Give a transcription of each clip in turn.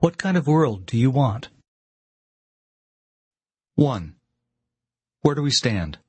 What kind of world do you want? 1. Where do we stand?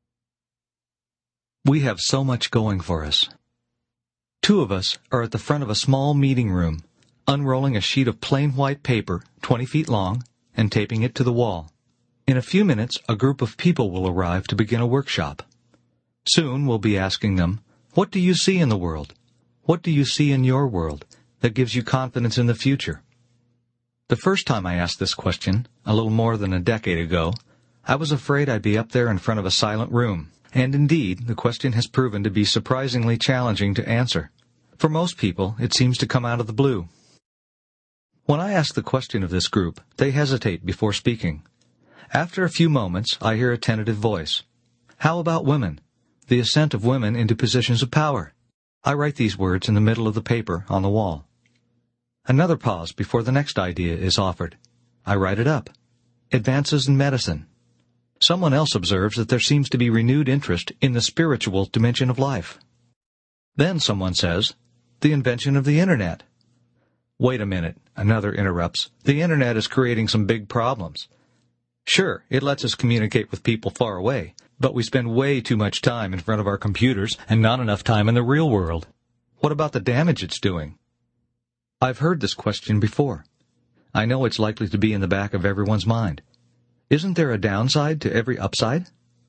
We have so much going for us. 2 of us are at the front of a small meeting room, unrolling a sheet of plain white paper 20 feet long and taping it to the wall. In a few minutes, a group of people will arrive to begin a workshop. Soon we'll be asking them, what do you see in the world? What do you see in your world that gives you confidence in the future? The first time I asked this question, a little more than a decade ago, I was afraid I'd be up there in front of a silent room. And indeed, the question has proven to be surprisingly challenging to answer. For most people, it seems to come out of the blue. When I ask the question of this group, they hesitate before speaking. After a few moments, I hear a tentative voice. How about women? The ascent of women into positions of power. I write these words in the middle of the paper on the wall. Another pause before the next idea is offered. I write it up. Advances in medicine. Someone else observes that there seems to be renewed interest in the spiritual dimension of life. Then someone says, the invention of the Internet. Wait a minute, another interrupts. The Internet is creating some big problems. Sure, it lets us communicate with people far away, but we spend way too much time in front of our computers and not enough time in the real world. What about the damage it's doing? I've heard this question before. I know it's likely to be in the back of everyone's mind. Isn't there a downside to every upside?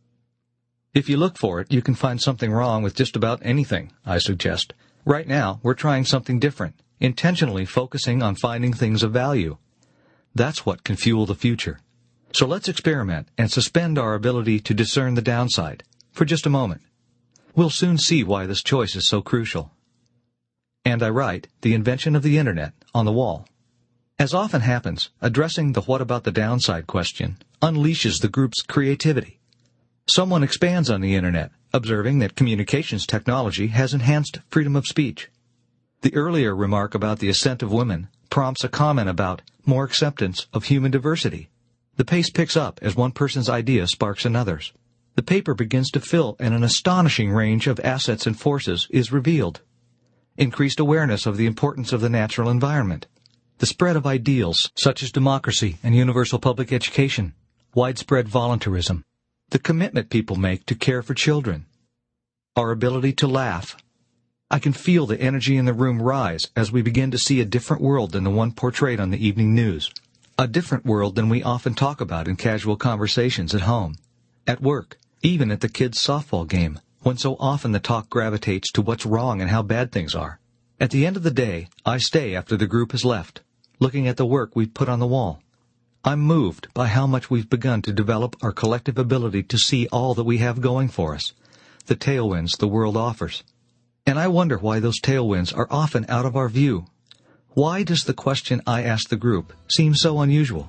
If you look for it, you can find something wrong with just about anything, I suggest. Right now, we're trying something different, intentionally focusing on finding things of value. That's what can fuel the future. So let's experiment and suspend our ability to discern the downside for just a moment. We'll soon see why this choice is so crucial. And I write the invention of the Internet on the wall. As often happens, addressing the what about the downside question unleashes the group's creativity. Someone expands on the Internet, observing that communications technology has enhanced freedom of speech. The earlier remark about the ascent of women prompts a comment about more acceptance of human diversity. The pace picks up as one person's idea sparks another's. The paper begins to fill, and an astonishing range of assets and forces is revealed. Increased awareness of the importance of the natural environment. The spread of ideals such as democracy and universal public education. Widespread voluntarism. The commitment people make to care for children. Our ability to laugh. I can feel the energy in the room rise as we begin to see a different world than the one portrayed on the evening news. A different world than we often talk about in casual conversations at home, at work, even at the kids' softball game, when so often the talk gravitates to what's wrong and how bad things are. At the end of the day, I stay after the group has left, looking at the work we've put on the wall. I'm moved by how much we've begun to develop our collective ability to see all that we have going for us, the tailwinds the world offers. And I wonder why those tailwinds are often out of our view. Why does the question I asked the group seem so unusual?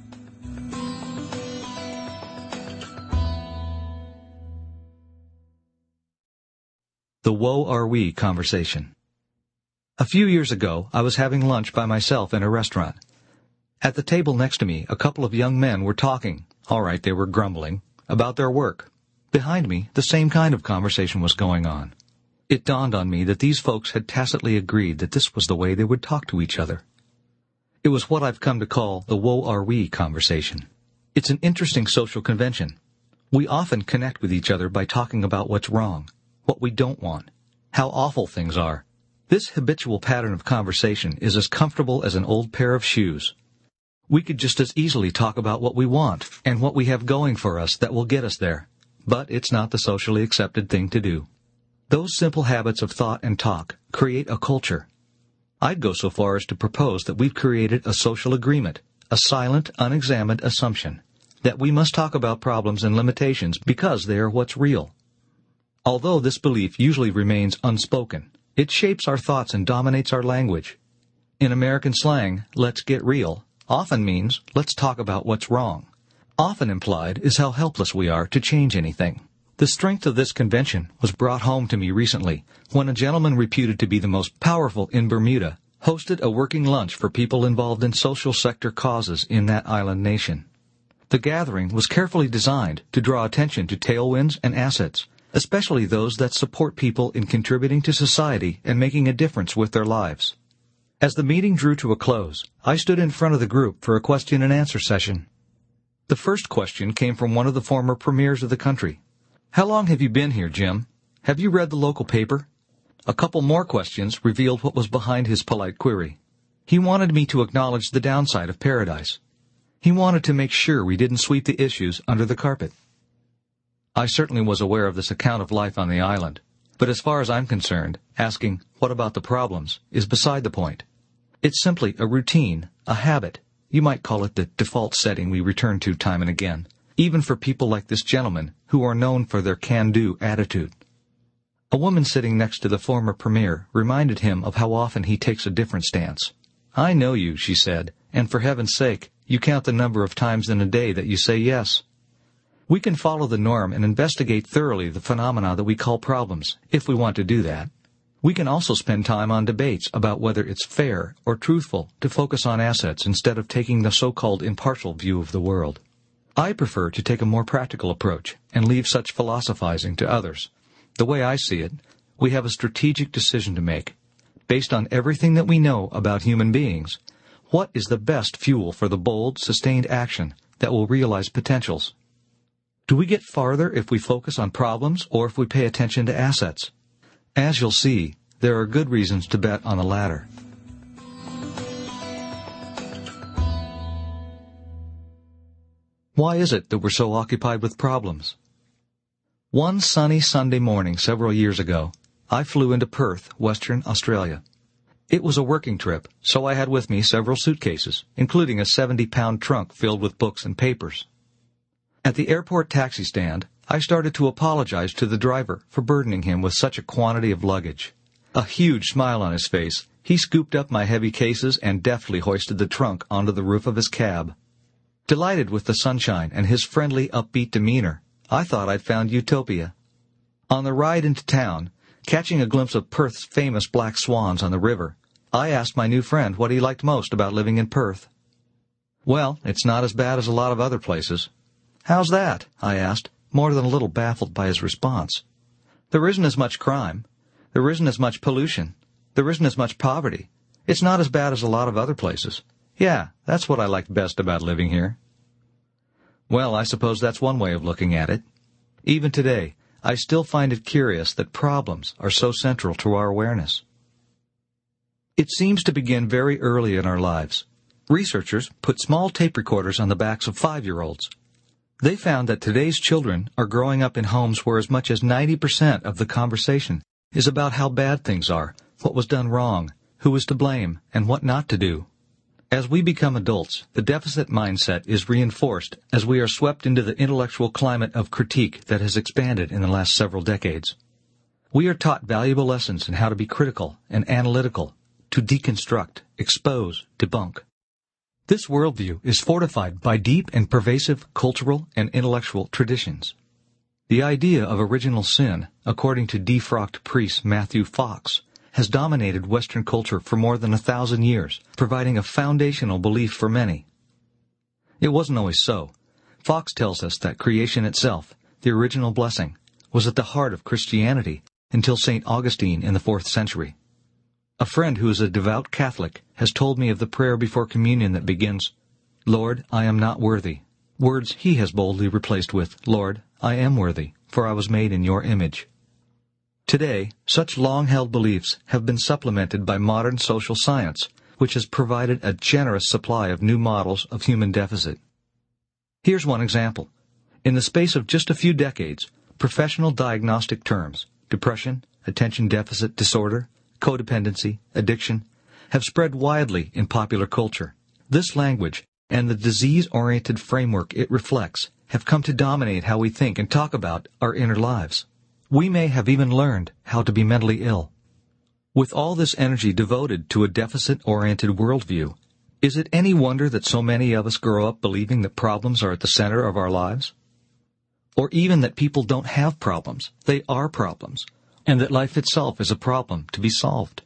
The woe are we conversation. A few years ago, I was having lunch by myself in a restaurant. At the table next to me, a couple of young men were talking, all right, they were grumbling, about their work. Behind me, the same kind of conversation was going on. It dawned on me that these folks had tacitly agreed that this was the way they would talk to each other. It was what I've come to call the woe are we conversation. It's an interesting social convention. We often connect with each other by talking about what's wrong, what we don't want, how awful things are. This habitual pattern of conversation is as comfortable as an old pair of shoes. We could just as easily talk about what we want and what we have going for us that will get us there, but it's not the socially accepted thing to do. Those simple habits of thought and talk create a culture. I'd go so far as to propose that we've created a social agreement, a silent, unexamined assumption, that we must talk about problems and limitations because they are what's real. Although this belief usually remains unspoken, it shapes our thoughts and dominates our language. In American slang, let's get real often means let's talk about what's wrong. Often implied is how helpless we are to change anything. The strength of this convention was brought home to me recently when a gentleman reputed to be the most powerful in Bermuda hosted a working lunch for people involved in social sector causes in that island nation. The gathering was carefully designed to draw attention to tailwinds and assets, especially those that support people in contributing to society and making a difference with their lives. As the meeting drew to a close, I stood in front of the group for a question-and-answer session. The first question came from one of the former premiers of the country. "How long have you been here, Jim? Have you read the local paper?" A couple more questions revealed what was behind his polite query. He wanted me to acknowledge the downside of paradise. He wanted to make sure we didn't sweep the issues under the carpet. I certainly was aware of this account of life on the island, but as far as I'm concerned, asking, "What about the problems?" is beside the point. It's simply a routine, a habit. You might call it the default setting we return to time and again, even for people like this gentleman, who are known for their can-do attitude. A woman sitting next to the former premier reminded him of how often he takes a different stance. "I know you," she said, "and for heaven's sake, you count the number of times in a day that you say yes." We can follow the norm and investigate thoroughly the phenomena that we call problems, if we want to do that. We can also spend time on debates about whether it's fair or truthful to focus on assets instead of taking the so-called impartial view of the world. I prefer to take a more practical approach and leave such philosophizing to others. The way I see it, we have a strategic decision to make. Based on everything that we know about human beings, what is the best fuel for the bold, sustained action that will realize potentials? Do we get farther if we focus on problems or if we pay attention to assets? As you'll see, there are good reasons to bet on the latter. Why is it that we're so occupied with problems? One sunny Sunday morning several years ago, I flew into Perth, Western Australia. It was a working trip, so I had with me several suitcases, including a 70-pound trunk filled with books and papers. At the airport taxi stand, I started to apologize to the driver for burdening him with such a quantity of luggage. A huge smile on his face, he scooped up my heavy cases and deftly hoisted the trunk onto the roof of his cab. Delighted with the sunshine and his friendly, upbeat demeanor, I thought I'd found utopia. On the ride into town, catching a glimpse of Perth's famous black swans on the river, I asked my new friend what he liked most about living in Perth. "Well, it's not as bad as a lot of other places." "How's that?" I asked, more than a little baffled by his response. "There isn't as much crime. There isn't as much pollution. There isn't as much poverty. It's not as bad as a lot of other places. Yeah, that's what I like best about living here." Well, I suppose that's one way of looking at it. Even today, I still find it curious that problems are so central to our awareness. It seems to begin very early in our lives. Researchers put small tape recorders on the backs of 5-year-olds. They found that today's children are growing up in homes where as much as 90% of the conversation is about how bad things are, what was done wrong, who is to blame, and what not to do. As we become adults, the deficit mindset is reinforced as we are swept into the intellectual climate of critique that has expanded in the last several decades. We are taught valuable lessons in how to be critical and analytical, to deconstruct, expose, debunk. This worldview is fortified by deep and pervasive cultural and intellectual traditions. The idea of original sin, according to defrocked priest Matthew Fox, has dominated Western culture for more than 1,000 years, providing a foundational belief for many. It wasn't always so. Fox tells us that creation itself, the original blessing, was at the heart of Christianity until St. Augustine in the 4th century. A friend who is a devout Catholic has told me of the prayer before communion that begins, "Lord, I am not worthy," words he has boldly replaced with, "Lord, I am worthy, for I was made in your image." Today, such long-held beliefs have been supplemented by modern social science, which has provided a generous supply of new models of human deficit. Here's one example. In the space of just a few decades, professional diagnostic terms, depression, attention deficit disorder, codependency, addiction, have spread widely in popular culture. This language and the disease-oriented framework it reflects have come to dominate how we think and talk about our inner lives. We may have even learned how to be mentally ill. With all this energy devoted to a deficit-oriented worldview, is it any wonder that so many of us grow up believing that problems are at the center of our lives? Or even that people don't have problems, they are problems, and that life itself is a problem to be solved?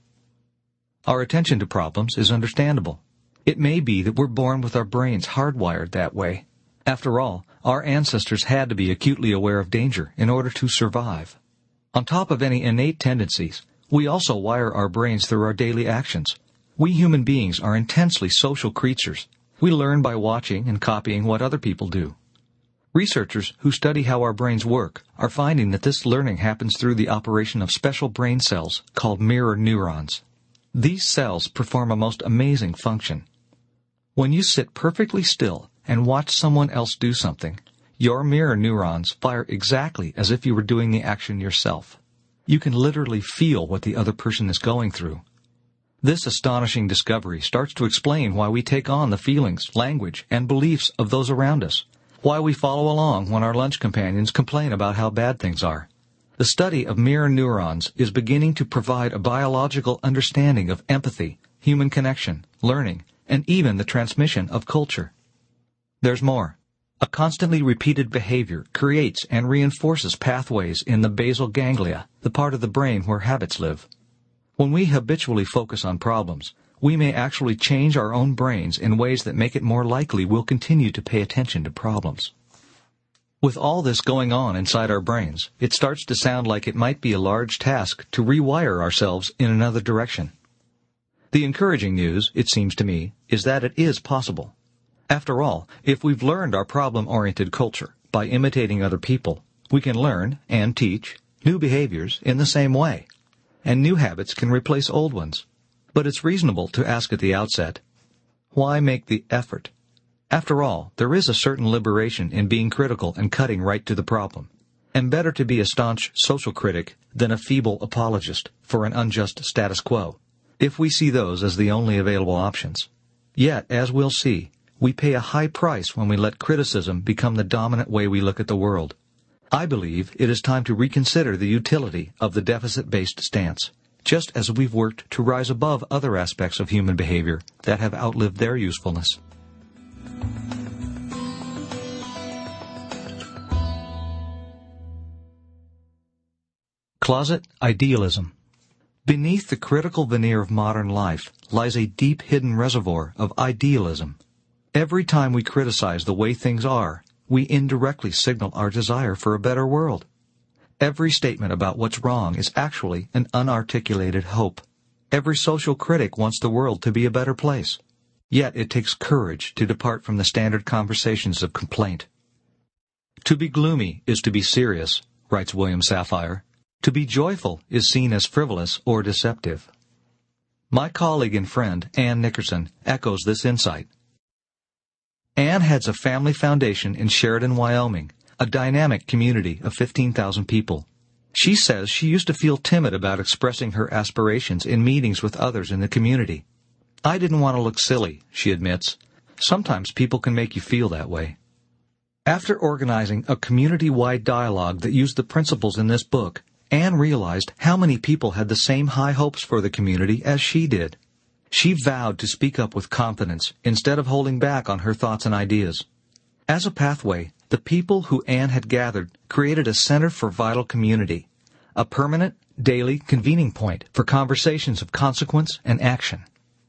Our attention to problems is understandable. It may be that we're born with our brains hardwired that way. After all, our ancestors had to be acutely aware of danger in order to survive. On top of any innate tendencies, we also wire our brains through our daily actions. We human beings are intensely social creatures. We learn by watching and copying what other people do. Researchers who study how our brains work are finding that this learning happens through the operation of special brain cells called mirror neurons. These cells perform a most amazing function. When you sit perfectly still and watch someone else do something, your mirror neurons fire exactly as if you were doing the action yourself. You can literally feel what the other person is going through. This astonishing discovery starts to explain why we take on the feelings, language, and beliefs of those around us, why we follow along when our lunch companions complain about how bad things are. The study of mirror neurons is beginning to provide a biological understanding of empathy, human connection, learning, and even the transmission of culture. There's more. A constantly repeated behavior creates and reinforces pathways in the basal ganglia, the part of the brain where habits live. When we habitually focus on problems, we may actually change our own brains in ways that make it more likely we'll continue to pay attention to problems. With all this going on inside our brains, it starts to sound like it might be a large task to rewire ourselves in another direction. The encouraging news, it seems to me, is that it is possible. After all, if we've learned our problem-oriented culture by imitating other people, we can learn and teach new behaviors in the same way, and new habits can replace old ones. But it's reasonable to ask at the outset, why make the effort? After all, there is a certain liberation in being critical and cutting right to the problem, and better to be a staunch social critic than a feeble apologist for an unjust status quo, if we see those as the only available options. Yet, as we'll see, we pay a high price when we let criticism become the dominant way we look at the world. I believe it is time to reconsider the utility of the deficit-based stance, just as we've worked to rise above other aspects of human behavior that have outlived their usefulness. Closet idealism. Beneath the critical veneer of modern life lies a deep hidden reservoir of idealism. Every time we criticize the way things are, we indirectly signal our desire for a better world. Every statement about what's wrong is actually an unarticulated hope. Every social critic wants the world to be a better place. Yet it takes courage to depart from the standard conversations of complaint. To be gloomy is to be serious, writes William Safire. To be joyful is seen as frivolous or deceptive. My colleague and friend, Ann Nickerson, echoes this insight. Ann heads a family foundation in Sheridan, Wyoming, a dynamic community of 15,000 people. She says she used to feel timid about expressing her aspirations in meetings with others in the community. I didn't want to look silly, she admits. Sometimes people can make you feel that way. After organizing a community-wide dialogue that used the principles in this book, Ann realized how many people had the same high hopes for the community as she did. She vowed to speak up with confidence instead of holding back on her thoughts and ideas. As a pathway, the people who Ann had gathered created a center for vital community, a permanent, daily convening point for conversations of consequence and action.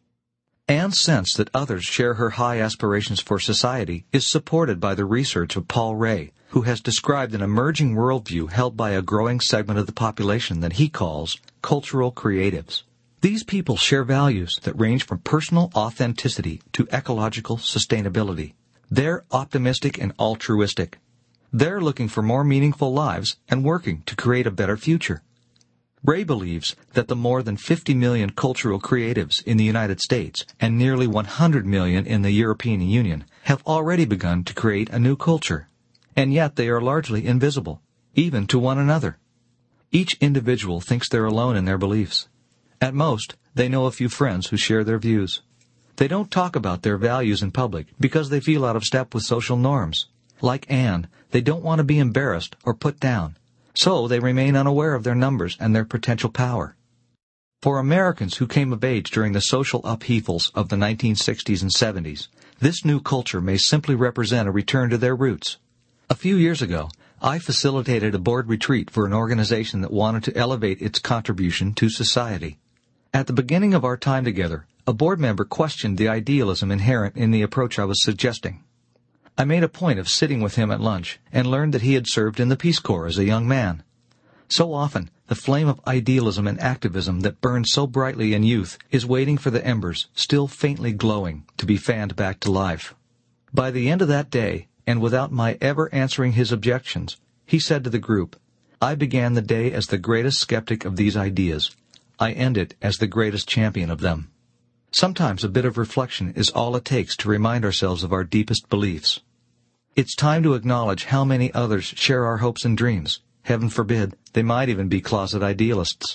Ann's sense that others share her high aspirations for society is supported by the research of Paul Ray, who has described an emerging worldview held by a growing segment of the population that he calls cultural creatives. These people share values that range from personal authenticity to ecological sustainability. They're optimistic and altruistic. They're looking for more meaningful lives and working to create a better future. Ray believes that the more than 50 million cultural creatives in the United States and nearly 100 million in the European Union have already begun to create a new culture, and yet they are largely invisible, even to one another. Each individual thinks they're alone in their beliefs. At most, they know a few friends who share their views. They don't talk about their values in public because they feel out of step with social norms. Like Ann, they don't want to be embarrassed or put down, so they remain unaware of their numbers and their potential power. For Americans who came of age during the social upheavals of the 1960s and 70s, this new culture may simply represent a return to their roots. A few years ago, I facilitated a board retreat for an organization that wanted to elevate its contribution to society. At the beginning of our time together, a board member questioned the idealism inherent in the approach I was suggesting. I made a point of sitting with him at lunch and learned that he had served in the Peace Corps as a young man. So often, The flame of idealism and activism that burned so brightly in youth is waiting for the embers, still faintly glowing, to be fanned back to life. By the end of that day, and without my ever answering his objections, he said to the group, "I began the day as the greatest skeptic of these ideas. I end it as the greatest champion of them." Sometimes a bit of reflection is all it takes to remind ourselves of our deepest beliefs. It's time to acknowledge how many others share our hopes and dreams. Heaven forbid, they might even be closet idealists.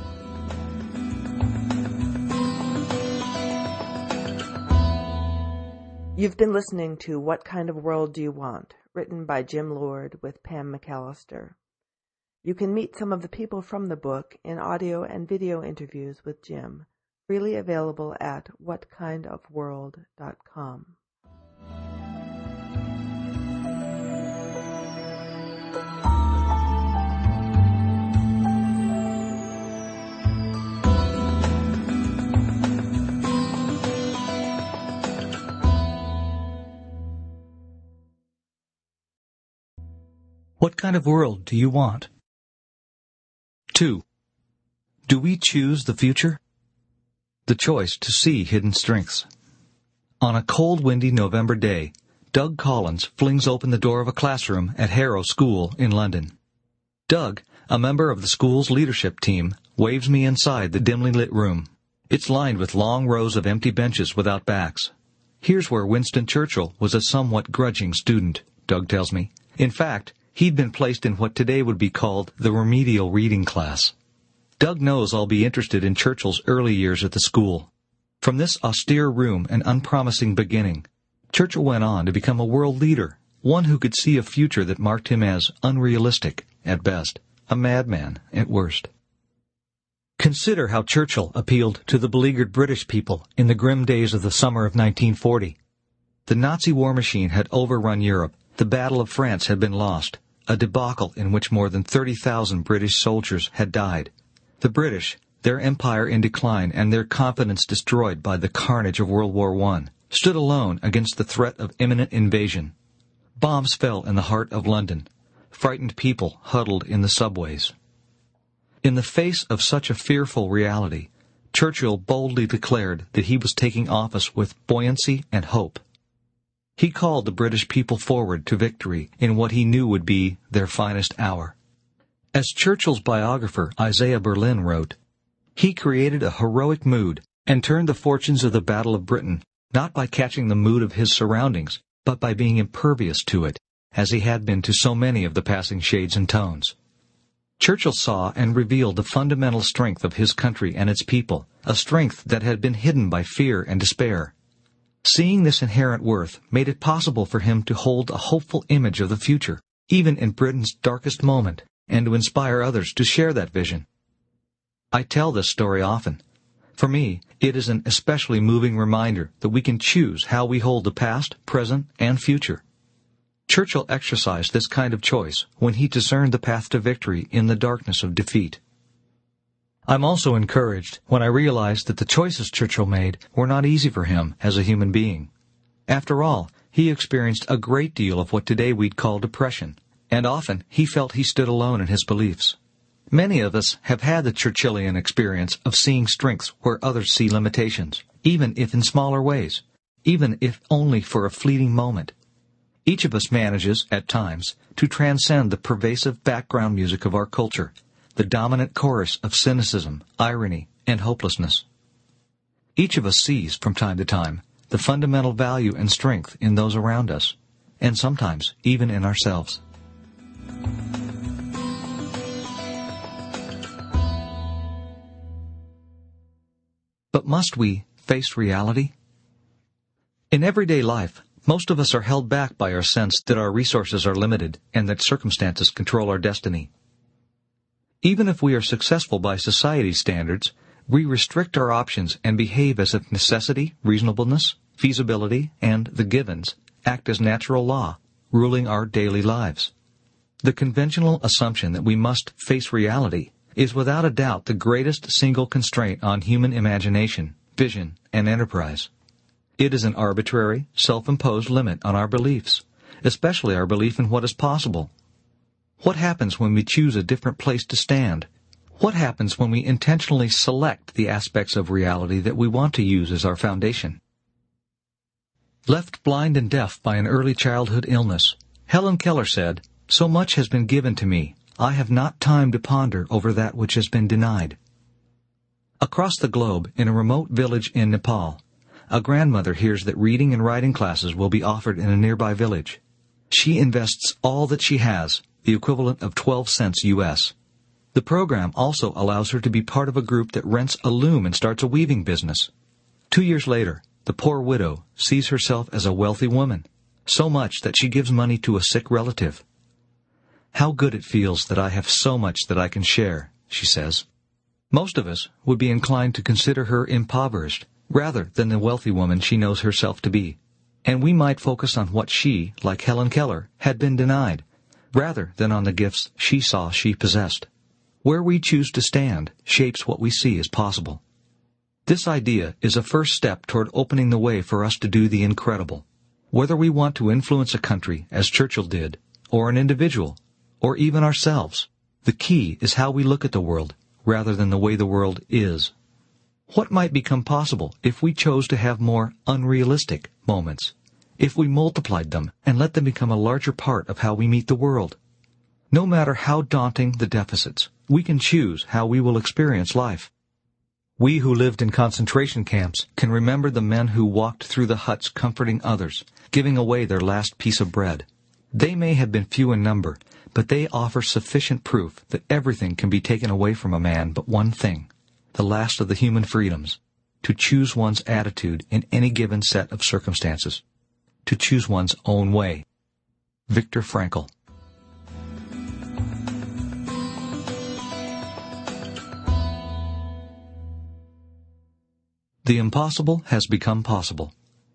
You've been listening to What Kind of World Do You Want? Written by Jim Lord with Pam McAllister. You can meet some of the people from the book in audio and video interviews with Jim, freely available at whatkindofworld.com. What kind of world do you want? 2. Do we choose the future? The choice to see hidden strengths. On a cold, windy November day, Doug Collins flings open the door of a classroom at Harrow School in London. Doug, a member of the school's leadership team, waves me inside the dimly lit room. It's lined with long rows of empty benches without backs. Here's where Winston Churchill was a somewhat grudging student, Doug tells me. In fact, he'd been placed in what today would be called the remedial reading class. Doug knows I'll be interested in Churchill's early years at the school. From this austere room and unpromising beginning, Churchill went on to become a world leader, one who could see a future that marked him as unrealistic at best, a madman at worst. Consider how Churchill appealed to the beleaguered British people in the grim days of the summer of 1940. The Nazi war machine had overrun Europe. The Battle of France had been lost, a debacle in which more than 30,000 British soldiers had died. The British, their empire in decline and their confidence destroyed by the carnage of World War I, stood alone against the threat of imminent invasion. Bombs fell in the heart of London. Frightened people huddled in the subways. In the face of such a fearful reality, Churchill boldly declared that he was taking office with buoyancy and hope. He called the British people forward to victory in what he knew would be their finest hour. As Churchill's biographer Isaiah Berlin wrote, he created a heroic mood and turned the fortunes of the Battle of Britain not by catching the mood of his surroundings, but by being impervious to it, as he had been to so many of the passing shades and tones. Churchill saw and revealed the fundamental strength of his country and its people, a strength that had been hidden by fear and despair. Seeing this inherent worth made it possible for him to hold a hopeful image of the future, even in Britain's darkest moment, and to inspire others to share that vision. I tell this story often. For me, it is an especially moving reminder that we can choose how we hold the past, present, and future. Churchill exercised this kind of choice when he discerned the path to victory in the darkness of defeat. I'm also encouraged when I realize that the choices Churchill made were not easy for him as a human being. After all, he experienced a great deal of what today we'd call depression, and often he felt he stood alone in his beliefs. Many of us have had the Churchillian experience of seeing strengths where others see limitations, even if in smaller ways, even if only for a fleeting moment. Each of us manages, at times, to transcend the pervasive background music of our culture, the dominant chorus of cynicism, irony, and hopelessness. Each of us sees, from time to time, the fundamental value and strength in those around us, and sometimes even in ourselves. But must we face reality? In everyday life, most of us are held back by our sense that our resources are limited and that circumstances control our destiny. Even if we are successful by society's standards, we restrict our options and behave as if necessity, reasonableness, feasibility, and the givens act as natural law, ruling our daily lives. The conventional assumption that we must face reality is without a doubt the greatest single constraint on human imagination, vision, and enterprise. It is an arbitrary, self-imposed limit on our beliefs, especially our belief in what is possible. What happens when we choose a different place to stand, What happens when we intentionally select the aspects of reality that we want to use as our foundation? Left blind and deaf by an early childhood illness, Helen Keller said, "So much has been given to me, I have not time to ponder over that which has been denied." Across the globe, in a remote village in Nepal, a grandmother hears that reading and writing classes will be offered in a nearby village. She invests all that she has, the equivalent of 12 cents U.S. The program also allows her to be part of a group that rents a loom and starts a weaving business. 2 years later, the poor widow sees herself as a wealthy woman, so much that she gives money to a sick relative. "How good it feels that I have so much that I can share," she says. Most of us would be inclined to consider her impoverished, rather than the wealthy woman she knows herself to be. And we might focus on what she, like Helen Keller, had been denied, rather than on the gifts she saw she possessed. Where we choose to stand shapes what we see as possible. This idea is a first step toward opening the way for us to do the incredible. Whether we want to influence a country, as Churchill did, or an individual, or even ourselves, the key is how we look at the world, rather than the way the world is. What might become possible if we chose to have more unrealistic moments, if we multiplied them and let them become a larger part of how we meet the world? No matter how daunting the deficits, we can choose how we will experience life. We who lived in concentration camps can remember the men who walked through the huts comforting others, giving away their last piece of bread. They may have been few in number, but they offer sufficient proof that everything can be taken away from a man but one thing, the last of the human freedoms, to choose one's attitude in any given set of circumstances, to choose one's own way. Viktor Frankl. The impossible has become possible.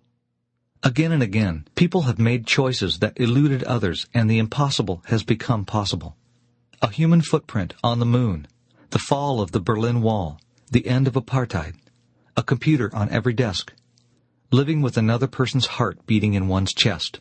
Again and again, people have made choices that eluded others, and the impossible has become possible. A human footprint on the moon, the fall of the Berlin Wall, the end of apartheid, a computer on every desk, living with another person's heart beating in one's chest.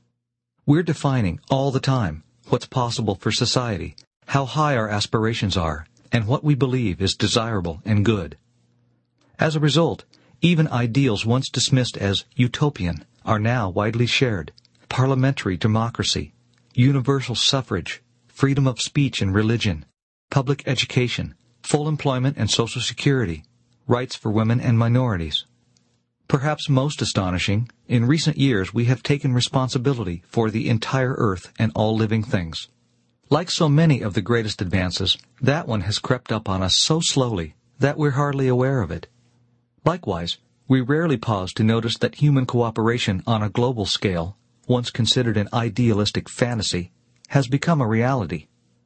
We're defining all the time what's possible for society, how high our aspirations are, and what we believe is desirable and good. As a result, even ideals once dismissed as utopian are now widely shared. Parliamentary democracy, universal suffrage, freedom of speech and religion, public education, full employment and Social Security, rights for women and minorities. Perhaps most astonishing, in recent years we have taken responsibility for the entire earth and all living things. Like so many of the greatest advances, that one has crept up on us so slowly that we're hardly aware of it. Likewise, we rarely pause to notice that human cooperation on a global scale, once considered an idealistic fantasy, has become a reality.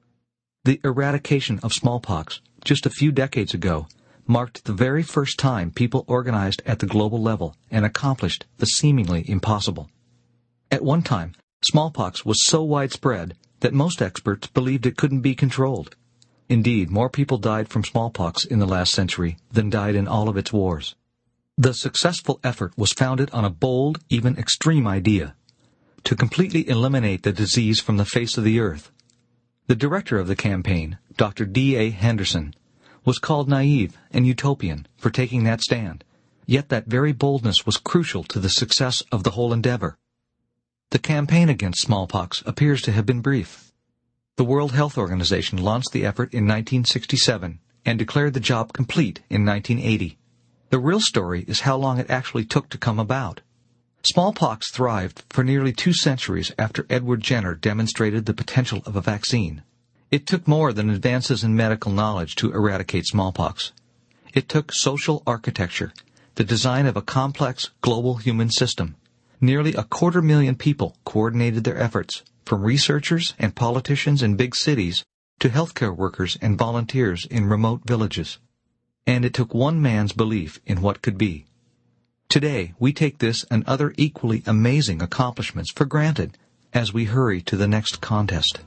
The eradication of smallpox, just a few decades ago, marked the very first time people organized at the global level and accomplished the seemingly impossible. At one time, smallpox was so widespread that most experts believed it couldn't be controlled. Indeed, more people died from smallpox in the last century than died in all of its wars. The successful effort was founded on a bold, even extreme idea: to completely eliminate the disease from the face of the earth. The director of the campaign, Dr. D.A. Henderson, was called naive and utopian for taking that stand, yet that very boldness was crucial to the success of the whole endeavor. The campaign against smallpox appears to have been brief. The World Health Organization launched the effort in 1967 and declared the job complete in 1980. The real story is how long it actually took to come about. Smallpox thrived for nearly 2 centuries after Edward Jenner demonstrated the potential of a vaccine. It took more than advances in medical knowledge to eradicate smallpox. It took social architecture, the design of a complex global human system. Nearly 250,000 people coordinated their efforts, from researchers and politicians in big cities to healthcare workers and volunteers in remote villages. And it took one man's belief in what could be. Today, we take this and other equally amazing accomplishments for granted as we hurry to the next contest.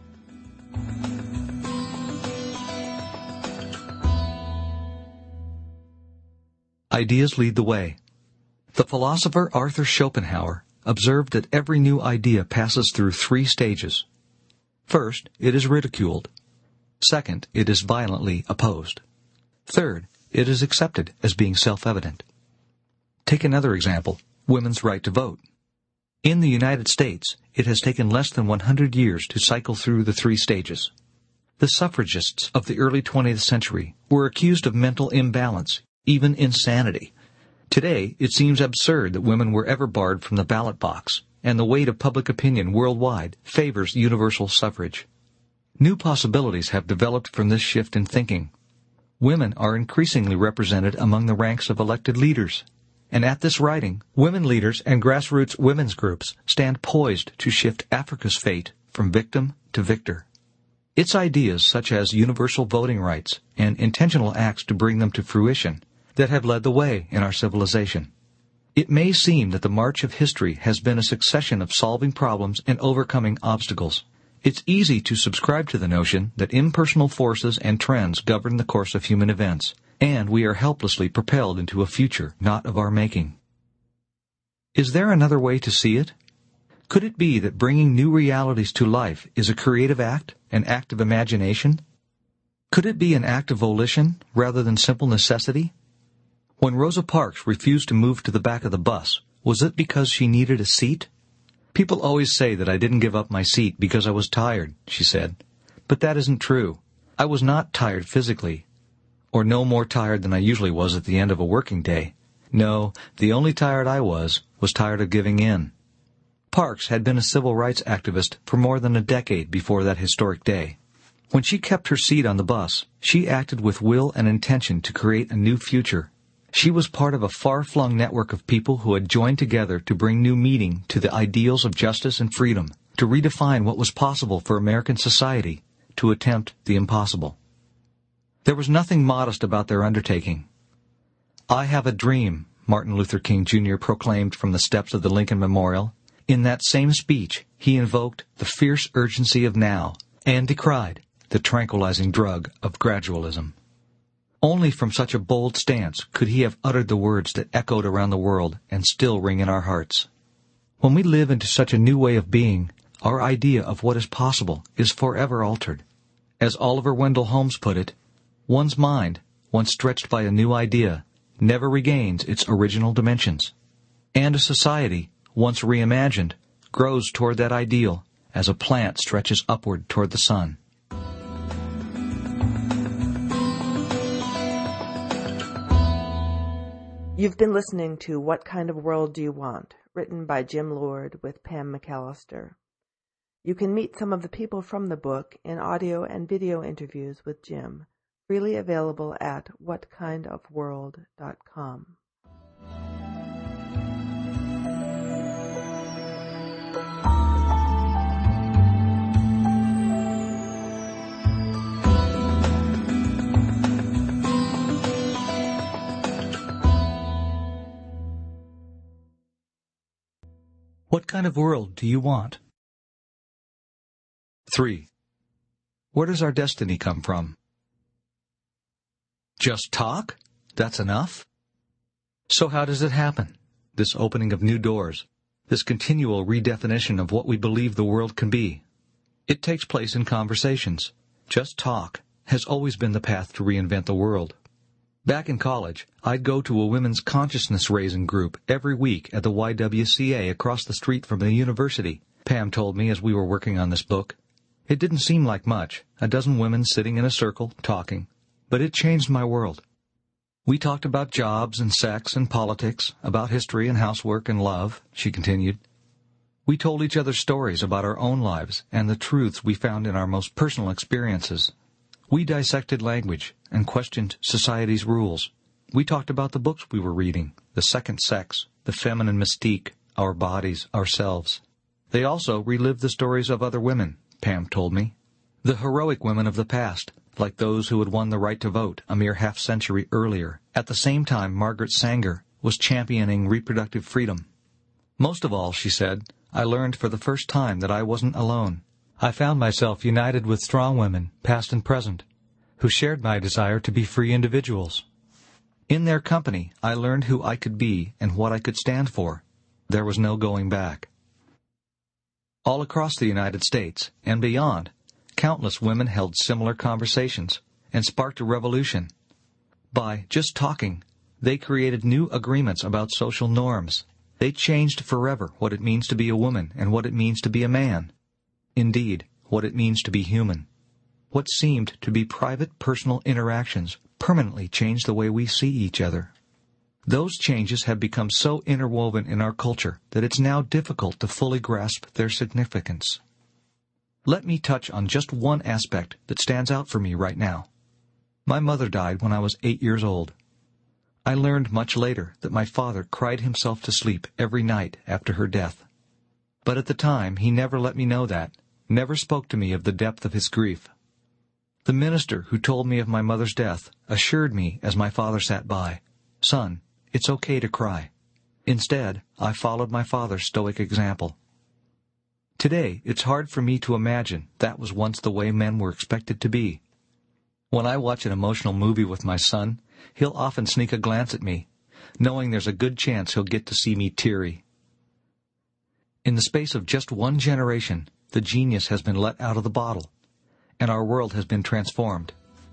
Ideas lead the way. The philosopher Arthur Schopenhauer observed that every new idea passes through 3 stages. First, it is ridiculed. Second, it is violently opposed. Third, it is accepted as being self-evident. Take another example, women's right to vote. In the United States, it has taken less than 100 years to cycle through the 3 stages. The suffragists of the early 20th century were accused of mental imbalance, even insanity. Today, it seems absurd that women were ever barred from the ballot box, and the weight of public opinion worldwide favors universal suffrage. New possibilities have developed from this shift in thinking. Women are increasingly represented among the ranks of elected leaders. And at this writing, women leaders and grassroots women's groups stand poised to shift Africa's fate from victim to victor. Its ideas such as universal voting rights and intentional acts to bring them to fruition that have led the way in our civilization. It may seem that the march of history has been a succession of solving problems and overcoming obstacles. It's easy to subscribe to the notion that impersonal forces and trends govern the course of human events, and we are helplessly propelled into a future not of our making. Is there another way to see it? Could it be that bringing new realities to life is a creative act, an act of imagination? Could it be an act of volition rather than simple necessity? When Rosa Parks refused to move to the back of the bus, was it because she needed a seat? People always say that I didn't give up my seat because I was tired, she said. But that isn't true. I was not tired physically, or no more tired than I usually was at the end of a working day. No, the only tired I was tired of giving in. Parks had been a civil rights activist for more than a decade before that historic day. When she kept her seat on the bus, she acted with will and intention to create a new future. She was part of a far-flung network of people who had joined together to bring new meaning to the ideals of justice and freedom, to redefine what was possible for American society, to attempt the impossible. There was nothing modest about their undertaking. "I have a dream," Martin Luther King Jr. proclaimed from the steps of the Lincoln Memorial. In that same speech, he invoked the fierce urgency of now and decried the tranquilizing drug of gradualism. Only from such a bold stance could he have uttered the words that echoed around the world and still ring in our hearts. When we live into such a new way of being, our idea of what is possible is forever altered. As Oliver Wendell Holmes put it, one's mind, once stretched by a new idea, never regains its original dimensions. And a society, once reimagined, grows toward that ideal as a plant stretches upward toward the sun. You've been listening to What Kind of World Do You Want? Written by Jim Lord with Pam McAllister. You can meet some of the people from the book in audio and video interviews with Jim, freely available at whatkindofworld.com. What kind of world do you want? 3. Where does our destiny come from? Just talk? That's enough? So how does it happen? This opening of new doors, this continual redefinition of what we believe the world can be. It takes place in conversations. Just talk has always been the path to reinvent the world. Back in college, I'd go to a women's consciousness-raising group every week at the YWCA across the street from the university, Pam told me as we were working on this book. It didn't seem like much, a dozen women sitting in a circle, talking, but it changed my world. We talked about jobs and sex and politics, about history and housework and love, she continued. We told each other stories about our own lives and the truths we found in our most personal experiences. We dissected language and questioned society's rules. We talked about the books we were reading, the second sex, the feminine mystique, our bodies, ourselves. They also relived the stories of other women, Pam told me. The heroic women of the past, like those who had won the right to vote a mere half-century earlier, at the same time Margaret Sanger was championing reproductive freedom. Most of all, she said, I learned for the first time that I wasn't alone. I found myself united with strong women, past and present, who shared my desire to be free individuals. In their company, I learned who I could be and what I could stand for. There was no going back. All across the United States and beyond, countless women held similar conversations and sparked a revolution. By just talking, they created new agreements about social norms. They changed forever what it means to be a woman and what it means to be a man. Indeed, what it means to be human. What seemed to be private personal interactions permanently changed the way we see each other. Those changes have become so interwoven in our culture that it's now difficult to fully grasp their significance. Let me touch on just one aspect that stands out for me right now. My mother died when I was 8 years old. I learned much later that my father cried himself to sleep every night after her death. But at the time, he never let me know that, never spoke to me of the depth of his grief. The minister who told me of my mother's death assured me as my father sat by, "Son, it's okay to cry." Instead, I followed my father's stoic example. Today, it's hard for me to imagine that was once the way men were expected to be. When I watch an emotional movie with my son, he'll often sneak a glance at me, knowing there's a good chance he'll get to see me teary. In the space of just one generation, the genius has been let out of the bottle, and our world has been transformed.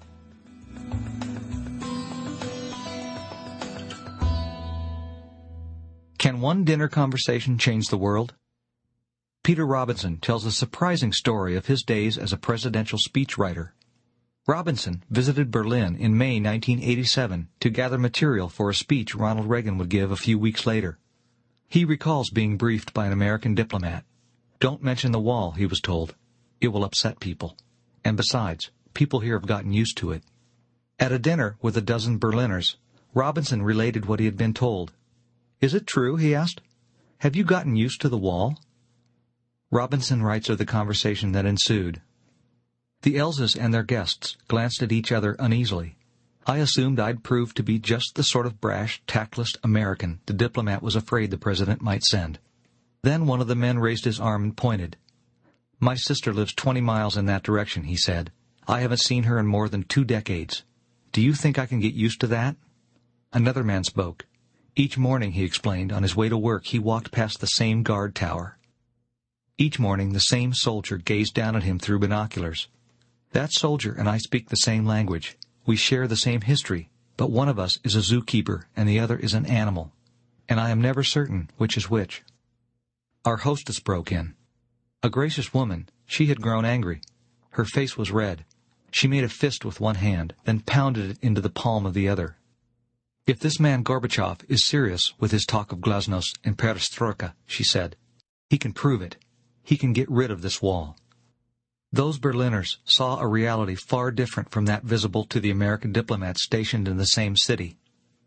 Can one dinner conversation change the world? Peter Robinson tells a surprising story of his days as a presidential speechwriter. Robinson visited Berlin in May 1987 to gather material for a speech Ronald Reagan would give a few weeks later. He recalls being briefed by an American diplomat. "Don't mention the wall," he was told. "It will upset people. And besides, people here have gotten used to it." At a dinner with a dozen Berliners, Robinson related what he had been told. "Is it true?" he asked. "Have you gotten used to the wall?" Robinson writes of the conversation that ensued. The Elses and their guests glanced at each other uneasily. I assumed I'd proved to be just the sort of brash, tactless American the diplomat was afraid the president might send. Then one of the men raised his arm and pointed. "My sister lives 20 miles in that direction," he said. "I haven't seen her in more than 2 decades. Do you think I can get used to that?" Another man spoke. Each morning, he explained, on his way to work, he walked past the same guard tower. Each morning, the same soldier gazed down at him through binoculars. That soldier and I speak the same language. We share the same history, but one of us is a zookeeper and the other is an animal. And I am never certain which is which. Our hostess broke in. A gracious woman, she had grown angry. Her face was red. She made a fist with one hand, then pounded it into the palm of the other. "If this man Gorbachev is serious with his talk of glasnost and perestroika," she said, "he can prove it. He can get rid of this wall." Those Berliners saw a reality far different from that visible to the American diplomats stationed in the same city.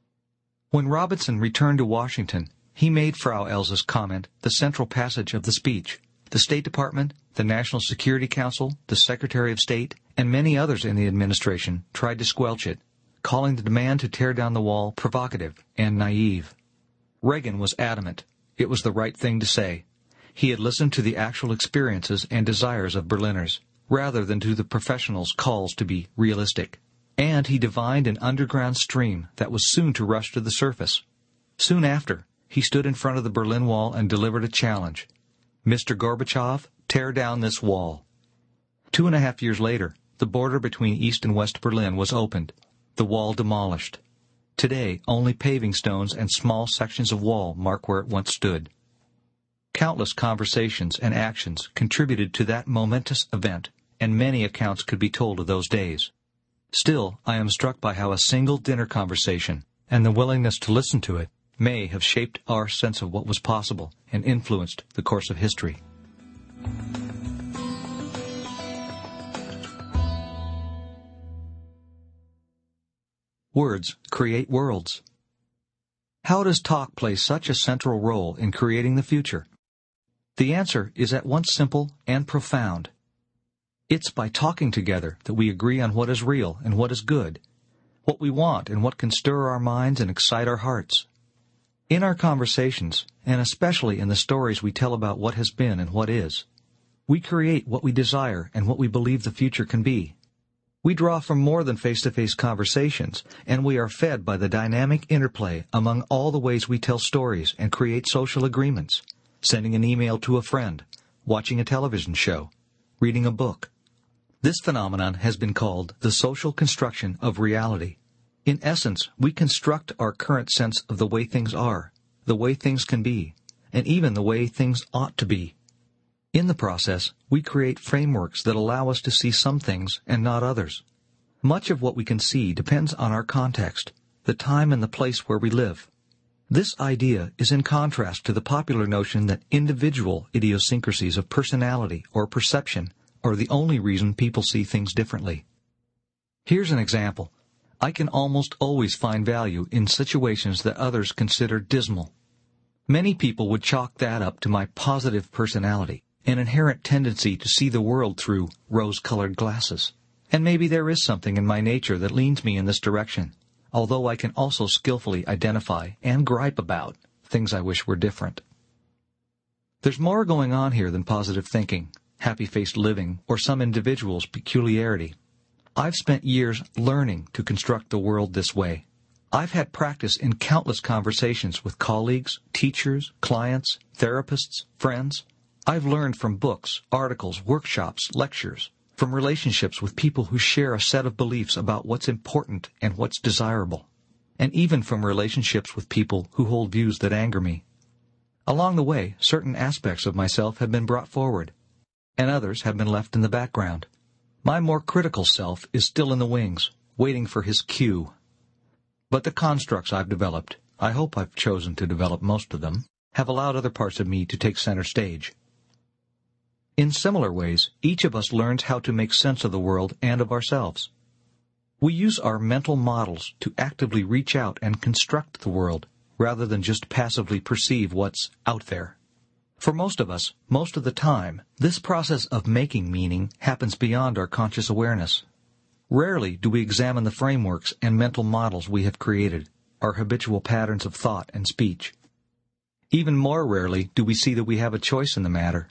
When Robinson returned to Washington, he made Frau Elsa's comment the central passage of the speech. The State Department, the National Security Council, the Secretary of State, and many others in the administration tried to squelch it, calling the demand to tear down the wall provocative and naive. Reagan was adamant. It was the right thing to say. He had listened to the actual experiences and desires of Berliners, rather than to the professionals' calls to be realistic. And he divined an underground stream that was soon to rush to the surface. Soon after, he stood in front of the Berlin Wall and delivered a challenge. "Mr. Gorbachev, tear down this wall." 2.5 years later, the border between East and West Berlin was opened, the wall demolished. Today, only paving stones and small sections of wall mark where it once stood. Countless conversations and actions contributed to that momentous event, and many accounts could be told of those days. Still, I am struck by how a single dinner conversation, and the willingness to listen to it, may have shaped our sense of what was possible and influenced the course of history. Words create worlds. How does talk play such a central role in creating the future? The answer is at once simple and profound. It's by talking together that we agree on what is real and what is good, what we want and what can stir our minds and excite our hearts. In our conversations, and especially in the stories we tell about what has been and what is, we create what we desire and what we believe the future can be. We draw from more than face-to-face conversations, and we are fed by the dynamic interplay among all the ways we tell stories and create social agreements. Sending an email to a friend, watching a television show, reading a book. This phenomenon has been called the social construction of reality. In essence, we construct our current sense of the way things are, the way things can be, and even the way things ought to be. In the process, we create frameworks that allow us to see some things and not others. Much of what we can see depends on our context, the time and the place where we live. This idea is in contrast to the popular notion that individual idiosyncrasies of personality or perception are the only reason people see things differently. Here's an example. I can almost always find value in situations that others consider dismal. Many people would chalk that up to my positive personality, an inherent tendency to see the world through rose-colored glasses. And maybe there is something in my nature that leans me in this direction, although I can also skillfully identify and gripe about things I wish were different. There's more going on here than positive thinking, happy-faced living, or some individual's peculiarity. I've spent years learning to construct the world this way. I've had practice in countless conversations with colleagues, teachers, clients, therapists, friends. I've learned from books, articles, workshops, lectures, from relationships with people who share a set of beliefs about what's important and what's desirable, and even from relationships with people who hold views that anger me. Along the way, certain aspects of myself have been brought forward, and others have been left in the background. My more critical self is still in the wings, waiting for his cue. But the constructs I've developed, I hope I've chosen to develop most of them, have allowed other parts of me to take center stage. In similar ways, each of us learns how to make sense of the world and of ourselves. We use our mental models to actively reach out and construct the world, rather than just passively perceive what's out there. For most of us, most of the time, this process of making meaning happens beyond our conscious awareness. Rarely do we examine the frameworks and mental models we have created, our habitual patterns of thought and speech. Even more rarely do we see that we have a choice in the matter.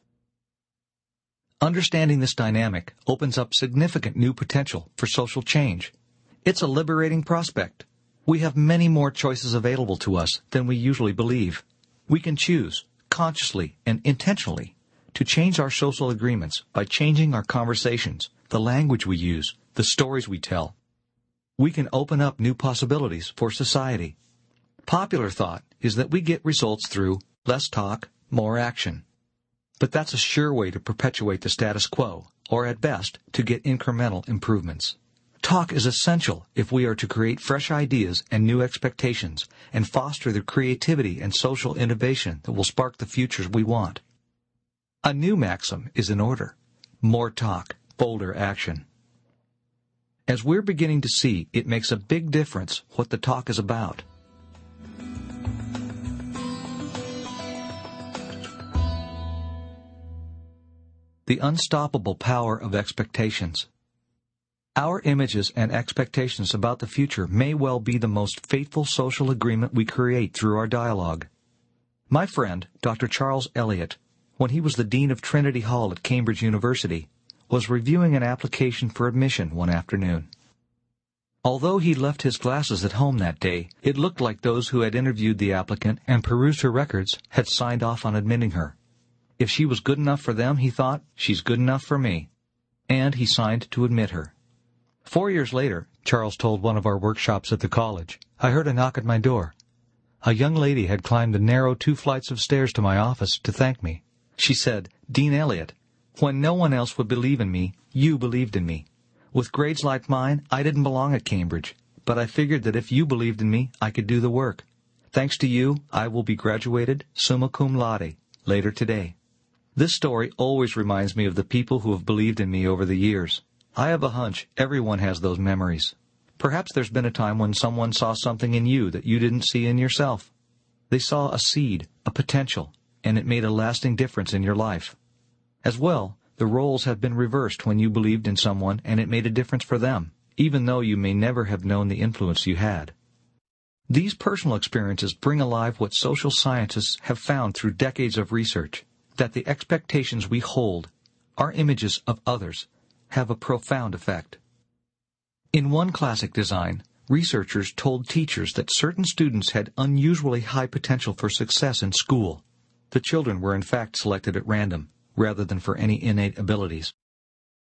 Understanding this dynamic opens up significant new potential for social change. It's a liberating prospect. We have many more choices available to us than we usually believe. We can choose, consciously and intentionally, to change our social agreements by changing our conversations, the language we use, the stories we tell. We can open up new possibilities for society. Popular thought is that we get results through less talk, more action. But that's a sure way to perpetuate the status quo, or at best, to get incremental improvements. Talk is essential if we are to create fresh ideas and new expectations and foster the creativity and social innovation that will spark the futures we want. A new maxim is in order: more talk, bolder action. As we're beginning to see, it makes a big difference what the talk is about. The unstoppable power of expectations. Our images and expectations about the future may well be the most faithful social agreement we create through our dialogue. My friend, Dr. Charles Eliot, when he was the Dean of Trinity Hall at Cambridge University, was reviewing an application for admission one afternoon. Although he left his glasses at home that day, it looked like those who had interviewed the applicant and perused her records had signed off on admitting her. If she was good enough for them, he thought, she's good enough for me. And he signed to admit her. 4 years later, Charles told one of our workshops at the college, I heard a knock at my door. A young lady had climbed the narrow 2 flights of stairs to my office to thank me. She said, Dean Eliot, when no one else would believe in me, you believed in me. With grades like mine, I didn't belong at Cambridge, but I figured that if you believed in me, I could do the work. Thanks to you, I will be graduated summa cum laude later today. This story always reminds me of the people who have believed in me over the years. I have a hunch everyone has those memories. Perhaps there's been a time when someone saw something in you that you didn't see in yourself. They saw a seed, a potential, and it made a lasting difference in your life. As well, the roles have been reversed when you believed in someone and it made a difference for them, even though you may never have known the influence you had. These personal experiences bring alive what social scientists have found through decades of research, that the expectations we hold, our images of others, have a profound effect. In one classic design, researchers told teachers that certain students had unusually high potential for success in school. The children were in fact selected at random, rather than for any innate abilities.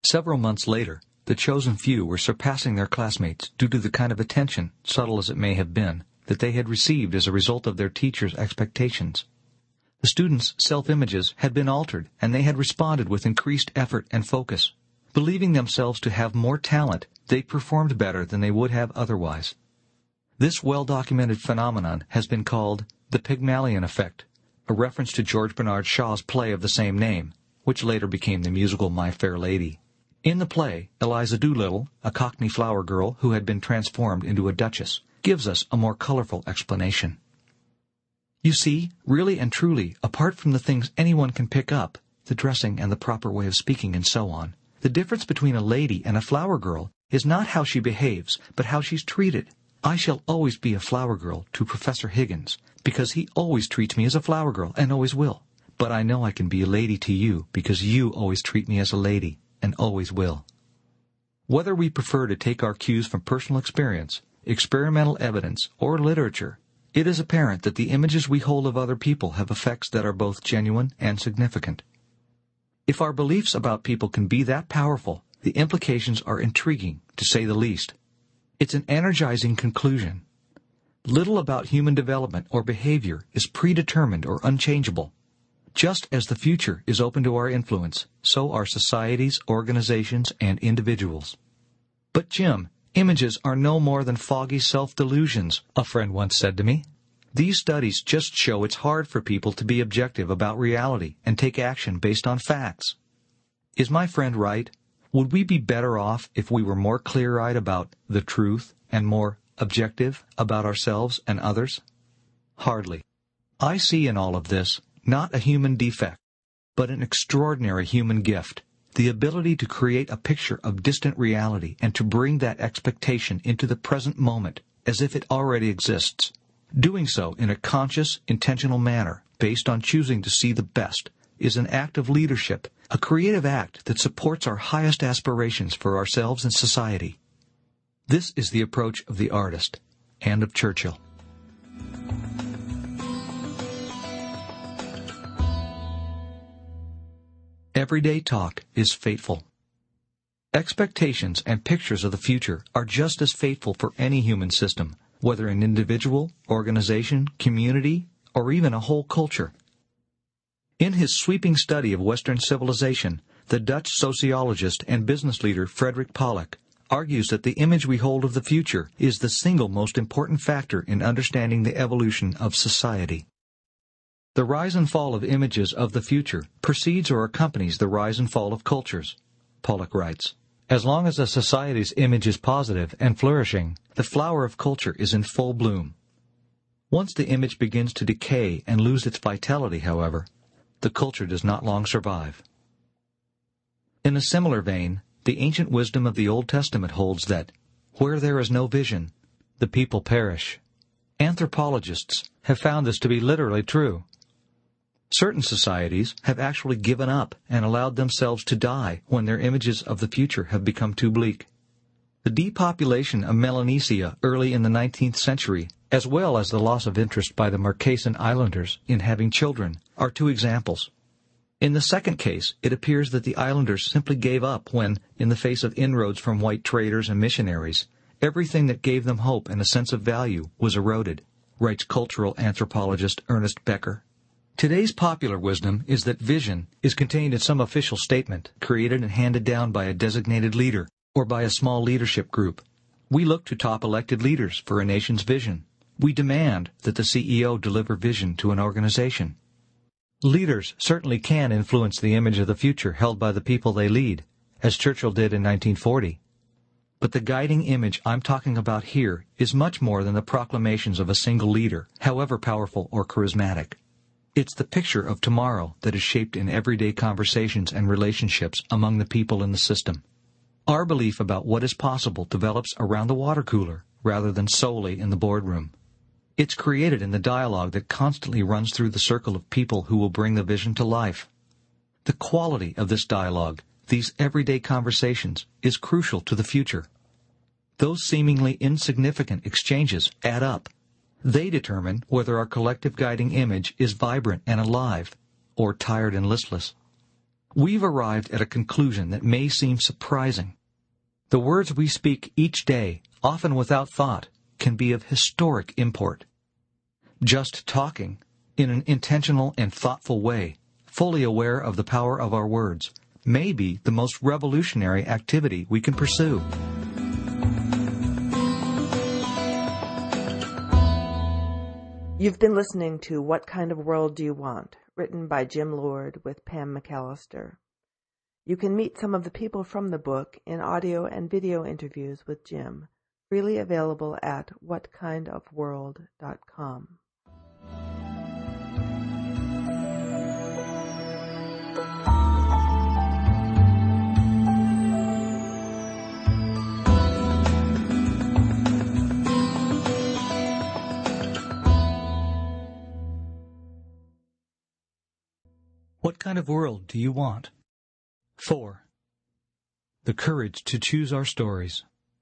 Several months later, the chosen few were surpassing their classmates due to the kind of attention, subtle as it may have been, that they had received as a result of their teachers' expectations. The students' self-images had been altered, and they had responded with increased effort and focus. Believing themselves to have more talent, they performed better than they would have otherwise. This well-documented phenomenon has been called the Pygmalion effect, a reference to George Bernard Shaw's play of the same name, which later became the musical My Fair Lady. In the play, Eliza Doolittle, a Cockney flower girl who had been transformed into a duchess, gives us a more colorful explanation. You see, really and truly, apart from the things anyone can pick up, the dressing and the proper way of speaking and so on, the difference between a lady and a flower girl is not how she behaves, but how she's treated. I shall always be a flower girl to Professor Higgins, because he always treats me as a flower girl, and always will. But I know I can be a lady to you, because you always treat me as a lady, and always will. Whether we prefer to take our cues from personal experience, experimental evidence, or literature, it is apparent that the images we hold of other people have effects that are both genuine and significant. If our beliefs about people can be that powerful, the implications are intriguing, to say the least. It's an energizing conclusion. Little about human development or behavior is predetermined or unchangeable. Just as the future is open to our influence, so are societies, organizations, and individuals. But Jim, images are no more than foggy self-delusions, a friend once said to me. These studies just show it's hard for people to be objective about reality and take action based on facts. Is my friend right? Would we be better off if we were more clear-eyed about the truth and more objective about ourselves and others? Hardly. I see in all of this not a human defect, but an extraordinary human gift, the ability to create a picture of distant reality and to bring that expectation into the present moment as if it already exists. Doing so in a conscious, intentional manner based on choosing to see the best is an act of leadership, a creative act that supports our highest aspirations for ourselves and society. This is the approach of the artist and of Churchill. Everyday talk is fateful. Expectations and pictures of the future are just as fateful for any human system, whether an individual, organization, community, or even a whole culture. In his sweeping study of Western civilization, the Dutch sociologist and business leader Frederick Pollock argues that the image we hold of the future is the single most important factor in understanding the evolution of society. The rise and fall of images of the future precedes or accompanies the rise and fall of cultures, Pollock writes. As long as a society's image is positive and flourishing, the flower of culture is in full bloom. Once the image begins to decay and lose its vitality, however, the culture does not long survive. In a similar vein, the ancient wisdom of the Old Testament holds that, where there is no vision, the people perish. Anthropologists have found this to be literally true. Certain societies have actually given up and allowed themselves to die when their images of the future have become too bleak. The depopulation of Melanesia early in the 19th century, as well as the loss of interest by the Marquesan Islanders in having children, are two examples. In the second case, it appears that the islanders simply gave up when, in the face of inroads from white traders and missionaries, everything that gave them hope and a sense of value was eroded, writes cultural anthropologist Ernest Becker. Today's popular wisdom is that vision is contained in some official statement, created and handed down by a designated leader or by a small leadership group. We look to top elected leaders for a nation's vision. We demand that the CEO deliver vision to an organization. Leaders certainly can influence the image of the future held by the people they lead, as Churchill did in 1940. But the guiding image I'm talking about here is much more than the proclamations of a single leader, however powerful or charismatic. It's the picture of tomorrow that is shaped in everyday conversations and relationships among the people in the system. Our belief about what is possible develops around the water cooler rather than solely in the boardroom. It's created in the dialogue that constantly runs through the circle of people who will bring the vision to life. The quality of this dialogue, these everyday conversations, is crucial to the future. Those seemingly insignificant exchanges add up. They determine whether our collective guiding image is vibrant and alive, or tired and listless. we've arrived at a conclusion that may seem surprising. The words we speak each day, often without thought, can be of historic import. Just talking, in an intentional and thoughtful way, fully aware of the power of our words, may be the most revolutionary activity we can pursue. You've been listening to What Kind of World Do You Want? Written by Jim Lord with Pam McAllister. You can meet some of the people from the book in audio and video interviews with Jim, freely available at whatkindofworld.com. What kind of world do you want? 4. The courage to choose our stories.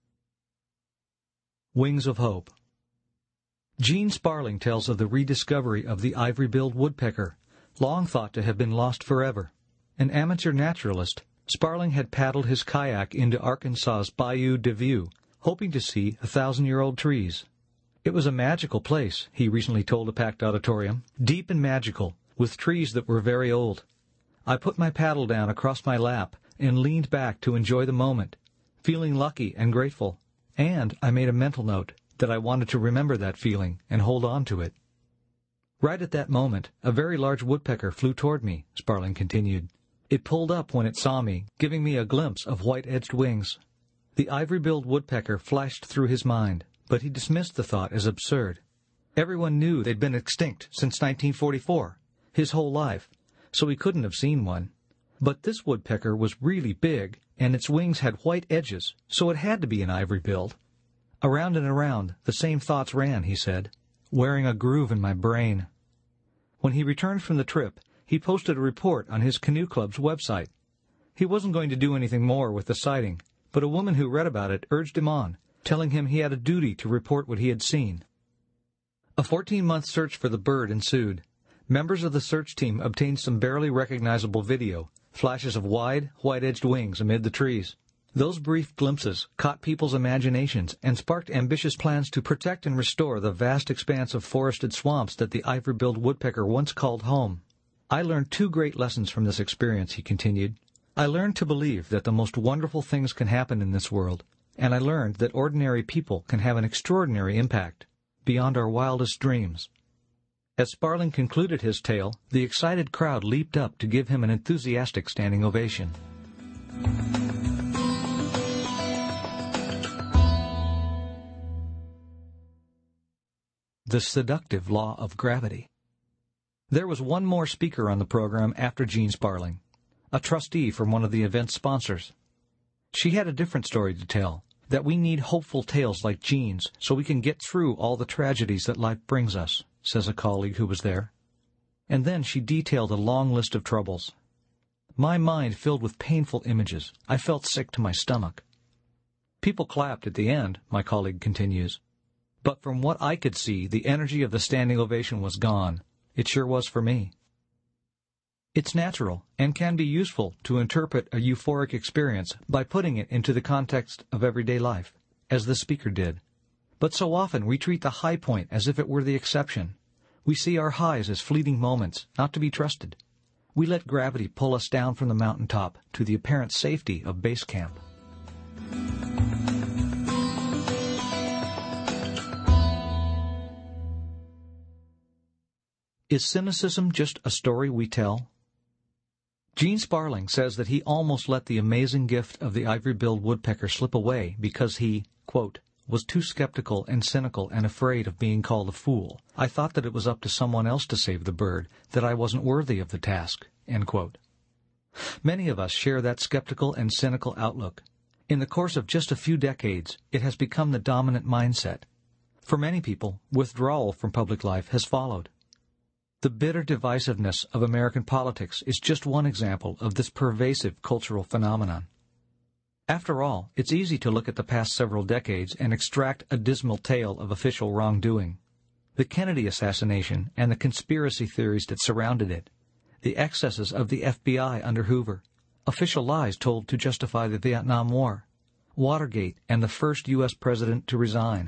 Wings of Hope. Gene Sparling tells of the rediscovery of the ivory-billed woodpecker, long thought to have been lost forever. An amateur naturalist, Sparling had paddled his kayak into Arkansas's Bayou de View, hoping to see 1,000-year-old trees. It was a magical place, he recently told a packed auditorium, deep and magical, with trees that were very old. I put my paddle down across my lap and leaned back to enjoy the moment, feeling lucky and grateful. And I made a mental note that I wanted to remember that feeling and hold on to it. Right at that moment, a very large woodpecker flew toward me, Sparling continued. It pulled up when it saw me, giving me a glimpse of white-edged wings. The ivory-billed woodpecker flashed through his mind, but he dismissed the thought as absurd. Everyone knew they'd been extinct since 1944. His whole life, so he couldn't have seen one. But this woodpecker was really big, and its wings had white edges, so it had to be an ivory-billed. Around and around, the same thoughts ran, he said, wearing a groove in my brain. When he returned from the trip, he posted a report on his canoe club's website. He wasn't going to do anything more with the sighting, but a woman who read about it urged him on, telling him he had a duty to report what he had seen. A 14-month search for the bird ensued. Members of the search team obtained some barely recognizable video, flashes of wide, white-edged wings amid the trees. Those brief glimpses caught people's imaginations and sparked ambitious plans to protect and restore the vast expanse of forested swamps that the ivory-billed woodpecker once called home. I learned 2 great lessons from this experience, he continued. I learned to believe that the most wonderful things can happen in this world, and I learned that ordinary people can have an extraordinary impact, beyond our wildest dreams. As Sparling concluded his tale, the excited crowd leaped up to give him an enthusiastic standing ovation. The seductive law of gravity. There was one more speaker on the program after Gene Sparling, a trustee from one of the event's sponsors. She had a different story to tell, that we need hopeful tales like Gene's so we can get through all the tragedies that life brings us, says a colleague who was there. And then she detailed a long list of troubles. My mind filled with painful images. I felt sick to my stomach. People clapped at the end, my colleague continues. But from what I could see, the energy of the standing ovation was gone. It sure was for me. It's natural and can be useful to interpret a euphoric experience by putting it into the context of everyday life, as the speaker did. But so often we treat the high point as if it were the exception. We see our highs as fleeting moments, not to be trusted. We let gravity pull us down from the mountaintop to the apparent safety of base camp. Is cynicism just a story we tell? Gene Sparling says that he almost let the amazing gift of the ivory-billed woodpecker slip away because he, quote, was too skeptical and cynical and afraid of being called a fool. I thought that it was up to someone else to save the bird, that I wasn't worthy of the task, end quote. Many of us share that skeptical and cynical outlook. In the course of just a few decades, it has become the dominant mindset. For many people, withdrawal from public life has followed. The bitter divisiveness of American politics is just one example of this pervasive cultural phenomenon. After all, it's easy to look at the past several decades and extract a dismal tale of official wrongdoing. The Kennedy assassination and the conspiracy theories that surrounded it, the excesses of the FBI under Hoover, official lies told to justify the Vietnam War, Watergate, and the first U.S. president to resign.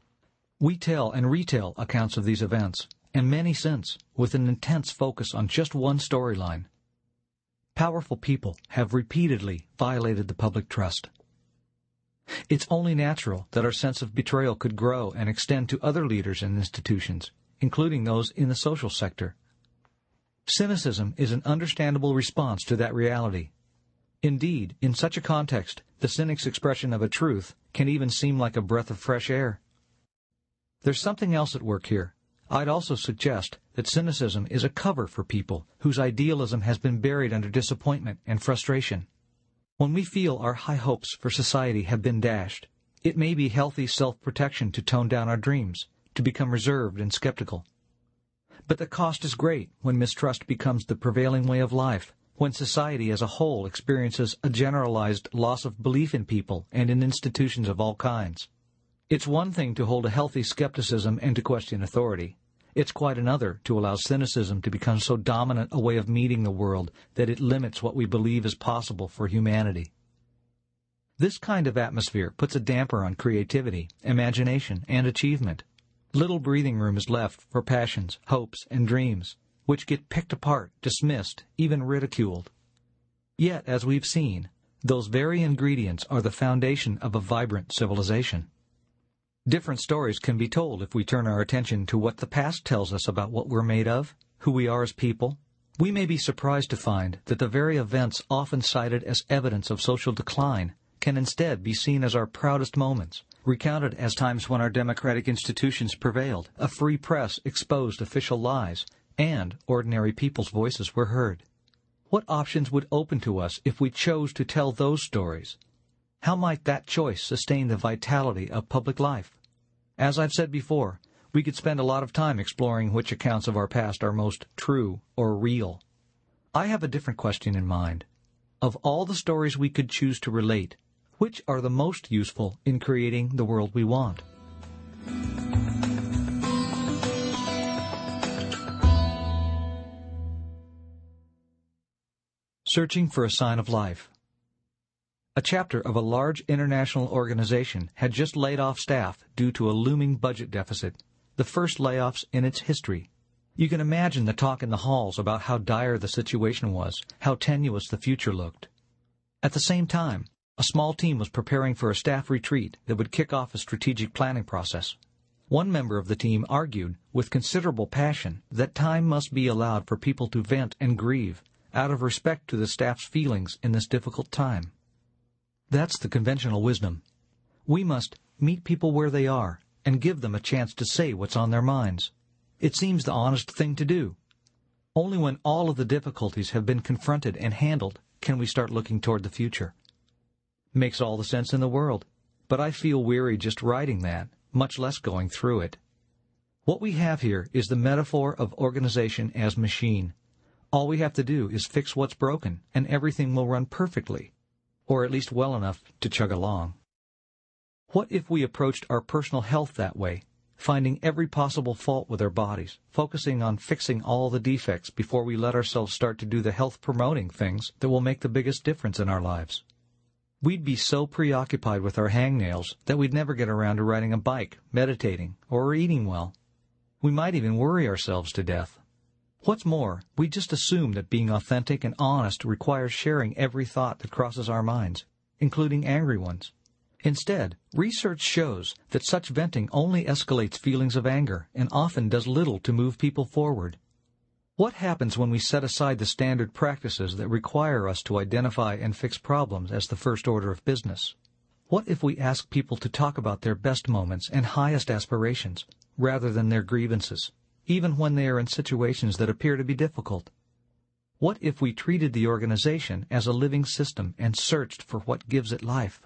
We tell and retell accounts of these events, and many since, with an intense focus on just one storyline. Powerful people have repeatedly violated the public trust. It's only natural that our sense of betrayal could grow and extend to other leaders and institutions, including those in the social sector. Cynicism is an understandable response to that reality. Indeed, in such a context, the cynic's expression of a truth can even seem like a breath of fresh air. There's something else at work here. I'd also suggest that cynicism is a cover for people whose idealism has been buried under disappointment and frustration. When we feel our high hopes for society have been dashed, it may be healthy self-protection to tone down our dreams, to become reserved and skeptical. But the cost is great when mistrust becomes the prevailing way of life, when society as a whole experiences a generalized loss of belief in people and in institutions of all kinds. It's one thing to hold a healthy skepticism and to question authority. It's quite another to allow cynicism to become so dominant a way of meeting the world that it limits what we believe is possible for humanity. This kind of atmosphere puts a damper on creativity, imagination, and achievement. Little breathing room is left for passions, hopes, and dreams, which get picked apart, dismissed, even ridiculed. Yet, as we've seen, those very ingredients are the foundation of a vibrant civilization. Different stories can be told if we turn our attention to what the past tells us about what we're made of, who we are as people. We may be surprised to find that the very events often cited as evidence of social decline can instead be seen as our proudest moments, recounted as times when our democratic institutions prevailed, a free press exposed official lies, and ordinary people's voices were heard. What options would open to us if we chose to tell those stories? How might that choice sustain the vitality of public life? As I've said before, we could spend a lot of time exploring which accounts of our past are most true or real. I have a different question in mind. Of all the stories we could choose to relate, which are the most useful in creating the world we want? Searching for a Sign of Life. A chapter of a large international organization had just laid off staff due to a looming budget deficit, the first layoffs in its history. You can imagine the talk in the halls about how dire the situation was, how tenuous the future looked. At the same time, a small team was preparing for a staff retreat that would kick off a strategic planning process. One member of the team argued, with considerable passion, that time must be allowed for people to vent and grieve, out of respect to the staff's feelings in this difficult time. That's the conventional wisdom. We must meet people where they are and give them a chance to say what's on their minds. It seems the honest thing to do. Only when all of the difficulties have been confronted and handled can we start looking toward the future. Makes all the sense in the world, but I feel weary just writing that, much less going through it. What we have here is the metaphor of organization as machine. All we have to do is fix what's broken, and everything will run perfectly, or at least well enough to chug along. What if we approached our personal health that way, finding every possible fault with our bodies, focusing on fixing all the defects before we let ourselves start to do the health-promoting things that will make the biggest difference in our lives? We'd be so preoccupied with our hangnails that we'd never get around to riding a bike, meditating, or eating well. We might even worry ourselves to death. What's more, we just assume that being authentic and honest requires sharing every thought that crosses our minds, including angry ones. Instead, research shows that such venting only escalates feelings of anger and often does little to move people forward. What happens when we set aside the standard practices that require us to identify and fix problems as the first order of business? What if we ask people to talk about their best moments and highest aspirations, rather than their grievances, even when they are in situations that appear to be difficult? What if we treated the organization as a living system and searched for what gives it life?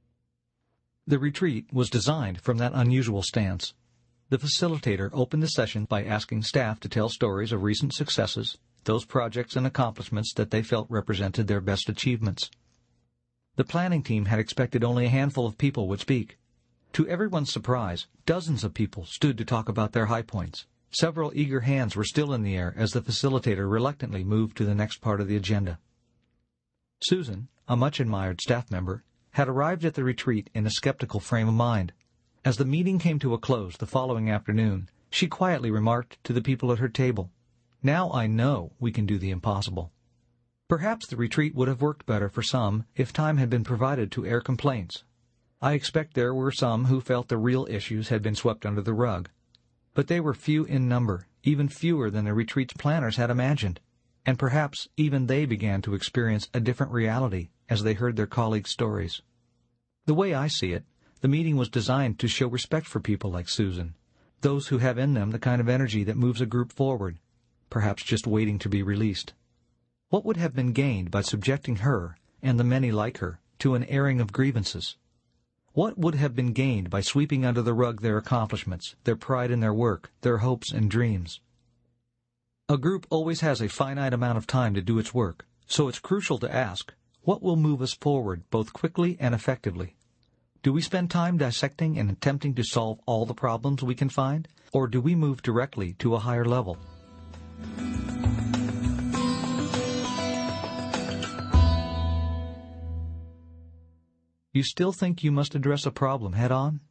The retreat was designed from that unusual stance. The facilitator opened the session by asking staff to tell stories of recent successes, those projects and accomplishments that they felt represented their best achievements. The planning team had expected only a handful of people would speak. To everyone's surprise, dozens of people stood to talk about their high points, Several eager hands were still in the air as the facilitator reluctantly moved to the next part of the agenda. Susan, a much-admired staff member, had arrived at the retreat in a skeptical frame of mind. As the meeting came to a close the following afternoon, she quietly remarked to the people at her table, "Now I know we can do the impossible." Perhaps the retreat would have worked better for some if time had been provided to air complaints. I expect there were some who felt the real issues had been swept under the rug. But they were few in number, even fewer than the retreat's planners had imagined, and perhaps even they began to experience a different reality as they heard their colleagues' stories. The way I see it, the meeting was designed to show respect for people like Susan, those who have in them the kind of energy that moves a group forward, perhaps just waiting to be released. What would have been gained by subjecting her, and the many like her, to an airing of grievances? What would have been gained by sweeping under the rug their accomplishments, their pride in their work, their hopes and dreams? A group always has a finite amount of time to do its work, so it's crucial to ask, what will move us forward both quickly and effectively? Do we spend time dissecting and attempting to solve all the problems we can find, or do we move directly to a higher level? You still think you must address a problem head-on?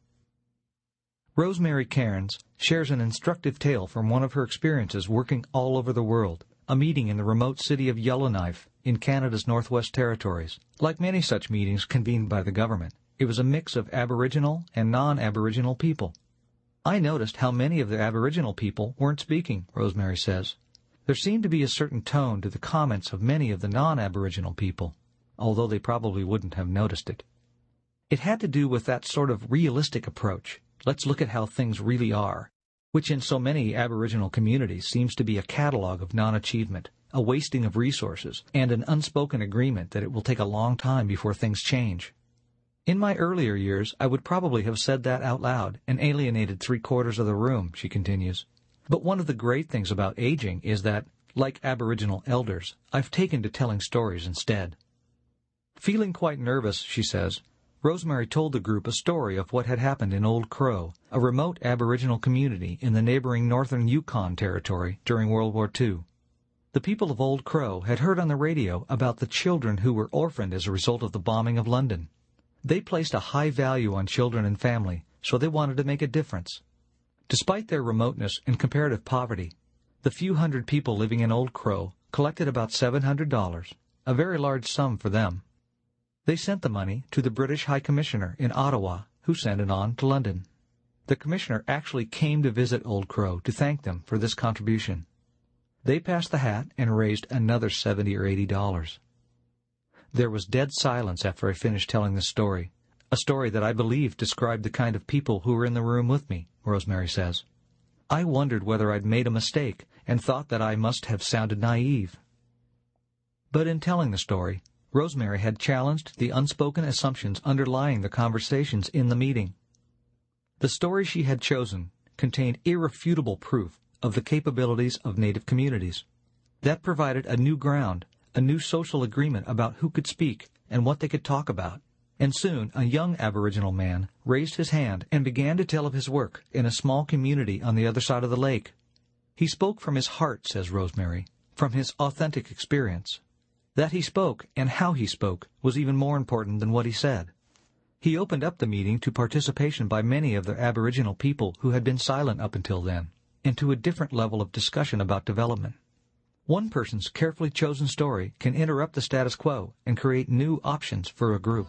Rosemary Cairns shares an instructive tale from one of her experiences working all over the world, a meeting in the remote city of Yellowknife in Canada's Northwest Territories. Like many such meetings convened by the government, it was a mix of Aboriginal and non-Aboriginal people. I noticed how many of the Aboriginal people weren't speaking, Rosemary says. There seemed to be a certain tone to the comments of many of the non-Aboriginal people, although they probably wouldn't have noticed it. It had to do with that sort of realistic approach, let's look at how things really are, which in so many Aboriginal communities seems to be a catalog of non-achievement, a wasting of resources, and an unspoken agreement that it will take a long time before things change. In my earlier years, I would probably have said that out loud and alienated 3/4 of the room, she continues. But one of the great things about aging is that, like Aboriginal elders, I've taken to telling stories instead. Feeling quite nervous, she says, Rosemary told the group a story of what had happened in Old Crow, a remote Aboriginal community in the neighboring northern Yukon Territory during World War II. The people of Old Crow had heard on the radio about the children who were orphaned as a result of the bombing of London. They placed a high value on children and family, so they wanted to make a difference. Despite their remoteness and comparative poverty, the few hundred people living in Old Crow collected about $700, a very large sum for them. They sent the money to the British High Commissioner in Ottawa, who sent it on to London. The commissioner actually came to visit Old Crow to thank them for this contribution. They passed the hat and raised another $70 or $80. There was dead silence after I finished telling the story, a story that I believe described the kind of people who were in the room with me, Rosemary says. I wondered whether I'd made a mistake and thought that I must have sounded naive. But in telling the story, Rosemary had challenged the unspoken assumptions underlying the conversations in the meeting. The story she had chosen contained irrefutable proof of the capabilities of Native communities. That provided a new ground, a new social agreement about who could speak and what they could talk about. And soon a young Aboriginal man raised his hand and began to tell of his work in a small community on the other side of the lake. He spoke from his heart, says Rosemary, from his authentic experience. That he spoke and how he spoke was even more important than what he said. He opened up the meeting to participation by many of the Aboriginal people who had been silent up until then, and to a different level of discussion about development. One person's carefully chosen story can interrupt the status quo and create new options for a group.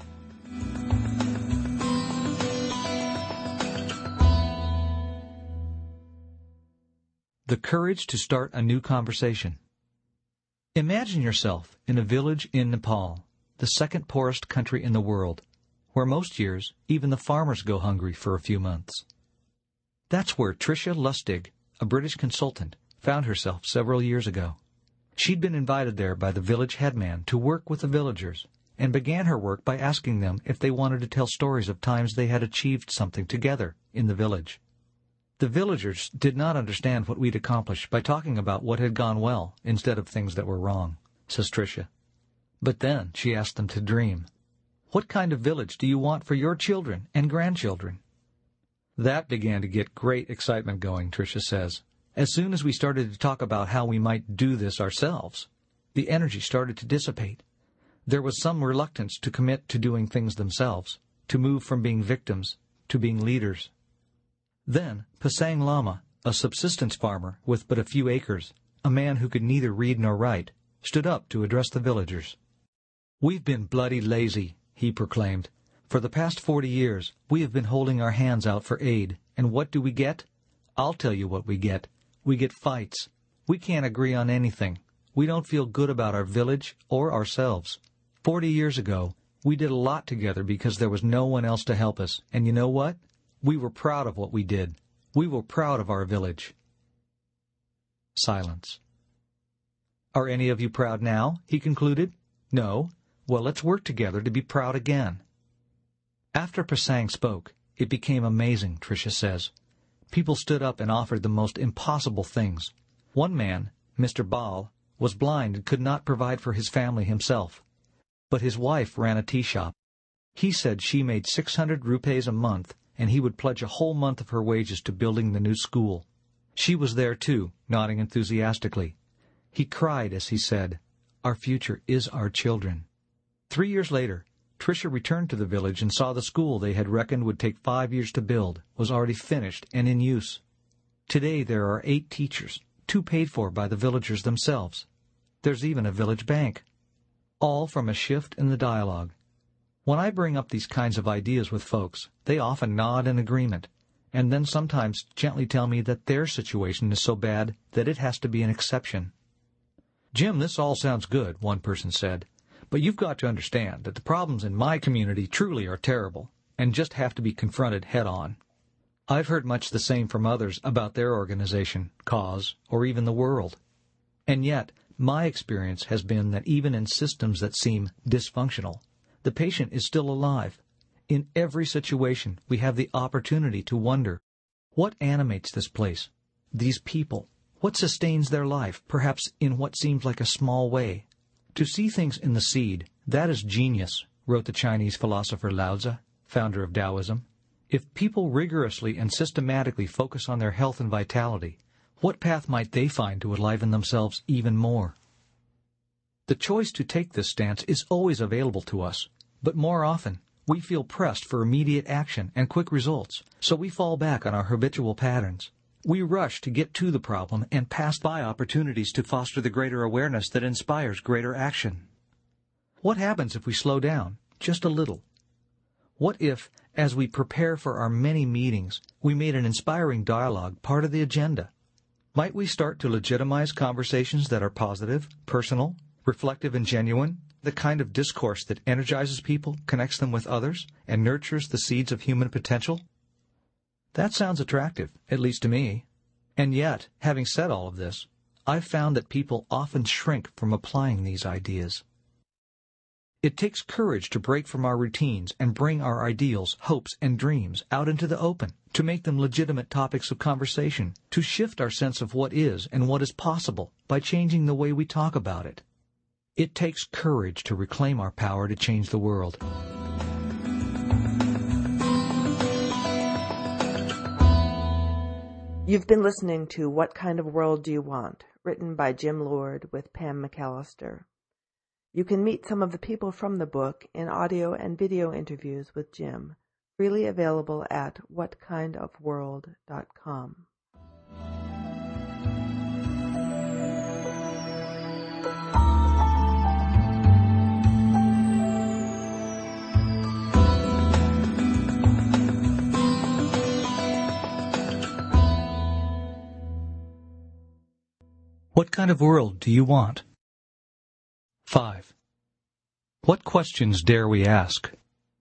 The courage to start a new conversation. Imagine yourself in a village in Nepal, the second poorest country in the world, where most years even the farmers go hungry for a few months. That's where Tricia Lustig, a British consultant, found herself several years ago. She'd been invited there by the village headman to work with the villagers, and began her work by asking them if they wanted to tell stories of times they had achieved something together in the village. The villagers did not understand what we'd accomplished by talking about what had gone well instead of things that were wrong, says Tricia. But then she asked them to dream. What kind of village do you want for your children and grandchildren? That began to get great excitement going, Tricia says. As soon as we started to talk about how we might do this ourselves, the energy started to dissipate. There was some reluctance to commit to doing things themselves, to move from being victims to being leaders. Then Pasang Lama, a subsistence farmer with but a few acres, a man who could neither read nor write, stood up to address the villagers. "We've been bloody lazy," he proclaimed. "For the past 40 years, we have been holding our hands out for aid, and what do we get? I'll tell you what we get. We get fights. We can't agree on anything. We don't feel good about our village or ourselves. 40 years ago, we did a lot together because there was no one else to help us, and you know what? We were proud of what we did. We were proud of our village." Silence. "Are any of you proud now?" he concluded. "No? Well, let's work together to be proud again." After Pasang spoke, it became amazing, Tricia says. People stood up and offered the most impossible things. One man, Mr. Bal, was blind and could not provide for his family himself. But his wife ran a tea shop. He said she made 600 rupees a month, and he would pledge a whole month of her wages to building the new school. She was there, too, nodding enthusiastically. He cried as he said, "Our future is our children." 3 years later, Tricia returned to the village and saw the school they had reckoned would take 5 years to build was already finished and in use. Today there are 8 teachers, 2 paid for by the villagers themselves. There's even a village bank. All from a shift in the dialogue. When I bring up these kinds of ideas with folks, they often nod in agreement, and then sometimes gently tell me that their situation is so bad that it has to be an exception. "Jim, this all sounds good," one person said, "but you've got to understand that the problems in my community truly are terrible, and just have to be confronted head-on." I've heard much the same from others about their organization, cause, or even the world. And yet, my experience has been that even in systems that seem dysfunctional, the patient is still alive. In every situation, we have the opportunity to wonder, what animates this place, these people? What sustains their life, perhaps in what seems like a small way? To see things in the seed, that is genius, wrote the Chinese philosopher Lao Tzu, founder of Taoism. If people rigorously and systematically focus on their health and vitality, what path might they find to enliven themselves even more? The choice to take this stance is always available to us, but more often we feel pressed for immediate action and quick results, so we fall back on our habitual patterns. We rush to get to the problem and pass by opportunities to foster the greater awareness that inspires greater action. What happens if we slow down, just a little? What if, as we prepare for our many meetings, we made an inspiring dialogue part of the agenda? Might we start to legitimize conversations that are positive, personal, reflective, and genuine, the kind of discourse that energizes people, connects them with others, and nurtures the seeds of human potential? That sounds attractive, at least to me. And yet, having said all of this, I've found that people often shrink from applying these ideas. It takes courage to break from our routines and bring our ideals, hopes, and dreams out into the open, to make them legitimate topics of conversation, to shift our sense of what is and what is possible by changing the way we talk about it. It takes courage to reclaim our power to change the world. You've been listening to What Kind of World Do You Want? Written by Jim Lord with Pam McAllister. You can meet some of the people from the book in audio and video interviews with Jim, freely available at whatkindofworld.com. What kind of world do you want? 5. What questions dare we ask?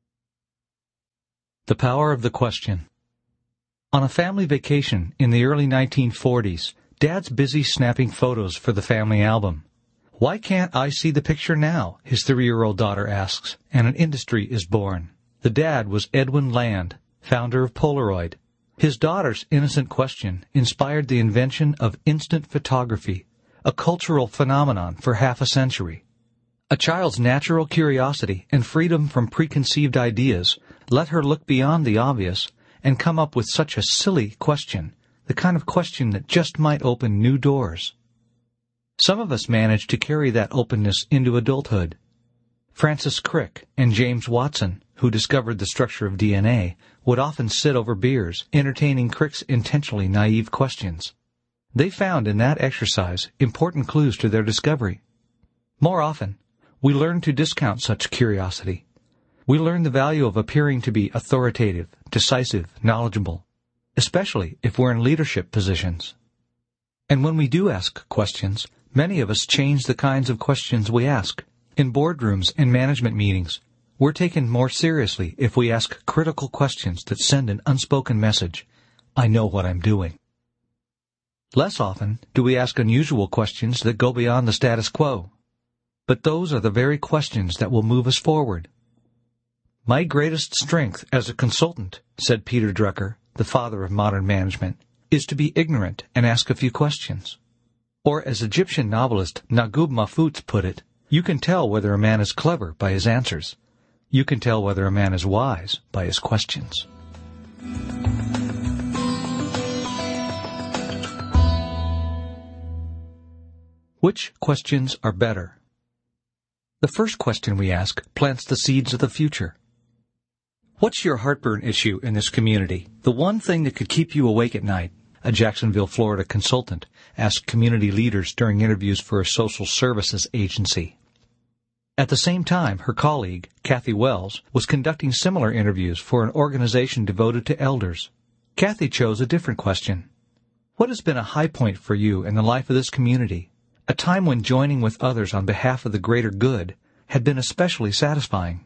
The power of the question. On a family vacation in the early 1940s, Dad's busy snapping photos for the family album. "Why can't I see the picture now?" his 3-year-old daughter asks, and an industry is born. The dad was Edwin Land, founder of Polaroid. His daughter's innocent question inspired the invention of instant photography, a cultural phenomenon for half a century. A child's natural curiosity and freedom from preconceived ideas let her look beyond the obvious and come up with such a silly question, the kind of question that just might open new doors. Some of us manage to carry that openness into adulthood. Francis Crick and James Watson, who discovered the structure of DNA, would often sit over beers, entertaining Crick's intentionally naive questions. They found in that exercise important clues to their discovery. More often, we learn to discount such curiosity. We learn the value of appearing to be authoritative, decisive, knowledgeable, especially if we're in leadership positions. And when we do ask questions, many of us change the kinds of questions we ask. In boardrooms and management meetings, we're taken more seriously if we ask critical questions that send an unspoken message, I know what I'm doing. Less often do we ask unusual questions that go beyond the status quo. But those are the very questions that will move us forward. My greatest strength as a consultant, said Peter Drucker, the father of modern management, is to be ignorant and ask a few questions. Or as Egyptian novelist Naguib Mahfouz put it, you can tell whether a man is clever by his answers. You can tell whether a man is wise by his questions. Which questions are better? The first question we ask plants the seeds of the future. What's your heartburn issue in this community? The one thing that could keep you awake at night? A Jacksonville, Florida consultant asked community leaders during interviews for a social services agency. At the same time, her colleague, Kathy Wells, was conducting similar interviews for an organization devoted to elders. Kathy chose a different question. What has been a high point for you in the life of this community? A time when joining with others on behalf of the greater good had been especially satisfying.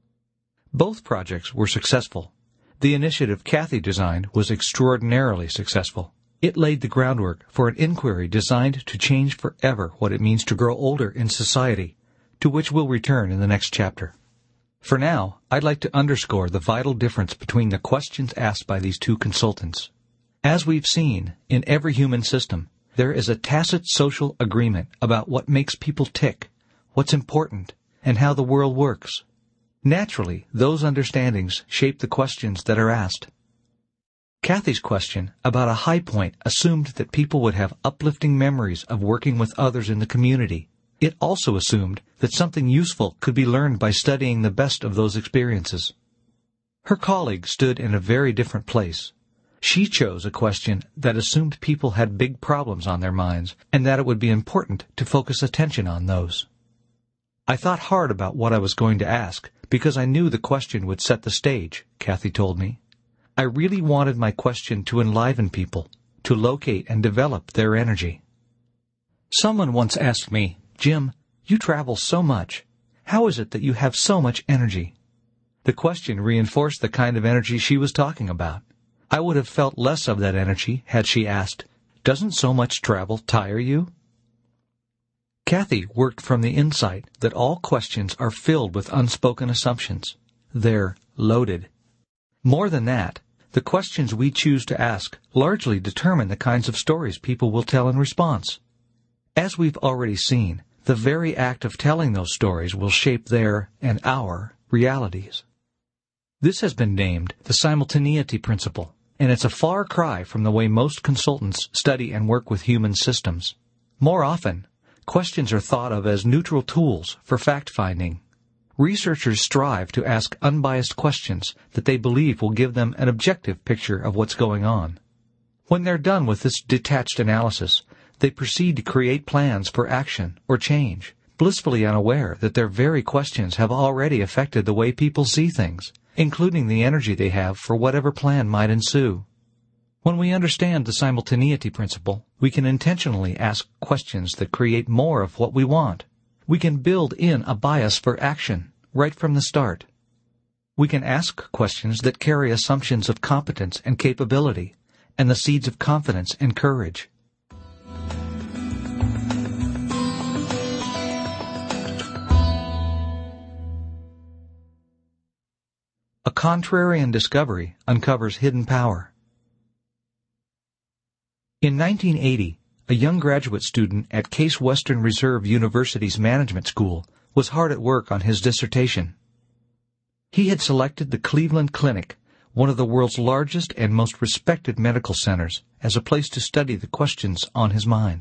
Both projects were successful. The initiative Kathy designed was extraordinarily successful. It laid the groundwork for an inquiry designed to change forever what it means to grow older in society, to which we'll return in the next chapter. For now, I'd like to underscore the vital difference between the questions asked by these two consultants. As we've seen, in every human system, there is a tacit social agreement about what makes people tick, what's important, and how the world works. Naturally, those understandings shape the questions that are asked. Kathy's question about a high point assumed that people would have uplifting memories of working with others in the community. It also assumed that something useful could be learned by studying the best of those experiences. Her colleague stood in a very different place. She chose a question that assumed people had big problems on their minds and that it would be important to focus attention on those. I thought hard about what I was going to ask because I knew the question would set the stage, Kathy told me. I really wanted my question to enliven people, to locate and develop their energy. Someone once asked me, Jim, you travel so much. How is it that you have so much energy? The question reinforced the kind of energy she was talking about. I would have felt less of that energy had she asked, doesn't so much travel tire you? Kathy worked from the insight that all questions are filled with unspoken assumptions. They're loaded. More than that, the questions we choose to ask largely determine the kinds of stories people will tell in response. As we've already seen, the very act of telling those stories will shape their and our realities. This has been named the simultaneity principle, and it's a far cry from the way most consultants study and work with human systems. More often, questions are thought of as neutral tools for fact-finding. Researchers strive to ask unbiased questions that they believe will give them an objective picture of what's going on. When they're done with this detached analysis, they proceed to create plans for action or change, blissfully unaware that their very questions have already affected the way people see things, including the energy they have for whatever plan might ensue. When we understand the simultaneity principle, we can intentionally ask questions that create more of what we want. We can build in a bias for action right from the start. We can ask questions that carry assumptions of competence and capability, and the seeds of confidence and courage. A contrarian discovery uncovers hidden power. In 1980, a young graduate student at Case Western Reserve University's Management School was hard at work on his dissertation. He had selected the Cleveland Clinic, one of the world's largest and most respected medical centers, as a place to study the questions on his mind.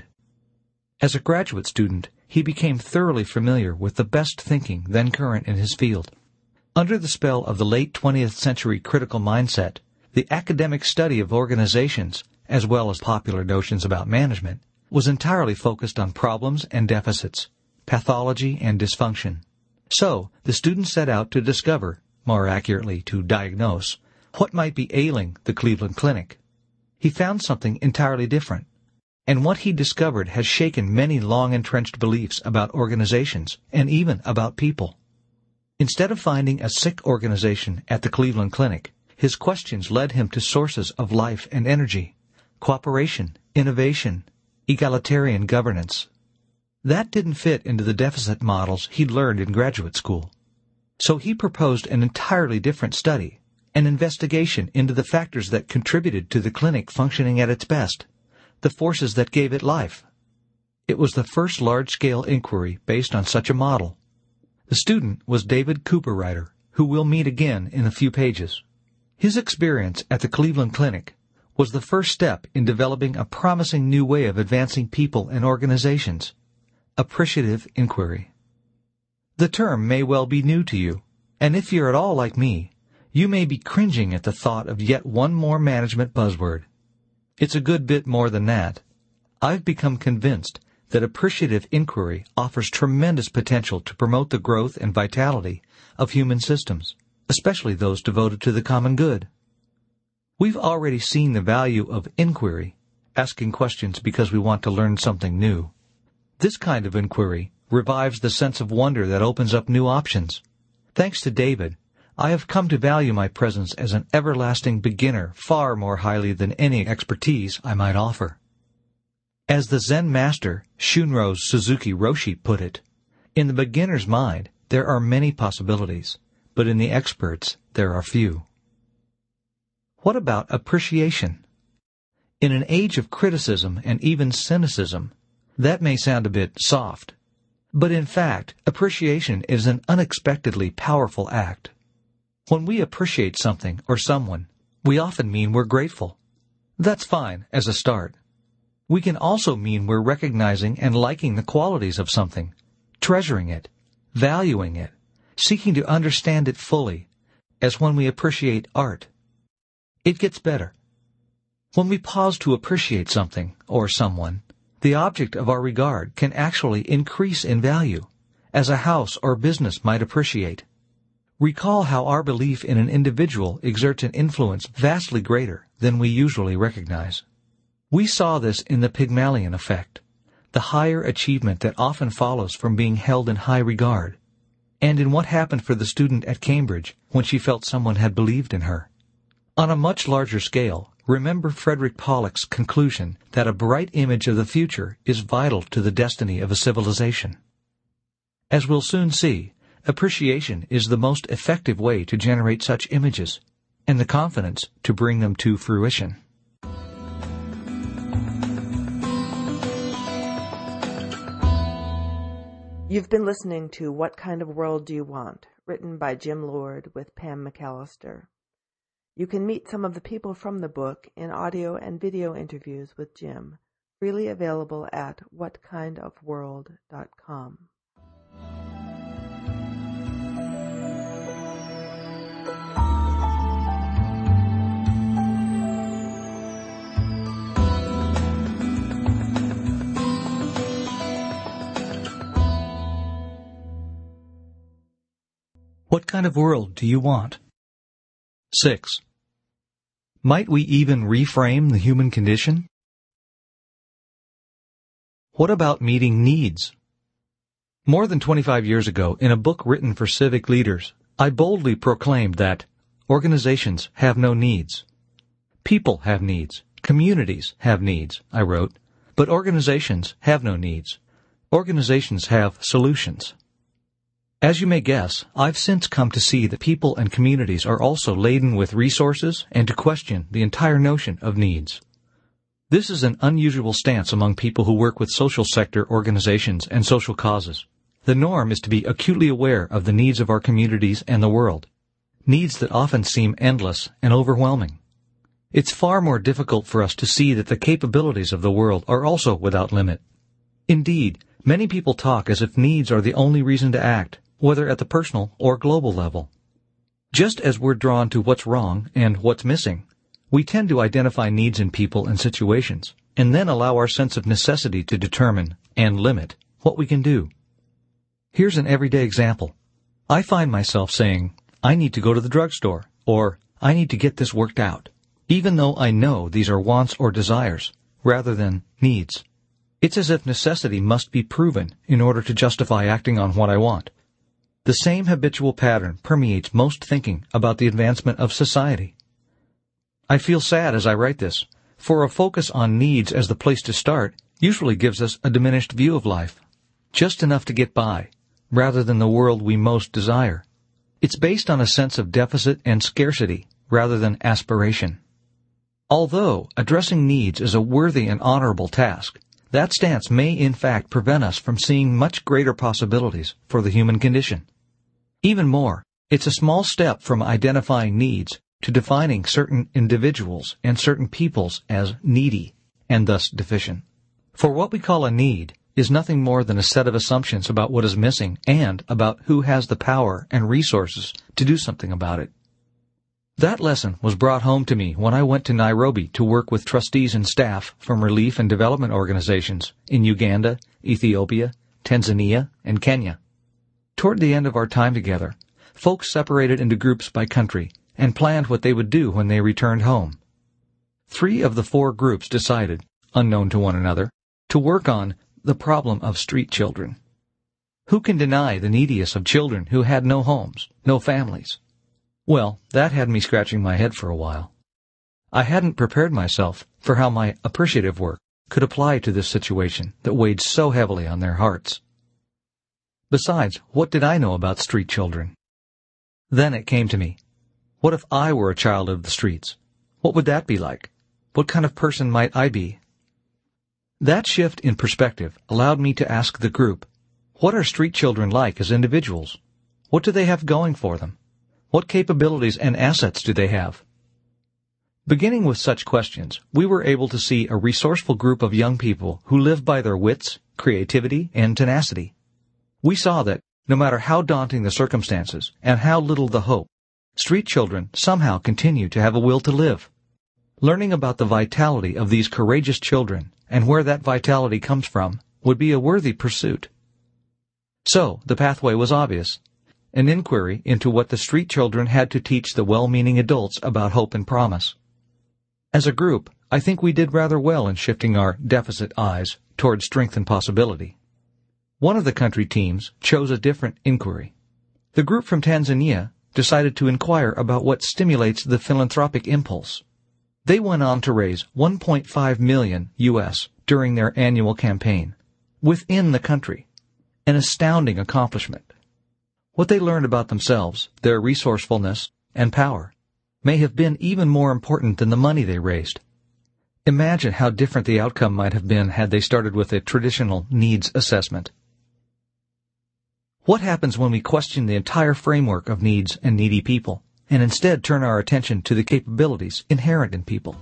As a graduate student, he became thoroughly familiar with the best thinking then current in his field. Under the spell of the late 20th century critical mindset, the academic study of organizations, as well as popular notions about management, was entirely focused on problems and deficits, pathology and dysfunction. So, the student set out to discover, more accurately to diagnose, what might be ailing the Cleveland Clinic. He found something entirely different. And what he discovered has shaken many long-entrenched beliefs about organizations and even about people. Instead of finding a sick organization at the Cleveland Clinic, his questions led him to sources of life and energy, cooperation, innovation, egalitarian governance. That didn't fit into the deficit models he'd learned in graduate school. So he proposed an entirely different study, an investigation into the factors that contributed to the clinic functioning at its best, the forces that gave it life. It was the first large-scale inquiry based on such a model. The student was David Cooperrider, who we'll meet again in a few pages. His experience at the Cleveland Clinic was the first step in developing a promising new way of advancing people and organizations, appreciative inquiry. The term may well be new to you, and if you're at all like me, you may be cringing at the thought of yet one more management buzzword. It's a good bit more than that. I've become convinced that appreciative inquiry offers tremendous potential to promote the growth and vitality of human systems, especially those devoted to the common good. We've already seen the value of inquiry, asking questions because we want to learn something new. This kind of inquiry revives the sense of wonder that opens up new options. Thanks to David, I have come to value my presence as an everlasting beginner far more highly than any expertise I might offer. As the Zen master Shunryo Suzuki Roshi put it, in the beginner's mind there are many possibilities, but in the expert's there are few. What about appreciation? In an age of criticism and even cynicism, that may sound a bit soft, but in fact, appreciation is an unexpectedly powerful act. When we appreciate something or someone, we often mean we're grateful. That's fine as a start. We can also mean we're recognizing and liking the qualities of something, treasuring it, valuing it, seeking to understand it fully, as when we appreciate art. It gets better. When we pause to appreciate something or someone, the object of our regard can actually increase in value, as a house or business might appreciate. Recall how our belief in an individual exerts an influence vastly greater than we usually recognize. We saw this in the Pygmalion effect, the higher achievement that often follows from being held in high regard, and in what happened for the student at Cambridge when she felt someone had believed in her. On a much larger scale, remember Frederick Pollock's conclusion that a bright image of the future is vital to the destiny of a civilization. As we'll soon see, appreciation is the most effective way to generate such images, and the confidence to bring them to fruition. You've been listening to What Kind of World Do You Want? Written by Jim Lord with Pam McAllister. You can meet some of the people from the book in audio and video interviews with Jim, freely available at whatkindofworld.com. What kind of world do you want? 6. Might we even reframe the human condition? What about meeting needs? More than 25 years ago, in a book written for civic leaders, I boldly proclaimed that organizations have no needs. People have needs. Communities have needs, I wrote, but organizations have no needs. Organizations have solutions. As you may guess, I've since come to see that people and communities are also laden with resources and to question the entire notion of needs. This is an unusual stance among people who work with social sector organizations and social causes. The norm is to be acutely aware of the needs of our communities and the world. needs that often seem endless and overwhelming. It's far more difficult for us to see that the capabilities of the world are also without limit. Indeed, many people talk as if needs are the only reason to act, whether at the personal or global level. Just as we're drawn to what's wrong and what's missing, we tend to identify needs in people and situations, and then allow our sense of necessity to determine and limit what we can do. Here's an everyday example. I find myself saying, I need to go to the drugstore, or I need to get this worked out, even though I know these are wants or desires, rather than needs. It's as if necessity must be proven in order to justify acting on what I want. The same habitual pattern permeates most thinking about the advancement of society. I feel sad as I write this, for a focus on needs as the place to start usually gives us a diminished view of life, just enough to get by, rather than the world we most desire. It's based on a sense of deficit and scarcity, rather than aspiration. Although addressing needs is a worthy and honorable task, that stance may in fact prevent us from seeing much greater possibilities for the human condition. Even more, it's a small step from identifying needs to defining certain individuals and certain peoples as needy, and thus deficient. For what we call a need is nothing more than a set of assumptions about what is missing and about who has the power and resources to do something about it. That lesson was brought home to me when I went to Nairobi to work with trustees and staff from relief and development organizations in Uganda, Ethiopia, Tanzania, and Kenya. Toward the end of our time together, folks separated into groups by country and planned what they would do when they returned home. 3 of the 4 groups decided, unknown to one another, to work on the problem of street children. Who can deny the neediest of children who had no homes, no families? Well, that had me scratching my head for a while. I hadn't prepared myself for how my appreciative work could apply to this situation that weighed so heavily on their hearts. Besides, what did I know about street children? Then it came to me. What if I were a child of the streets? What would that be like? What kind of person might I be? That shift in perspective allowed me to ask the group, what are street children like as individuals? What do they have going for them? What capabilities and assets do they have? Beginning with such questions, we were able to see a resourceful group of young people who live by their wits, creativity, and tenacity. We saw that, no matter how daunting the circumstances and how little the hope, street children somehow continue to have a will to live. Learning about the vitality of these courageous children and where that vitality comes from would be a worthy pursuit. So, the pathway was obvious. An inquiry into what the street children had to teach the well-meaning adults about hope and promise. As a group, I think we did rather well in shifting our deficit eyes toward strength and possibility. One of the country teams chose a different inquiry. The group from Tanzania decided to inquire about what stimulates the philanthropic impulse. They went on to raise $1.5 million US during their annual campaign, within the country, an astounding accomplishment. What they learned about themselves, their resourcefulness, and power may have been even more important than the money they raised. Imagine how different the outcome might have been had they started with a traditional needs assessment. What happens when we question the entire framework of needs and needy people, and instead turn our attention to the capabilities inherent in people?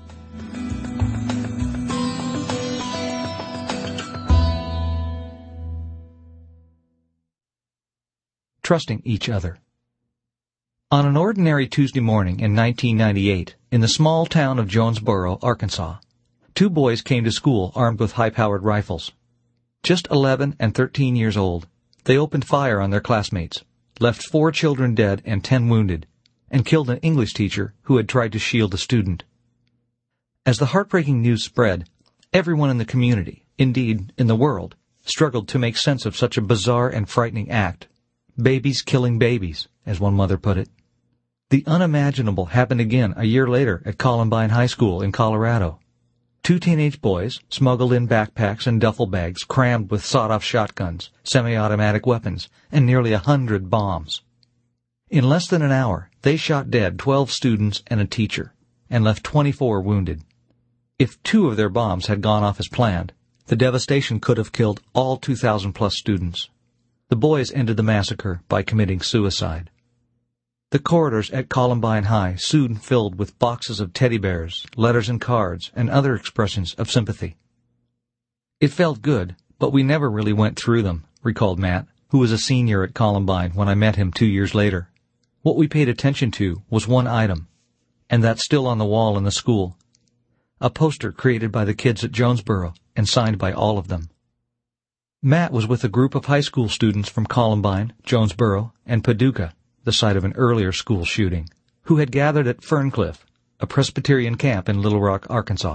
Trusting each other. On an ordinary Tuesday morning in 1998, in the small town of Jonesboro, Arkansas, 2 boys came to school armed with high-powered rifles. Just 11 and 13 years old, they opened fire on their classmates, left 4 children dead and 10 wounded, and killed an English teacher who had tried to shield a student. As the heartbreaking news spread, everyone in the community, indeed in the world, struggled to make sense of such a bizarre and frightening act. Babies killing babies, as one mother put it. The unimaginable happened again a year later at Columbine High School in Colorado. 2 teenage boys smuggled in backpacks and duffel bags crammed with sawed-off shotguns, semi-automatic weapons, and nearly 100 bombs. In less than an hour, they shot dead 12 students and a teacher, and left 24 wounded. If 2 of their bombs had gone off as planned, the devastation could have killed all 2,000-plus students. The boys ended the massacre by committing suicide. The corridors at Columbine High soon filled with boxes of teddy bears, letters and cards, and other expressions of sympathy. It felt good, but we never really went through them, recalled Matt, who was a senior at Columbine when I met him 2 years later. What we paid attention to was one item, and that's still on the wall in the school. A poster created by the kids at Jonesboro and signed by all of them. Matt was with a group of high school students from Columbine, Jonesboro, and Paducah, the site of an earlier school shooting, who had gathered at Ferncliff, a Presbyterian camp in Little Rock, Arkansas.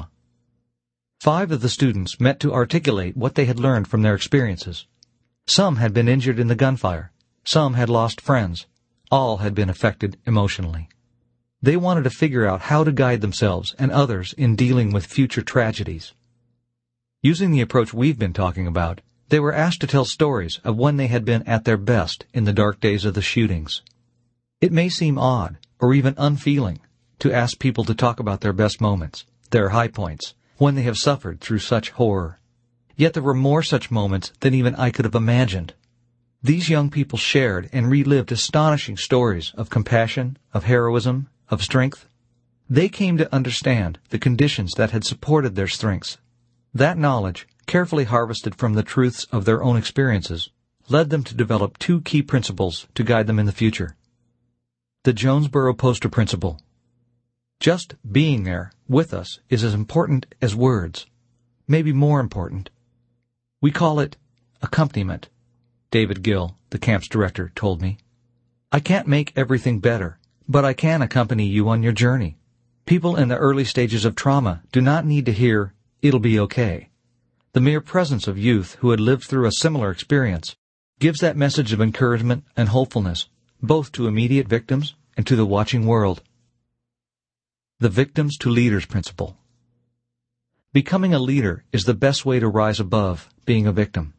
5 of the students met to articulate what they had learned from their experiences. Some had been injured in the gunfire. Some had lost friends. All had been affected emotionally. They wanted to figure out how to guide themselves and others in dealing with future tragedies. Using the approach we've been talking about, they were asked to tell stories of when they had been at their best in the dark days of the shootings. It may seem odd, or even unfeeling, to ask people to talk about their best moments, their high points, when they have suffered through such horror. Yet there were more such moments than even I could have imagined. These young people shared and relived astonishing stories of compassion, of heroism, of strength. They came to understand the conditions that had supported their strengths. That knowledge, carefully harvested from the truths of their own experiences, led them to develop 2 key principles to guide them in the future. The Jonesboro Poster Principle. Just being there with us is as important as words, maybe more important. We call it accompaniment, David Gill, the camp's director, told me. I can't make everything better, but I can accompany you on your journey. People in the early stages of trauma do not need to hear, "It'll be okay." The mere presence of youth who had lived through a similar experience gives that message of encouragement and hopefulness, both to immediate victims and to the watching world. The Victims to Leaders Principle. Becoming a leader is the best way to rise above being a victim.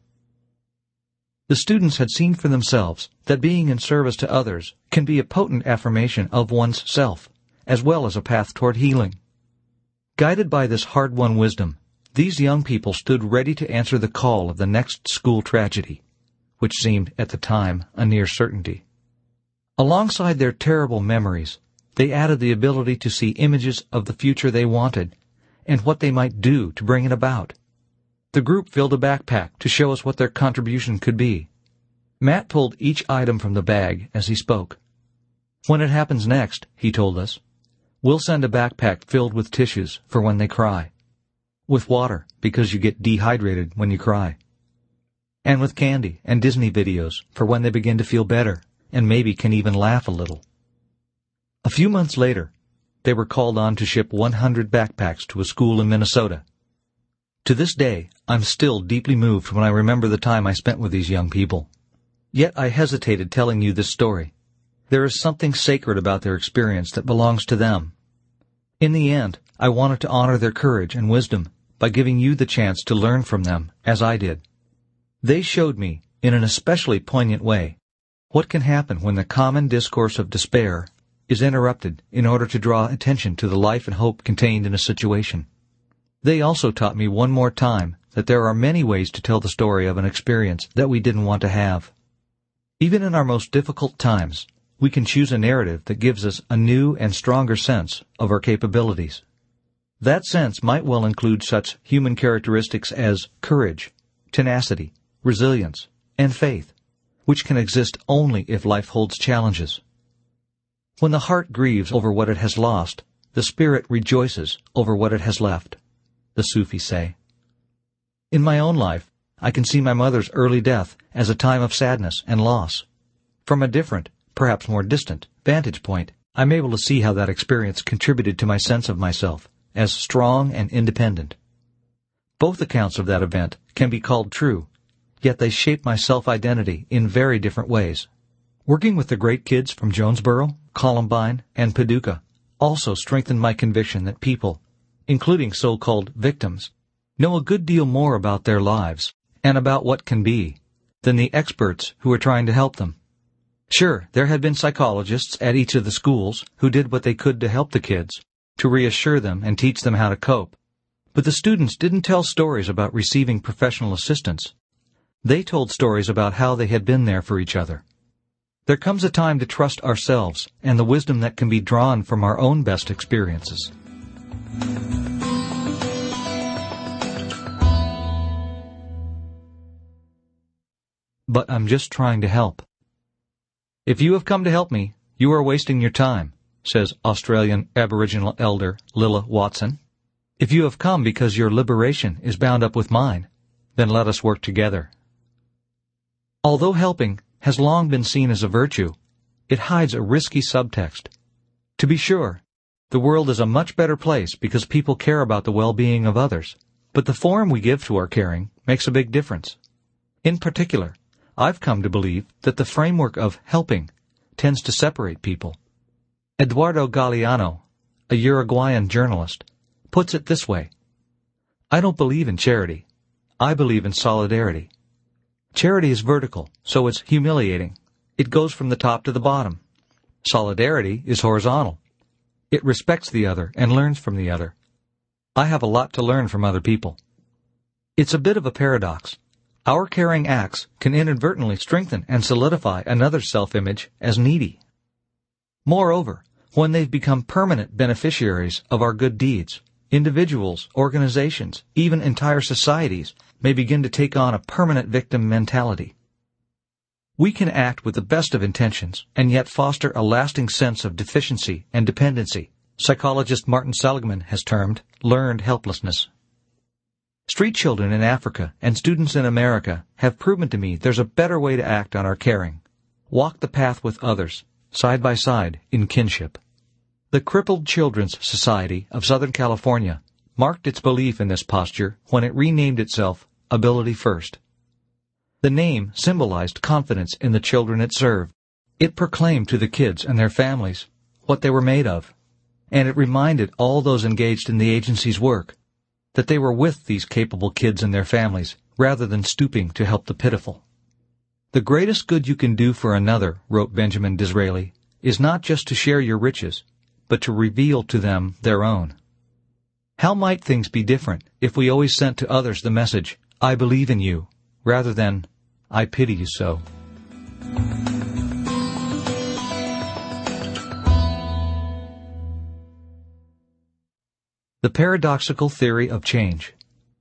The students had seen for themselves that being in service to others can be a potent affirmation of one's self, as well as a path toward healing. Guided by this hard-won wisdom, these young people stood ready to answer the call of the next school tragedy, which seemed, at the time, a near certainty. Alongside their terrible memories, they added the ability to see images of the future they wanted and what they might do to bring it about. The group filled a backpack to show us what their contribution could be. Matt pulled each item from the bag as he spoke. When it happens next, he told us, we'll send a backpack filled with tissues for when they cry, with water because you get dehydrated when you cry, and with candy and Disney videos for when they begin to feel better and maybe can even laugh a little. A few months later, they were called on to ship 100 backpacks to a school in Minnesota. To this day, I'm still deeply moved when I remember the time I spent with these young people. Yet I hesitated telling you this story. There is something sacred about their experience that belongs to them. In the end, I wanted to honor their courage and wisdom by giving you the chance to learn from them, as I did. They showed me, in an especially poignant way, what can happen when the common discourse of despair is interrupted in order to draw attention to the life and hope contained in a situation. They also taught me one more time that there are many ways to tell the story of an experience that we didn't want to have. Even in our most difficult times, we can choose a narrative that gives us a new and stronger sense of our capabilities. That sense might well include such human characteristics as courage, tenacity, resilience, and faith, which can exist only if life holds challenges. When the heart grieves over what it has lost, the spirit rejoices over what it has left, the Sufis say. In my own life, I can see my mother's early death as a time of sadness and loss. From a different, perhaps more distant, vantage point, I'm able to see how that experience contributed to my sense of myself as strong and independent. Both accounts of that event can be called true, yet they shape my self-identity in very different ways. Working with the great kids from Jonesboro, Columbine, and Paducah also strengthened my conviction that people, including so-called victims, know a good deal more about their lives and about what can be than the experts who are trying to help them. Sure, there had been psychologists at each of the schools who did what they could to help the kids, to reassure them and teach them how to cope. But the students didn't tell stories about receiving professional assistance. They told stories about how they had been there for each other. There comes a time to trust ourselves and the wisdom that can be drawn from our own best experiences. But I'm just trying to help. If you have come to help me, you are wasting your time, says Australian Aboriginal elder Lilla Watson. If you have come because your liberation is bound up with mine, then let us work together. Although helping has long been seen as a virtue, it hides a risky subtext. To be sure, the world is a much better place because people care about the well-being of others, but the form we give to our caring makes a big difference. In particular, I've come to believe that the framework of helping tends to separate people. Eduardo Galeano, a Uruguayan journalist, puts it this way: I don't believe in charity. I believe in solidarity. Charity is vertical, so it's humiliating. It goes from the top to the bottom. Solidarity is horizontal. It respects the other and learns from the other. I have a lot to learn from other people. It's a bit of a paradox. Our caring acts can inadvertently strengthen and solidify another's self-image as needy. Moreover, when they've become permanent beneficiaries of our good deeds, individuals, organizations, even entire societies may begin to take on a permanent victim mentality. We can act with the best of intentions and yet foster a lasting sense of deficiency and dependency. Psychologist Martin Seligman has termed learned helplessness. Street children in Africa and students in America have proven to me there's a better way to act on our caring. Walk the path with others, side by side, in kinship. The Crippled Children's Society of Southern California marked its belief in this posture when it renamed itself Ability First. The name symbolized confidence in the children it served. It proclaimed to the kids and their families what they were made of, and it reminded all those engaged in the agency's work that they were with these capable kids and their families rather than stooping to help the pitiful. The greatest good you can do for another, wrote Benjamin Disraeli, is not just to share your riches, but to reveal to them their own. How might things be different if we always sent to others the message, I believe in you, rather than, I pity you so? The paradoxical theory of change.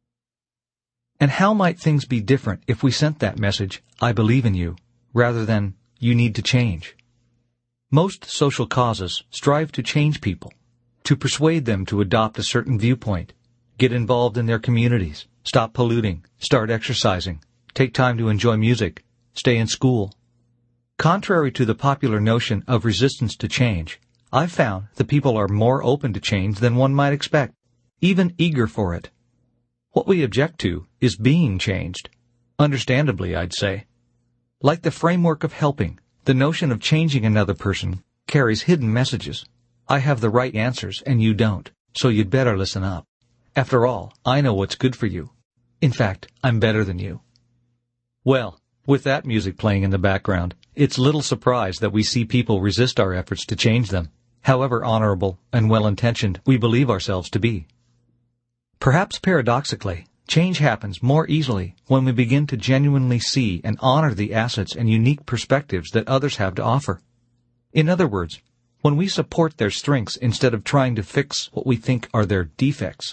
And how might things be different if we sent that message, I believe in you, rather than, you need to change? Most social causes strive to change people, to persuade them to adopt a certain viewpoint, get involved in their communities, stop polluting, start exercising, take time to enjoy music, stay in school. Contrary to the popular notion of resistance to change, I've found that people are more open to change than one might expect, even eager for it. What we object to is being changed. Understandably, I'd say. Like the framework of helping, the notion of changing another person carries hidden messages. I have the right answers and you don't, so you'd better listen up. After all, I know what's good for you. In fact, I'm better than you. Well, with that music playing in the background, it's little surprise that we see people resist our efforts to change them, however honorable and well-intentioned we believe ourselves to be. Perhaps paradoxically, change happens more easily when we begin to genuinely see and honor the assets and unique perspectives that others have to offer. In other words, when we support their strengths instead of trying to fix what we think are their defects.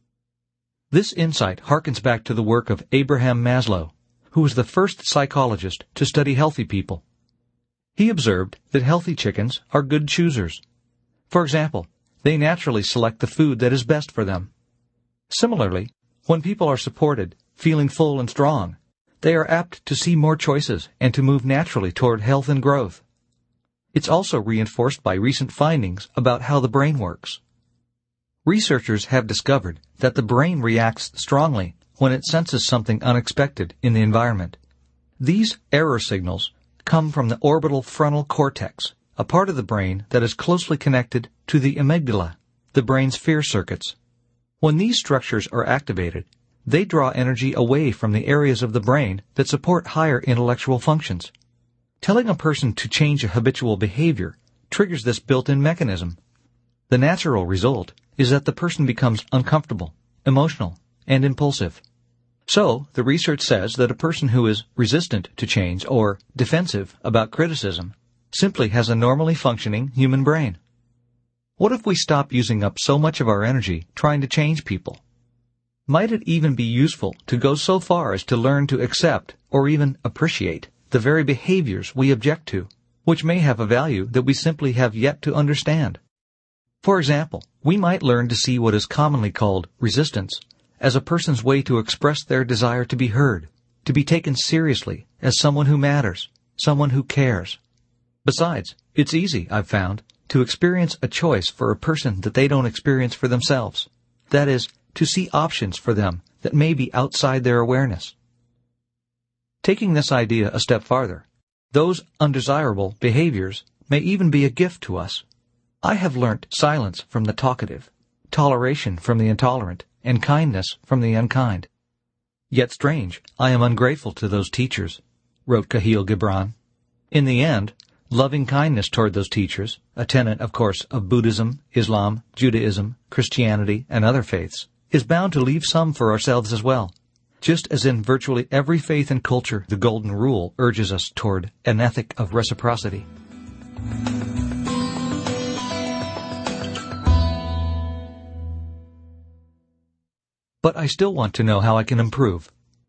This insight harkens back to the work of Abraham Maslow, who was the first psychologist to study healthy people. He observed that healthy chickens are good choosers. For example, they naturally select the food that is best for them. Similarly, when people are supported, feeling full and strong, they are apt to see more choices and to move naturally toward health and growth. It's also reinforced by recent findings about how the brain works. Researchers have discovered that the brain reacts strongly when it senses something unexpected in the environment. These error signals come from the orbital frontal cortex, a part of the brain that is closely connected to the amygdala, the brain's fear circuits. When these structures are activated, they draw energy away from the areas of the brain that support higher intellectual functions. Telling a person to change a habitual behavior triggers this built-in mechanism. The natural result is that the person becomes uncomfortable, emotional, and impulsive. So, the research says that a person who is resistant to change or defensive about criticism simply has a normally functioning human brain. What if we stop using up so much of our energy trying to change people? Might it even be useful to go so far as to learn to accept or even appreciate the very behaviors we object to, which may have a value that we simply have yet to understand? For example, we might learn to see what is commonly called resistance as a person's way to express their desire to be heard, to be taken seriously as someone who matters, someone who cares. Besides, it's easy, I've found, to experience a choice for a person that they don't experience for themselves. That is, to see options for them that may be outside their awareness. Taking this idea a step farther, those undesirable behaviors may even be a gift to us. I have learnt silence from the talkative, toleration from the intolerant, and kindness from the unkind. Yet strange, I am ungrateful to those teachers, wrote Kahlil Gibran. In the end, loving kindness toward those teachers, a tenet, of course, of Buddhism, Islam, Judaism, Christianity, and other faiths, is bound to leave some for ourselves as well. Just as in virtually every faith and culture, the Golden Rule urges us toward an ethic of reciprocity. But I still want to know how I can improve.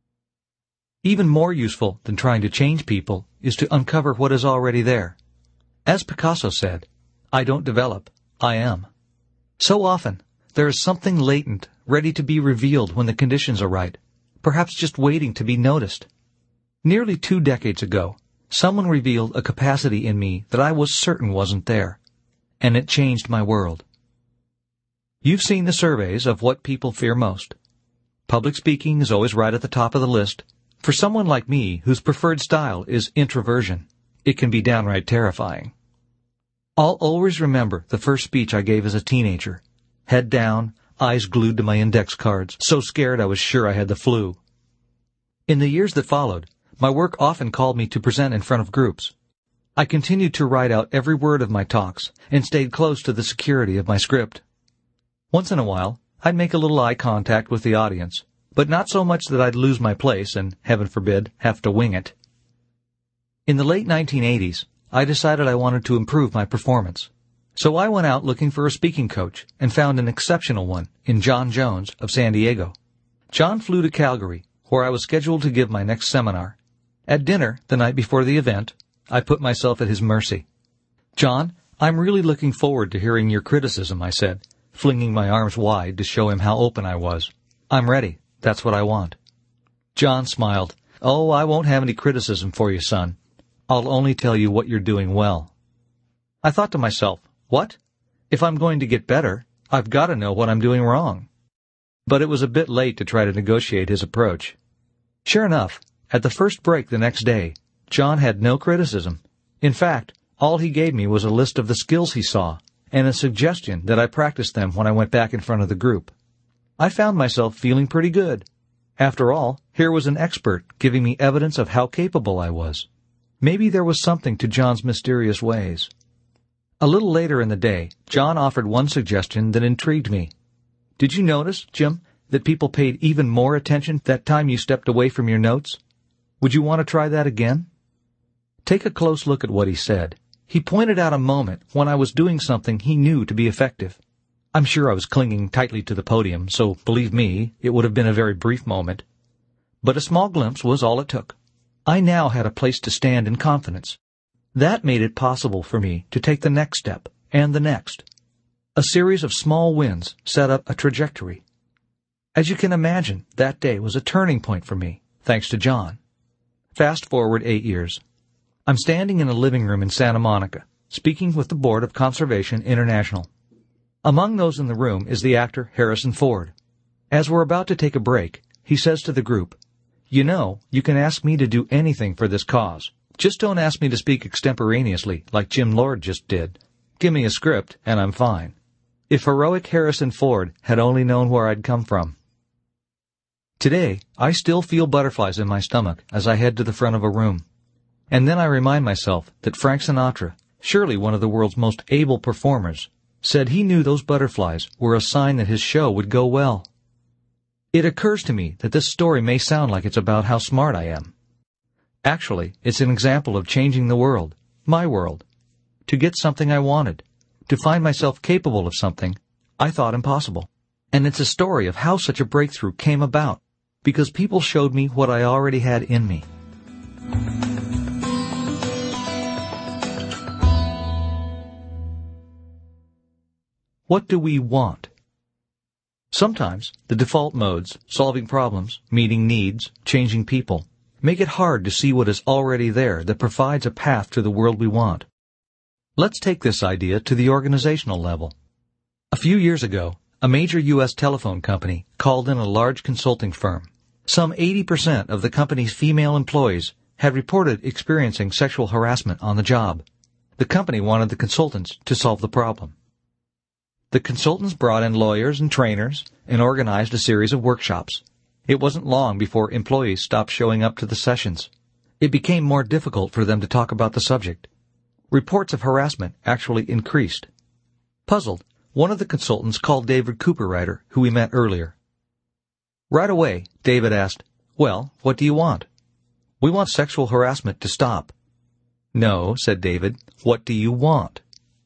Even more useful than trying to change people is to uncover what is already there. As Picasso said, I don't develop, I am. So often, there is something latent, ready to be revealed when the conditions are right, perhaps just waiting to be noticed. Nearly 2 decades ago, someone revealed a capacity in me that I was certain wasn't there, and it changed my world. You've seen the surveys of what people fear most. Public speaking is always right at the top of the list. For someone like me, whose preferred style is introversion, it can be downright terrifying. I'll always remember the first speech I gave as a teenager. Head down, eyes glued to my index cards, so scared I was sure I had the flu. In the years that followed, my work often called me to present in front of groups. I continued to write out every word of my talks and stayed close to the security of my script. Once in a while, I'd make a little eye contact with the audience, but not so much that I'd lose my place and, heaven forbid, have to wing it. In the late 1980s, I decided I wanted to improve my performance. So I went out looking for a speaking coach and found an exceptional one in John Jones of San Diego. John flew to Calgary, where I was scheduled to give my next seminar. At dinner, the night before the event, I put myself at his mercy. John, I'm really looking forward to hearing your criticism, I said, flinging my arms wide to show him how open I was. I'm ready. That's what I want. John smiled. Oh, I won't have any criticism for you, son. I'll only tell you what you're doing well. I thought to myself, what? If I'm going to get better, I've got to know what I'm doing wrong. But it was a bit late to try to negotiate his approach. Sure enough, at the first break the next day, John had no criticism. In fact, all he gave me was a list of the skills he saw and a suggestion that I practice them when I went back in front of the group. I found myself feeling pretty good. After all, here was an expert giving me evidence of how capable I was. Maybe there was something to John's mysterious ways. A little later in the day, John offered one suggestion that intrigued me. Did you notice, Jim, that people paid even more attention that time you stepped away from your notes? Would you want to try that again? Take a close look at what he said. He pointed out a moment when I was doing something he knew to be effective. I'm sure I was clinging tightly to the podium, so believe me, it would have been a very brief moment. But a small glimpse was all it took. I now had a place to stand in confidence. That made it possible for me to take the next step, and the next. A series of small wins set up a trajectory. As you can imagine, that day was a turning point for me, thanks to John. Fast forward 8 years. I'm standing in a living room in Santa Monica, speaking with the Board of Conservation International. Among those in the room is the actor Harrison Ford. As we're about to take a break, he says to the group, "You know, you can ask me to do anything for this cause. Just don't ask me to speak extemporaneously like Jim Lord just did. Give me a script, and I'm fine." If heroic Harrison Ford had only known where I'd come from. Today, I still feel butterflies in my stomach as I head to the front of a room. And then I remind myself that Frank Sinatra, surely one of the world's most able performers, said he knew those butterflies were a sign that his show would go well. It occurs to me that this story may sound like it's about how smart I am. Actually, it's an example of changing the world, my world, to get something I wanted, to find myself capable of something I thought impossible. And it's a story of how such a breakthrough came about, because people showed me what I already had in me. What do we want? Sometimes the default modes, solving problems, meeting needs, changing people, make it hard to see what is already there that provides a path to the world we want. Let's take this idea to the organizational level. A few years ago, a major U.S. telephone company called in a large consulting firm. Some 80% of the company's female employees had reported experiencing sexual harassment on the job. The company wanted the consultants to solve the problem. The consultants brought in lawyers and trainers and organized a series of workshops. It wasn't long before employees stopped showing up to the sessions. It became more difficult for them to talk about the subject. Reports of harassment actually increased. Puzzled, one of the consultants called David Cooperrider, who we met earlier. Right away, David asked, "Well, what do you want?" "We want sexual harassment to stop." "No," said David, "what do you want?"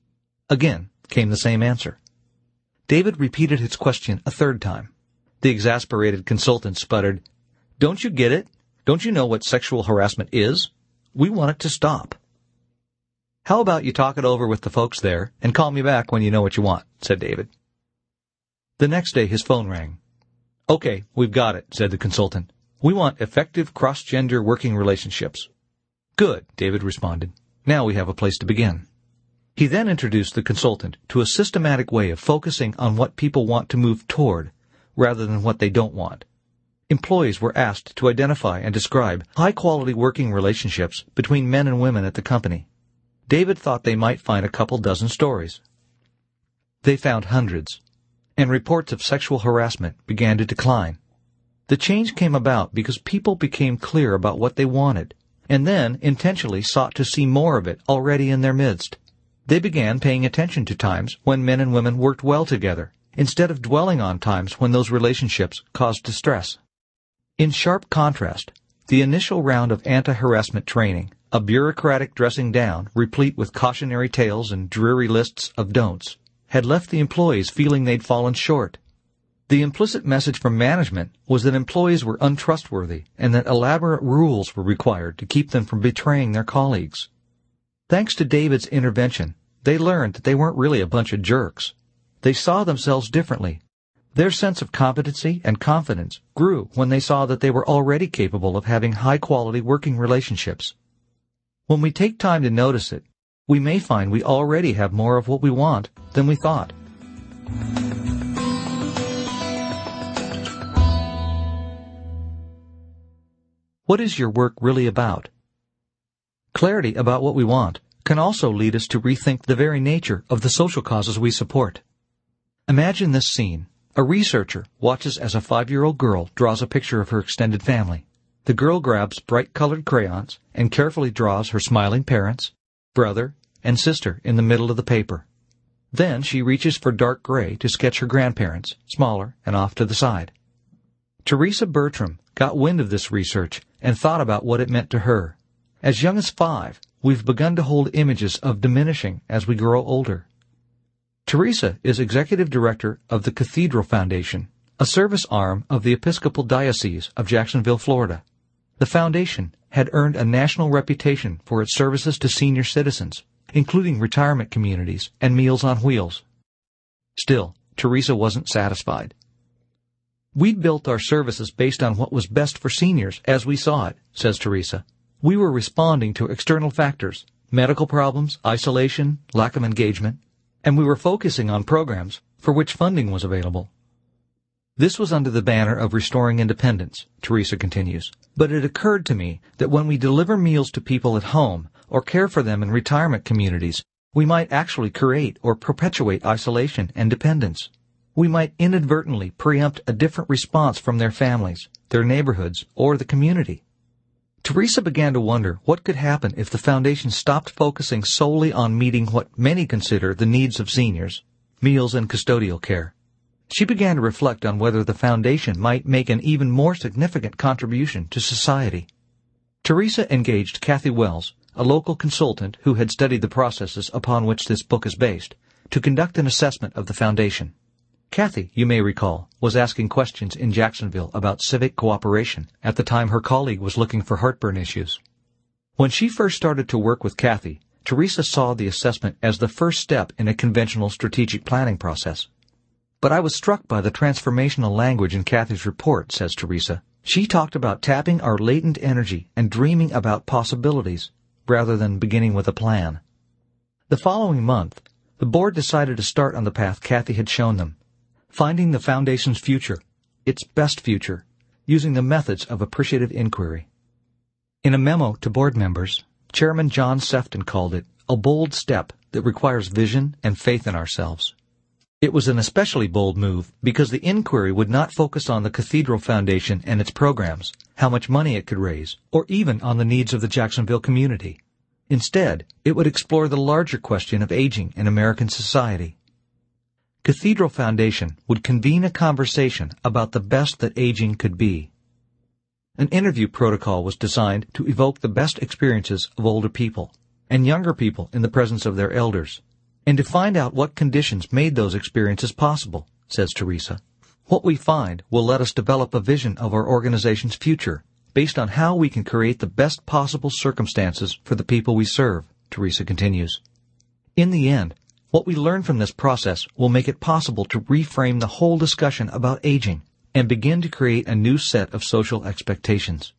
Again came the same answer. David repeated his question a third time. The exasperated consultant sputtered, "Don't you get it? Don't you know what sexual harassment is? We want it to stop." "How about you talk it over with the folks there and call me back when you know what you want," said David. The next day his phone rang. "Okay, we've got it," said the consultant. "We want effective cross-gender working relationships." "Good," David responded. "Now we have a place to begin." He then introduced the consultant to a systematic way of focusing on what people want to move toward, rather than what they don't want. Employees were asked to identify and describe high-quality working relationships between men and women at the company. David thought they might find a couple dozen stories. They found hundreds, and reports of sexual harassment began to decline. The change came about because people became clear about what they wanted, and then intentionally sought to see more of it already in their midst. They began paying attention to times when men and women worked well together, instead of dwelling on times when those relationships caused distress. In sharp contrast, the initial round of anti-harassment training, a bureaucratic dressing down replete with cautionary tales and dreary lists of don'ts, had left the employees feeling they'd fallen short. The implicit message from management was that employees were untrustworthy and that elaborate rules were required to keep them from betraying their colleagues. Thanks to David's intervention, they learned that they weren't really a bunch of jerks. They saw themselves differently. Their sense of competency and confidence grew when they saw that they were already capable of having high-quality working relationships. When we take time to notice it, we may find we already have more of what we want than we thought. What is your work really about? Clarity about what we want can also lead us to rethink the very nature of the social causes we support. Imagine this scene. A researcher watches as a 5-year-old girl draws a picture of her extended family. The girl grabs bright-colored crayons and carefully draws her smiling parents, brother, and sister in the middle of the paper. Then she reaches for dark gray to sketch her grandparents, smaller and off to the side. Teresa Bertram got wind of this research and thought about what it meant to her. As young as 5, we've begun to hold images of diminishing as we grow older. Teresa is executive director of the Cathedral Foundation, a service arm of the Episcopal Diocese of Jacksonville, Florida. The foundation had earned a national reputation for its services to senior citizens, including retirement communities and Meals on Wheels. Still, Teresa wasn't satisfied. "We'd built our services based on what was best for seniors as we saw it," says Teresa. "We were responding to external factors, medical problems, isolation, lack of engagement, and we were focusing on programs for which funding was available." This was under the banner of restoring independence, Teresa continues. But it occurred to me that when we deliver meals to people at home or care for them in retirement communities, we might actually create or perpetuate isolation and dependence. We might inadvertently preempt a different response from their families, their neighborhoods, or the community. Teresa began to wonder what could happen if the foundation stopped focusing solely on meeting what many consider the needs of seniors, meals and custodial care. She began to reflect on whether the foundation might make an even more significant contribution to society. Teresa engaged Kathy Wells, a local consultant who had studied the processes upon which this book is based, to conduct an assessment of the foundation. Kathy, you may recall, was asking questions in Jacksonville about civic cooperation at the time her colleague was looking for heartburn issues. When she first started to work with Kathy, Teresa saw the assessment as the first step in a conventional strategic planning process. But I was struck by the transformational language in Kathy's report, says Teresa. She talked about tapping our latent energy and dreaming about possibilities, rather than beginning with a plan. The following month, the board decided to start on the path Kathy had shown them, finding the Foundation's future, its best future, using the methods of appreciative inquiry. In a memo to board members, Chairman John Sefton called it a bold step that requires vision and faith in ourselves. It was an especially bold move because the inquiry would not focus on the Cathedral Foundation and its programs, how much money it could raise, or even on the needs of the Jacksonville community. Instead, it would explore the larger question of aging in American society. Cathedral Foundation would convene a conversation about the best that aging could be. An interview protocol was designed to evoke the best experiences of older people and younger people in the presence of their elders, and to find out what conditions made those experiences possible, says Teresa. What we find will let us develop a vision of our organization's future based on how we can create the best possible circumstances for the people we serve, Teresa continues. In the end, what we learn from this process will make it possible to reframe the whole discussion about aging and begin to create a new set of social expectations.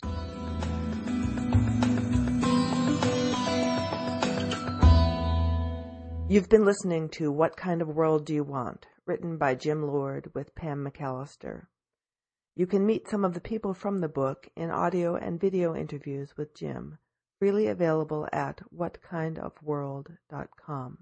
You've been listening to What Kind of World Do You Want? Written by Jim Lord with Pam McAllister. You can meet some of the people from the book in audio and video interviews with Jim, freely available at whatkindofworld.com.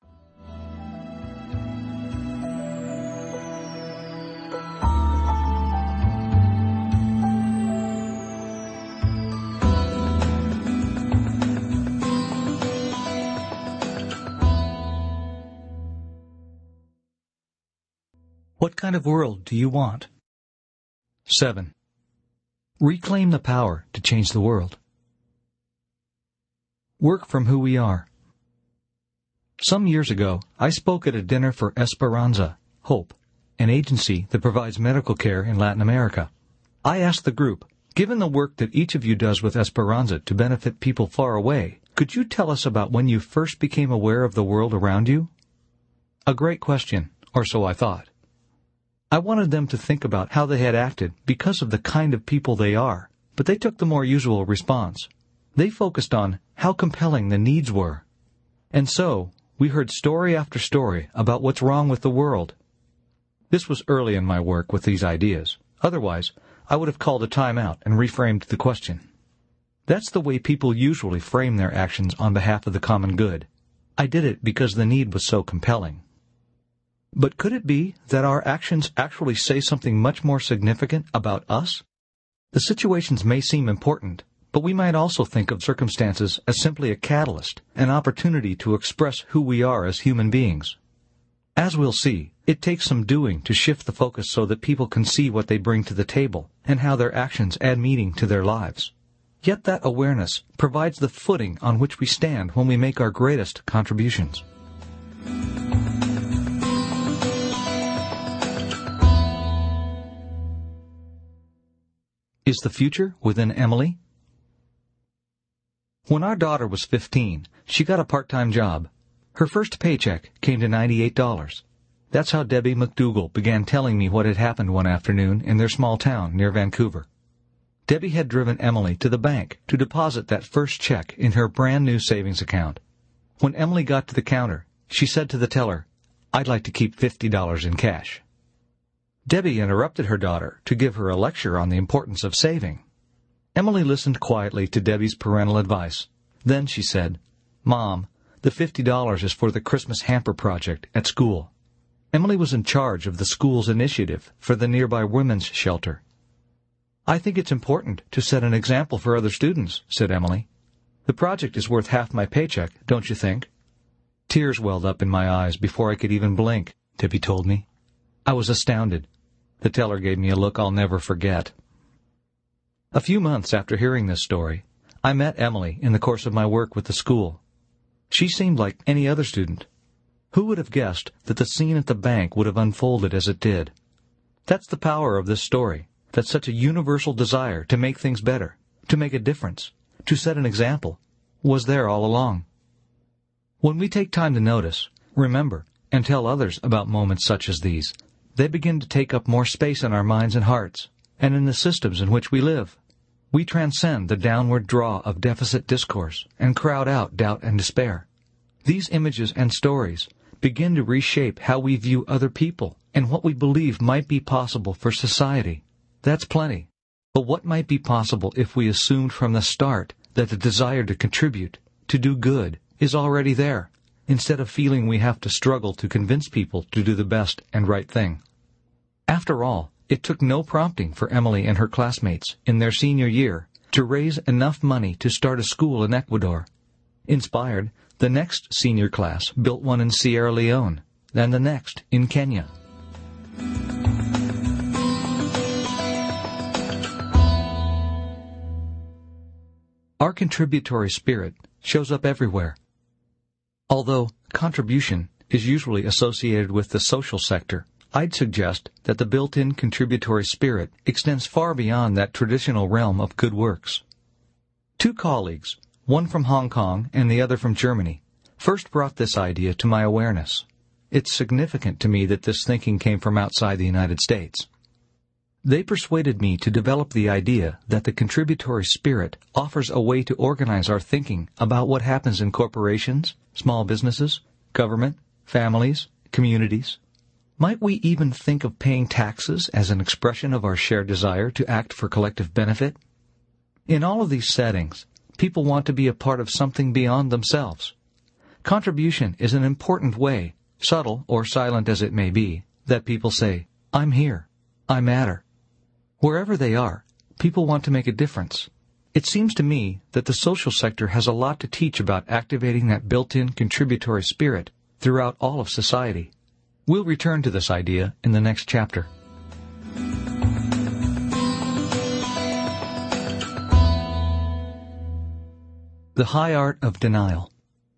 What kind of world do you want? 7. Reclaim the power to change the world. Work from who we are. Some years ago, I spoke at a dinner for Esperanza, Hope, an agency that provides medical care in Latin America. I asked the group, given the work that each of you does with Esperanza to benefit people far away, could you tell us about when you first became aware of the world around you? A great question, or so I thought. I wanted them to think about how they had acted because of the kind of people they are, but they took the more usual response. They focused on how compelling the needs were. And so, we heard story after story about what's wrong with the world. This was early in my work with these ideas. Otherwise, I would have called a timeout and reframed the question. That's the way people usually frame their actions on behalf of the common good. I did it because the need was so compelling. But could it be that our actions actually say something much more significant about us? The situations may seem important, but we might also think of circumstances as simply a catalyst, an opportunity to express who we are as human beings. As we'll see, it takes some doing to shift the focus so that people can see what they bring to the table and how their actions add meaning to their lives. Yet that awareness provides the footing on which we stand when we make our greatest contributions. Is the future within Emily? When our daughter was 15, she got a part-time job. Her first paycheck came to $98. That's how Debbie McDougall began telling me what had happened one afternoon in their small town near Vancouver. Debbie had driven Emily to the bank to deposit that first check in her brand-new savings account. When Emily got to the counter, she said to the teller, "I'd like to keep $50 in cash." Debbie interrupted her daughter to give her a lecture on the importance of saving. Emily listened quietly to Debbie's parental advice. Then she said, "Mom, the $50 is for the Christmas hamper project at school." Emily was in charge of the school's initiative for the nearby women's shelter. "I think it's important to set an example for other students," said Emily. "The project is worth half my paycheck, don't you think?" Tears welled up in my eyes before I could even blink, Debbie told me. I was astounded. The teller gave me a look I'll never forget. A few months after hearing this story, I met Emily in the course of my work with the school. She seemed like any other student. Who would have guessed that the scene at the bank would have unfolded as it did? That's the power of this story, that such a universal desire to make things better, to make a difference, to set an example, was there all along. When we take time to notice, remember, and tell others about moments such as these, they begin to take up more space in our minds and hearts, and in the systems in which we live. We transcend the downward draw of deficit discourse and crowd out doubt and despair. These images and stories begin to reshape how we view other people and what we believe might be possible for society. That's plenty. But what might be possible if we assumed from the start that the desire to contribute, to do good, is already there, instead of feeling we have to struggle to convince people to do the best and right thing? After all, it took no prompting for Emily and her classmates in their senior year to raise enough money to start a school in Ecuador. Inspired, the next senior class built one in Sierra Leone, and the next in Kenya. Our contributory spirit shows up everywhere. Although contribution is usually associated with the social sector, I'd suggest that the built-in contributory spirit extends far beyond that traditional realm of good works. Two colleagues, one from Hong Kong and the other from Germany, first brought this idea to my awareness. It's significant to me that this thinking came from outside the United States. They persuaded me to develop the idea that the contributory spirit offers a way to organize our thinking about what happens in corporations, small businesses, government, families, communities. Might we even think of paying taxes as an expression of our shared desire to act for collective benefit? In all of these settings, people want to be a part of something beyond themselves. Contribution is an important way, subtle or silent as it may be, that people say, "I'm here. I matter." Wherever they are, people want to make a difference. It seems to me that the social sector has a lot to teach about activating that built-in contributory spirit throughout all of society. We'll return to this idea in the next chapter. The high art of denial.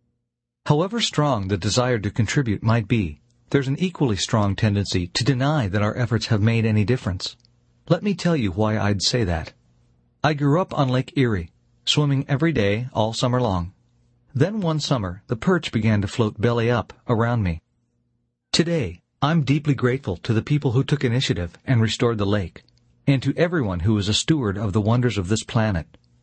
However strong the desire to contribute might be, there's an equally strong tendency to deny that our efforts have made any difference. Let me tell you why I'd say that. I grew up on Lake Erie, swimming every day all summer long. Then one summer, the perch began to float belly up around me. Today, I'm deeply grateful to the people who took initiative and restored the lake, and to everyone who is a steward of the wonders of this planet.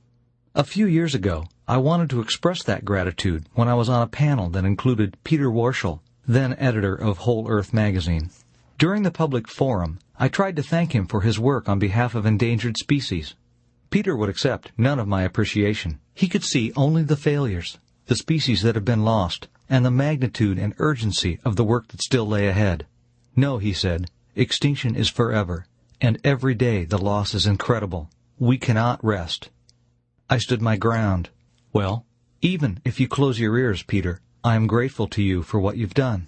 A few years ago, I wanted to express that gratitude when I was on a panel that included Peter Warshall, then editor of Whole Earth magazine. During the public forum, I tried to thank him for his work on behalf of endangered species. Peter would accept none of my appreciation. He could see only the failures, the species that have been lost, and the magnitude and urgency of the work that still lay ahead. No, he said, extinction is forever, and every day the loss is incredible. We cannot rest. I stood my ground. Well, even if you close your ears, Peter, I am grateful to you for what you've done.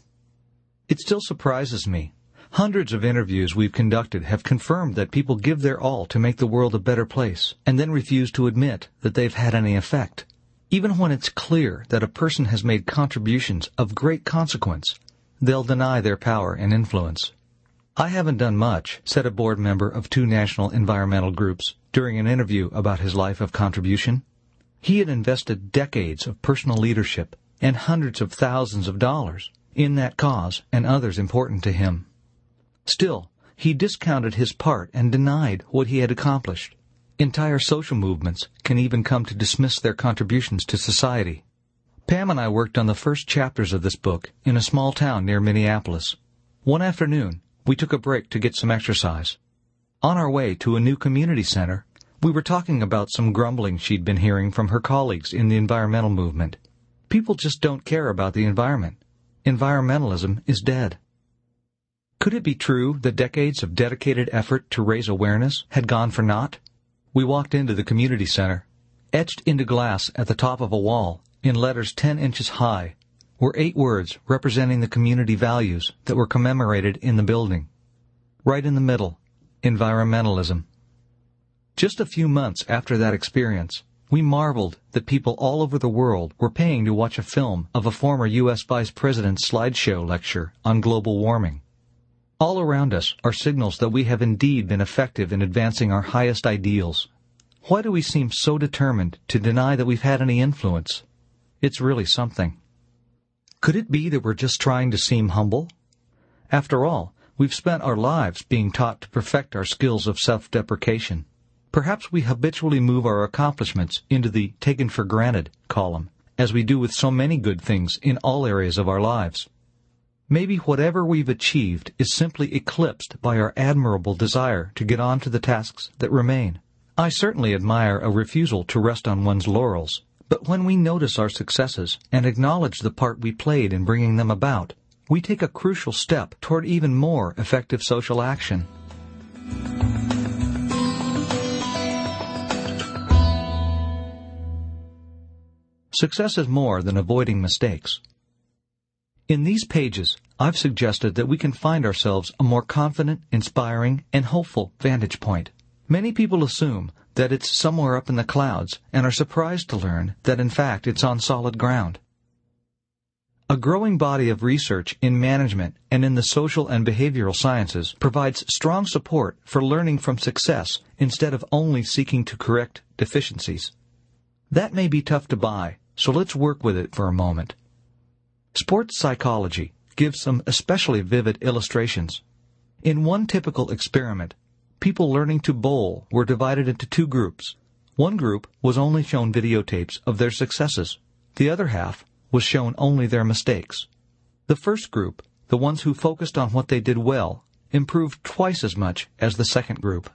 It still surprises me. Hundreds of interviews we've conducted have confirmed that people give their all to make the world a better place, and then refuse to admit that they've had any effect. Even when it's clear that a person has made contributions of great consequence, they'll deny their power and influence. I haven't done much, said a board member of two national environmental groups during an interview about his life of contribution. He had invested decades of personal leadership and hundreds of thousands of dollars in that cause and others important to him. Still, he discounted his part and denied what he had accomplished. Entire social movements can even come to dismiss their contributions to society. Pam and I worked on the first chapters of this book in a small town near Minneapolis. One afternoon, we took a break to get some exercise. On our way to a new community center, we were talking about some grumbling she'd been hearing from her colleagues in the environmental movement. People just don't care about the environment. Environmentalism is dead. Could it be true that decades of dedicated effort to raise awareness had gone for naught? We walked into the community center. Etched into glass at the top of a wall, in letters 10 inches high, were 8 words representing the community values that were commemorated in the building. Right in the middle, environmentalism. Just a few months after that experience, we marveled that people all over the world were paying to watch a film of a former U.S. Vice President's slideshow lecture on global warming. All around us are signals that we have indeed been effective in advancing our highest ideals. Why do we seem so determined to deny that we've had any influence? It's really something. Could it be that we're just trying to seem humble? After all, we've spent our lives being taught to perfect our skills of self-deprecation. Perhaps we habitually move our accomplishments into the taken for granted column, as we do with so many good things in all areas of our lives. Maybe whatever we've achieved is simply eclipsed by our admirable desire to get on to the tasks that remain. I certainly admire a refusal to rest on one's laurels, but when we notice our successes and acknowledge the part we played in bringing them about, we take a crucial step toward even more effective social action. Success is more than avoiding mistakes. In these pages, I've suggested that we can find ourselves a more confident, inspiring, and hopeful vantage point. Many people assume that it's somewhere up in the clouds and are surprised to learn that in fact it's on solid ground. A growing body of research in management and in the social and behavioral sciences provides strong support for learning from success instead of only seeking to correct deficiencies. That may be tough to buy, so let's work with it for a moment. Sports psychology gives some especially vivid illustrations. In one typical experiment, people learning to bowl were divided into two groups. One group was only shown videotapes of their successes. The other half was shown only their mistakes. The first group, the ones who focused on what they did well, improved twice as much as the second group.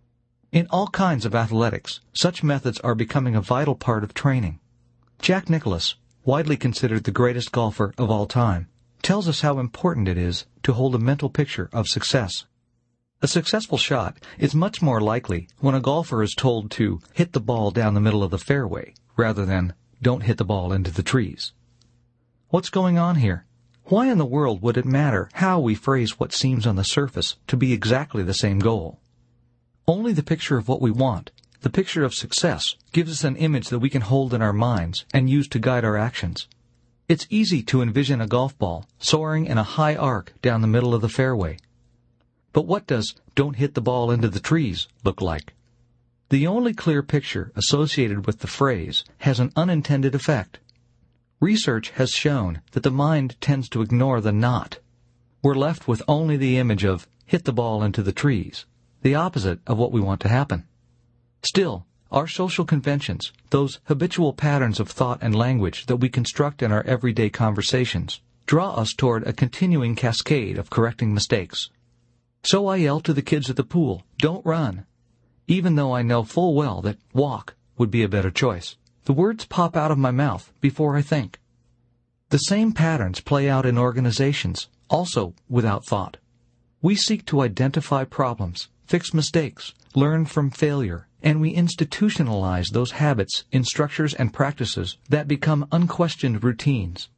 In all kinds of athletics, such methods are becoming a vital part of training. Jack Nicklaus, widely considered the greatest golfer of all time, tells us how important it is to hold a mental picture of success. A successful shot is much more likely when a golfer is told to hit the ball down the middle of the fairway, rather than don't hit the ball into the trees. What's going on here? Why in the world would it matter how we phrase what seems on the surface to be exactly the same goal? Only the picture of what we want, the picture of success, gives us an image that we can hold in our minds and use to guide our actions. It's easy to envision a golf ball soaring in a high arc down the middle of the fairway. But what does "don't hit the ball into the trees" look like? The only clear picture associated with the phrase has an unintended effect. Research has shown that the mind tends to ignore the "not." We're left with only the image of "hit the ball into the trees," the opposite of what we want to happen. Still, our social conventions, those habitual patterns of thought and language that we construct in our everyday conversations, draw us toward a continuing cascade of correcting mistakes. So I yell to the kids at the pool, "Don't run," even though I know full well that "walk" would be a better choice. The words pop out of my mouth before I think. The same patterns play out in organizations, also without thought. We seek to identify problems, fix mistakes, learn from failure, and we institutionalize those habits in structures and practices that become unquestioned routines.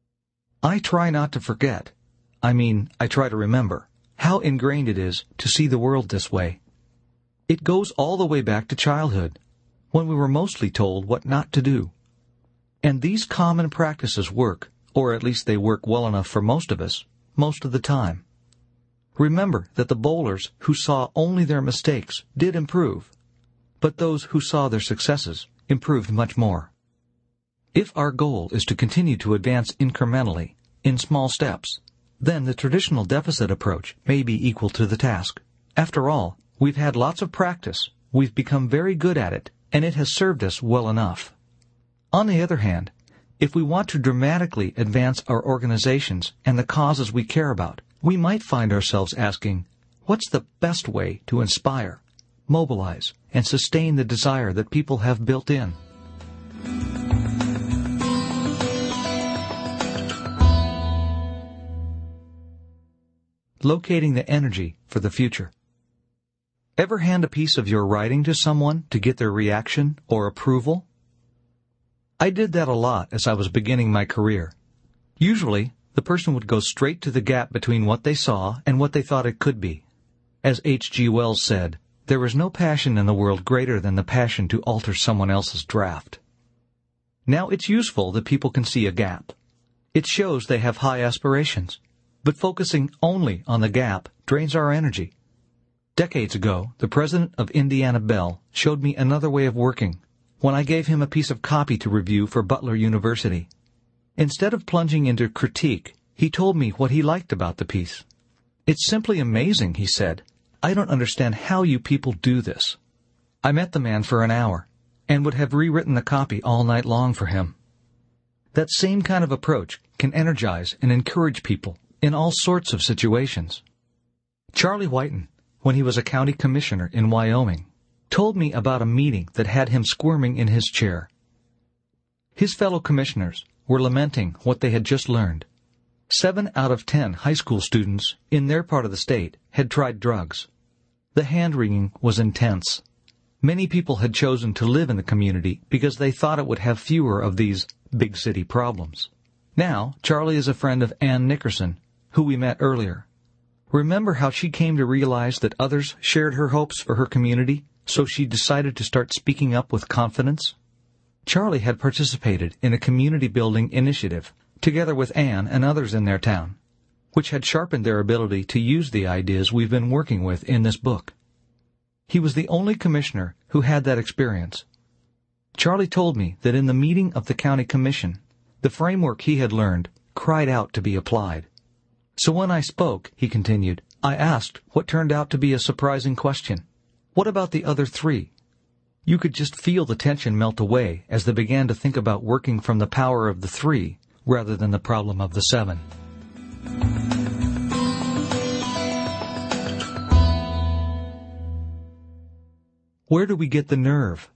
I try not to forget, I try to remember, how ingrained it is to see the world this way. It goes all the way back to childhood, when we were mostly told what not to do. And these common practices work, or at least they work well enough for most of us, most of the time. Remember that the bowlers who saw only their mistakes did improve, but those who saw their successes improved much more. If our goal is to continue to advance incrementally, in small steps, then the traditional deficit approach may be equal to the task. After all, we've had lots of practice, we've become very good at it, and it has served us well enough. On the other hand, if we want to dramatically advance our organizations and the causes we care about, we might find ourselves asking, what's the best way to inspire, mobilize, and sustain the desire that people have built in? Locating the energy for the future. Ever hand a piece of your writing to someone to get their reaction or approval? I did that a lot as I was beginning my career. Usually, the person would go straight to the gap between what they saw and what they thought it could be. As H.G. Wells said, There is no passion in the world greater than the passion to alter someone else's draft. Now, it's useful that people can see a gap. It shows they have high aspirations. But focusing only on the gap drains our energy. Decades ago, the president of Indiana Bell showed me another way of working when I gave him a piece of copy to review for Butler University. Instead of plunging into critique, he told me what he liked about the piece. "It's simply amazing," he said. "I don't understand how you people do this." I met the man for an hour and would have rewritten the copy all night long for him. That same kind of approach can energize and encourage people in all sorts of situations. Charlie Whiten, when he was a county commissioner in Wyoming, told me about a meeting that had him squirming in his chair. His fellow commissioners were lamenting what they had just learned. 7 out of 10 high school students in their part of the state had tried drugs. The hand-wringing was intense. Many people had chosen to live in the community because they thought it would have fewer of these big city problems. Now, Charlie is a friend of Ann Nickerson, who we met earlier. Remember how she came to realize that others shared her hopes for her community, so she decided to start speaking up with confidence? Charlie had participated in a community-building initiative, together with Ann and others in their town, which had sharpened their ability to use the ideas we've been working with in this book. He was the only commissioner who had that experience. Charlie told me that in the meeting of the county commission, the framework he had learned cried out to be applied. So when I spoke, he continued, I asked what turned out to be a surprising question. What about the other 3? You could just feel the tension melt away as they began to think about working from the power of the 3 rather than the problem of the 7. Where do we get the nerve?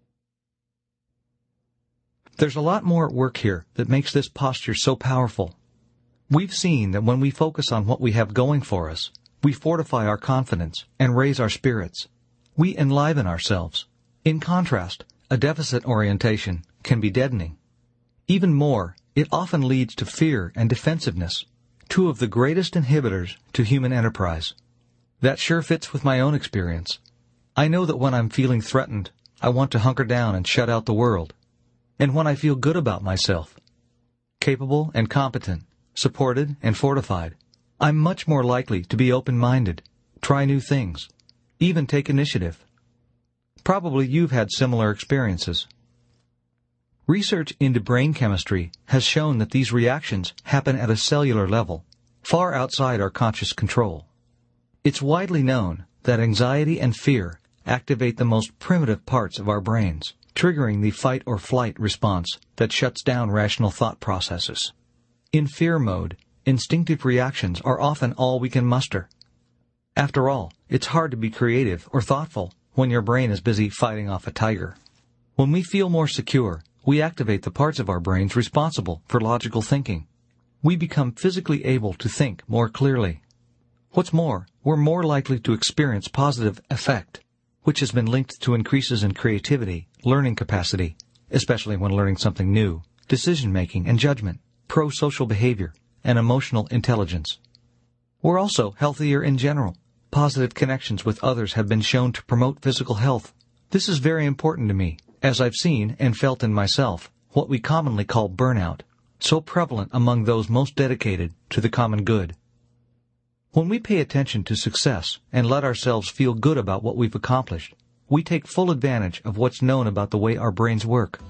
There's a lot more at work here that makes this posture so powerful. We've seen that when we focus on what we have going for us, we fortify our confidence and raise our spirits. We enliven ourselves. In contrast, a deficit orientation can be deadening. Even more, it often leads to fear and defensiveness, 2 of the greatest inhibitors to human enterprise. That sure fits with my own experience. I know that when I'm feeling threatened, I want to hunker down and shut out the world. And when I feel good about myself, capable and competent, supported and fortified, I'm much more likely to be open-minded, try new things, even take initiative. Probably you've had similar experiences. Research into brain chemistry has shown that these reactions happen at a cellular level, far outside our conscious control. It's widely known that anxiety and fear activate the most primitive parts of our brains, triggering the fight-or-flight response that shuts down rational thought processes. In fear mode, instinctive reactions are often all we can muster. After all, it's hard to be creative or thoughtful when your brain is busy fighting off a tiger. When we feel more secure, we activate the parts of our brains responsible for logical thinking. We become physically able to think more clearly. What's more, we're more likely to experience positive affect, which has been linked to increases in creativity, learning capacity, especially when learning something new, decision-making and judgment, pro-social behavior, and emotional intelligence. We're also healthier in general. Positive connections with others have been shown to promote physical health. This is very important to me, as I've seen and felt in myself what we commonly call burnout, so prevalent among those most dedicated to the common good. When we pay attention to success and let ourselves feel good about what we've accomplished, we take full advantage of what's known about the way our brains work.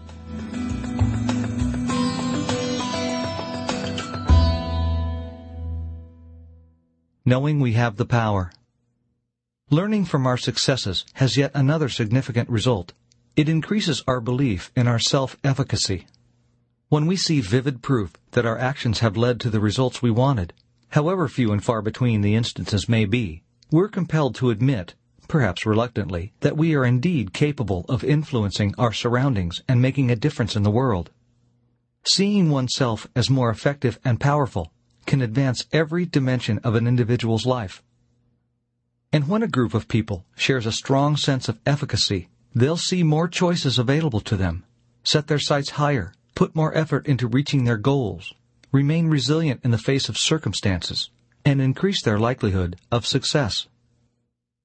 Knowing we have the power. Learning from our successes has yet another significant result. It increases our belief in our self-efficacy. When we see vivid proof that our actions have led to the results we wanted, however few and far between the instances may be, we're compelled to admit, perhaps reluctantly, that we are indeed capable of influencing our surroundings and making a difference in the world. Seeing oneself as more effective and powerful can advance every dimension of an individual's life. And when a group of people shares a strong sense of efficacy, they'll see more choices available to them, set their sights higher, put more effort into reaching their goals, remain resilient in the face of circumstances, and increase their likelihood of success.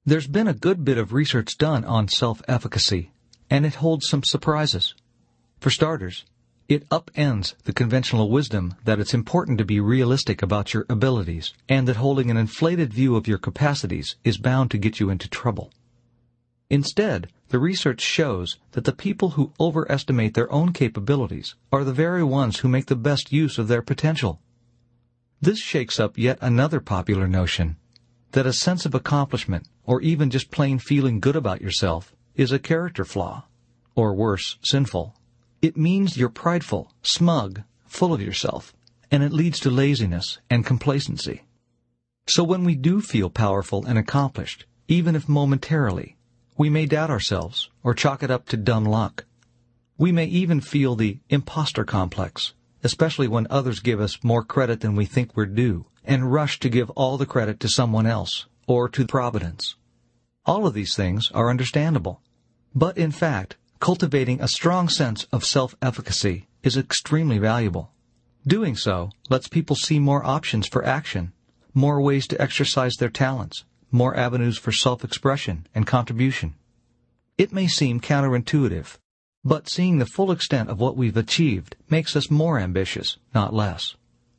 There's been a good bit of research done on self-efficacy, and it holds some surprises. For starters, it upends the conventional wisdom that it's important to be realistic about your abilities and that holding an inflated view of your capacities is bound to get you into trouble. Instead, the research shows that the people who overestimate their own capabilities are the very ones who make the best use of their potential. This shakes up yet another popular notion, that a sense of accomplishment, or even just plain feeling good about yourself, is a character flaw, or worse, sinful. It means you're prideful, smug, full of yourself, and it leads to laziness and complacency. So when we do feel powerful and accomplished, even if momentarily, we may doubt ourselves or chalk it up to dumb luck. We may even feel the imposter complex, especially when others give us more credit than we think we're due, and rush to give all the credit to someone else or to Providence. All of these things are understandable. But in fact, cultivating a strong sense of self-efficacy is extremely valuable. Doing so lets people see more options for action, more ways to exercise their talents, more avenues for self-expression and contribution. It may seem counterintuitive, but seeing the full extent of what we've achieved makes us more ambitious, not less.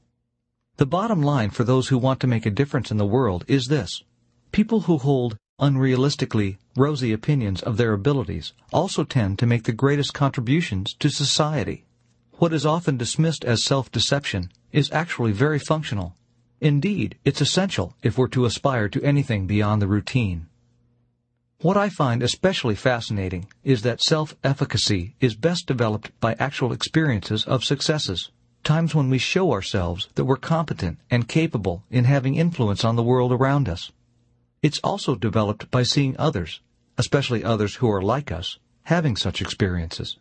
The bottom line for those who want to make a difference in the world is this: people who hold unrealistically rosy opinions of their abilities also tend to make the greatest contributions to society. What is often dismissed as self-deception is actually very functional. Indeed, it's essential if we're to aspire to anything beyond the routine. What I find especially fascinating is that self-efficacy is best developed by actual experiences of successes, times when we show ourselves that we're competent and capable in having influence on the world around us. It's also developed by seeing others, especially others who are like us, having such experiences.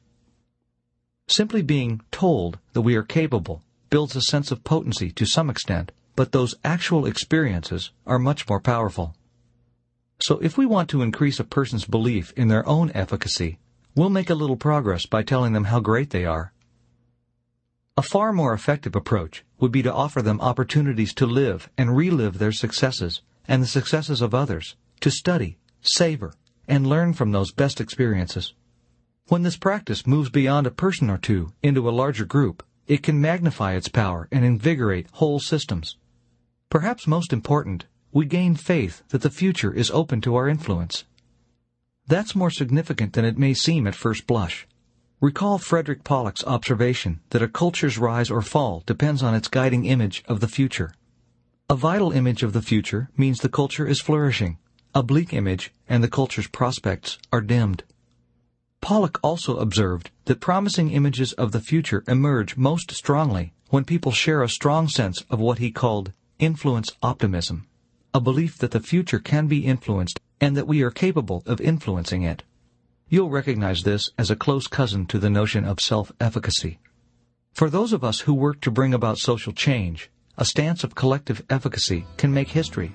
Simply being told that we are capable builds a sense of potency to some extent, but those actual experiences are much more powerful. So if we want to increase a person's belief in their own efficacy, we'll make a little progress by telling them how great they are. A far more effective approach would be to offer them opportunities to live and relive their successes and the successes of others, to study, savor, and learn from those best experiences. When this practice moves beyond a person or two into a larger group, it can magnify its power and invigorate whole systems. Perhaps most important, we gain faith that the future is open to our influence. That's more significant than it may seem at first blush. Recall Frederick Pollock's observation that a culture's rise or fall depends on its guiding image of the future. A vital image of the future means the culture is flourishing. A bleak image and the culture's prospects are dimmed. Pollock also observed that promising images of the future emerge most strongly when people share a strong sense of what he called influence optimism, a belief that the future can be influenced and that we are capable of influencing it. You'll recognize this as a close cousin to the notion of self-efficacy. For those of us who work to bring about social change, a stance of collective efficacy can make history.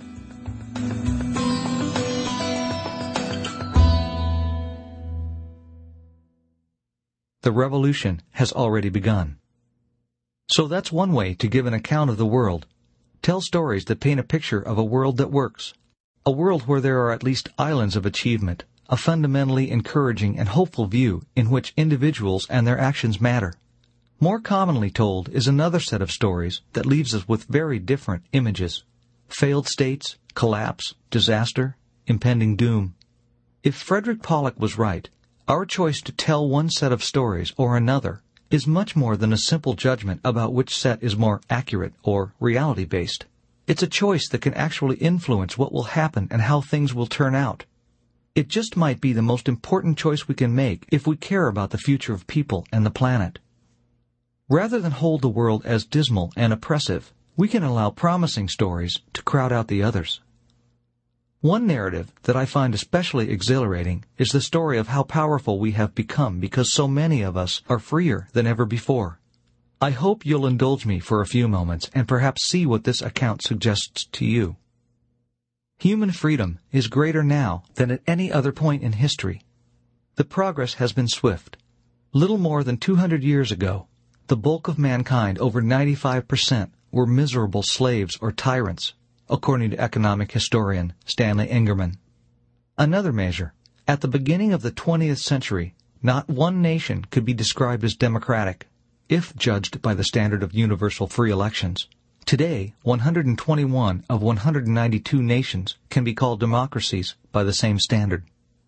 The revolution has already begun. So that's one way to give an account of the world. Tell stories that paint a picture of a world that works, a world where there are at least islands of achievement, a fundamentally encouraging and hopeful view in which individuals and their actions matter. More commonly told is another set of stories that leaves us with very different images: failed states, collapse, disaster, impending doom. If Frederick Pollock was right, our choice to tell one set of stories or another is much more than a simple judgment about which set is more accurate or reality-based. It's a choice that can actually influence what will happen and how things will turn out. It just might be the most important choice we can make if we care about the future of people and the planet. Rather than hold the world as dismal and oppressive, we can allow promising stories to crowd out the others. One narrative that I find especially exhilarating is the story of how powerful we have become because so many of us are freer than ever before. I hope you'll indulge me for a few moments and perhaps see what this account suggests to you. Human freedom is greater now than at any other point in history. The progress has been swift. Little more than 200 years ago, the bulk of mankind, over 95%, were miserable slaves or tyrants, according to economic historian Stanley Engerman. Another measure. At the beginning of the 20th century, not one nation could be described as democratic, if judged by the standard of universal free elections. Today, 121 of 192 nations can be called democracies by the same standard.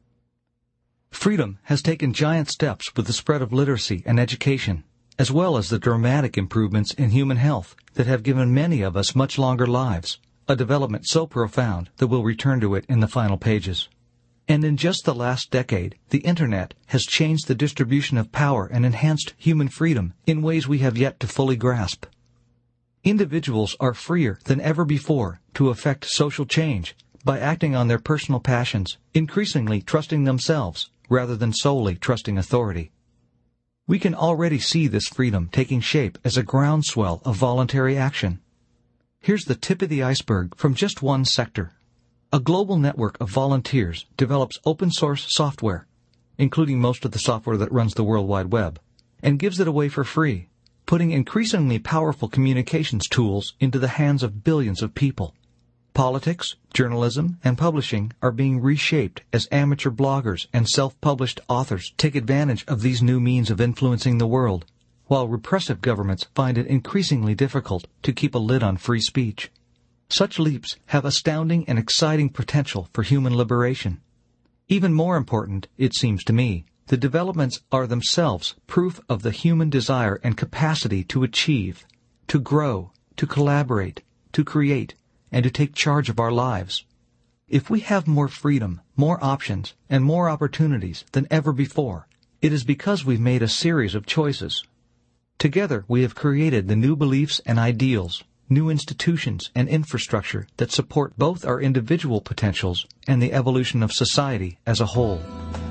Freedom has taken giant steps with the spread of literacy and education, as well as the dramatic improvements in human health that have given many of us much longer lives, a development so profound that we'll return to it in the final pages. And in just the last decade, the Internet has changed the distribution of power and enhanced human freedom in ways we have yet to fully grasp. Individuals are freer than ever before to effect social change by acting on their personal passions, increasingly trusting themselves rather than solely trusting authority. We can already see this freedom taking shape as a groundswell of voluntary action. Here's the tip of the iceberg from just one sector. A global network of volunteers develops open-source software, including most of the software that runs the World Wide Web, and gives it away for free, putting increasingly powerful communications tools into the hands of billions of people. Politics, journalism, and publishing are being reshaped as amateur bloggers and self-published authors take advantage of these new means of influencing the world, while repressive governments find it increasingly difficult to keep a lid on free speech. Such leaps have astounding and exciting potential for human liberation. Even more important, it seems to me, the developments are themselves proof of the human desire and capacity to achieve, to grow, to collaborate, to create, and to take charge of our lives. If we have more freedom, more options, and more opportunities than ever before, it is because we've made a series of choices. Together, we have created the new beliefs and ideals, new institutions and infrastructure that support both our individual potentials and the evolution of society as a whole.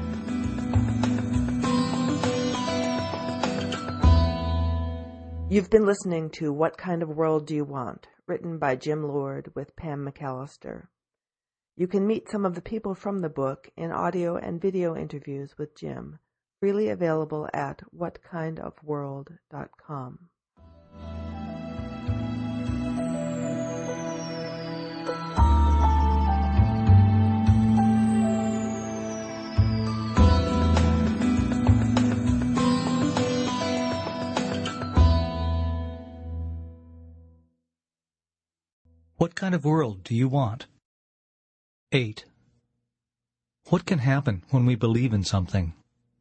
You've been listening to What Kind of World Do You Want? Written by Jim Lord with Pam McAllister. You can meet some of the people from the book in audio and video interviews with Jim, freely available at whatkindofworld.com. What kind of world do you want? 8. What can happen when we believe in something?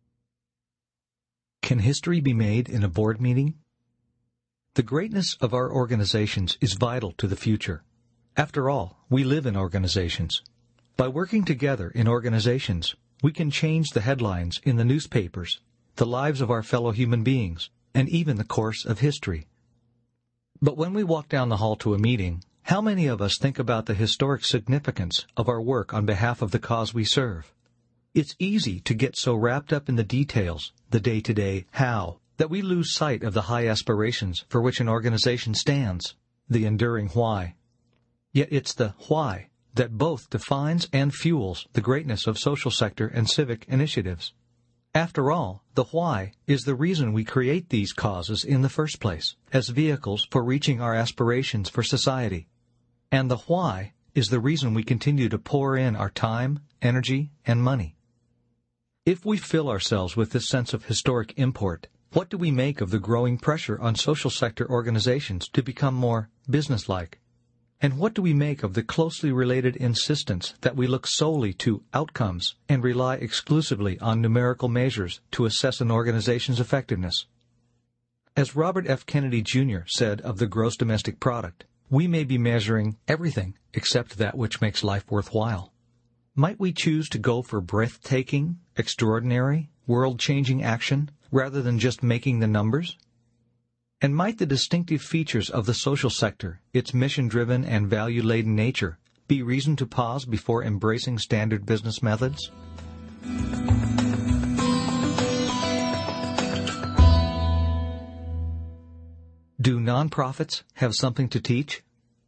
Can history be made in a board meeting? The greatness of our organizations is vital to the future. After all, we live in organizations. By working together in organizations, we can change the headlines in the newspapers, the lives of our fellow human beings, and even the course of history. But when we walk down the hall to a meeting, how many of us think about the historic significance of our work on behalf of the cause we serve? It's easy to get so wrapped up in the details, the day-to-day how, that we lose sight of the high aspirations for which an organization stands, the enduring why. Yet it's the why that both defines and fuels the greatness of social sector and civic initiatives. After all, the why is the reason we create these causes in the first place, as vehicles for reaching our aspirations for society. And the why is the reason we continue to pour in our time, energy, and money. If we fill ourselves with this sense of historic import, what do we make of the growing pressure on social sector organizations to become more businesslike? And what do we make of the closely related insistence that we look solely to outcomes and rely exclusively on numerical measures to assess an organization's effectiveness? As Robert F. Kennedy Jr. said of the gross domestic product, we may be measuring everything except that which makes life worthwhile. Might we choose to go for breathtaking, extraordinary, world-changing action rather than just making the numbers? And might the distinctive features of the social sector, its mission-driven and value-laden nature, be reason to pause before embracing standard business methods? Do nonprofits have something to teach?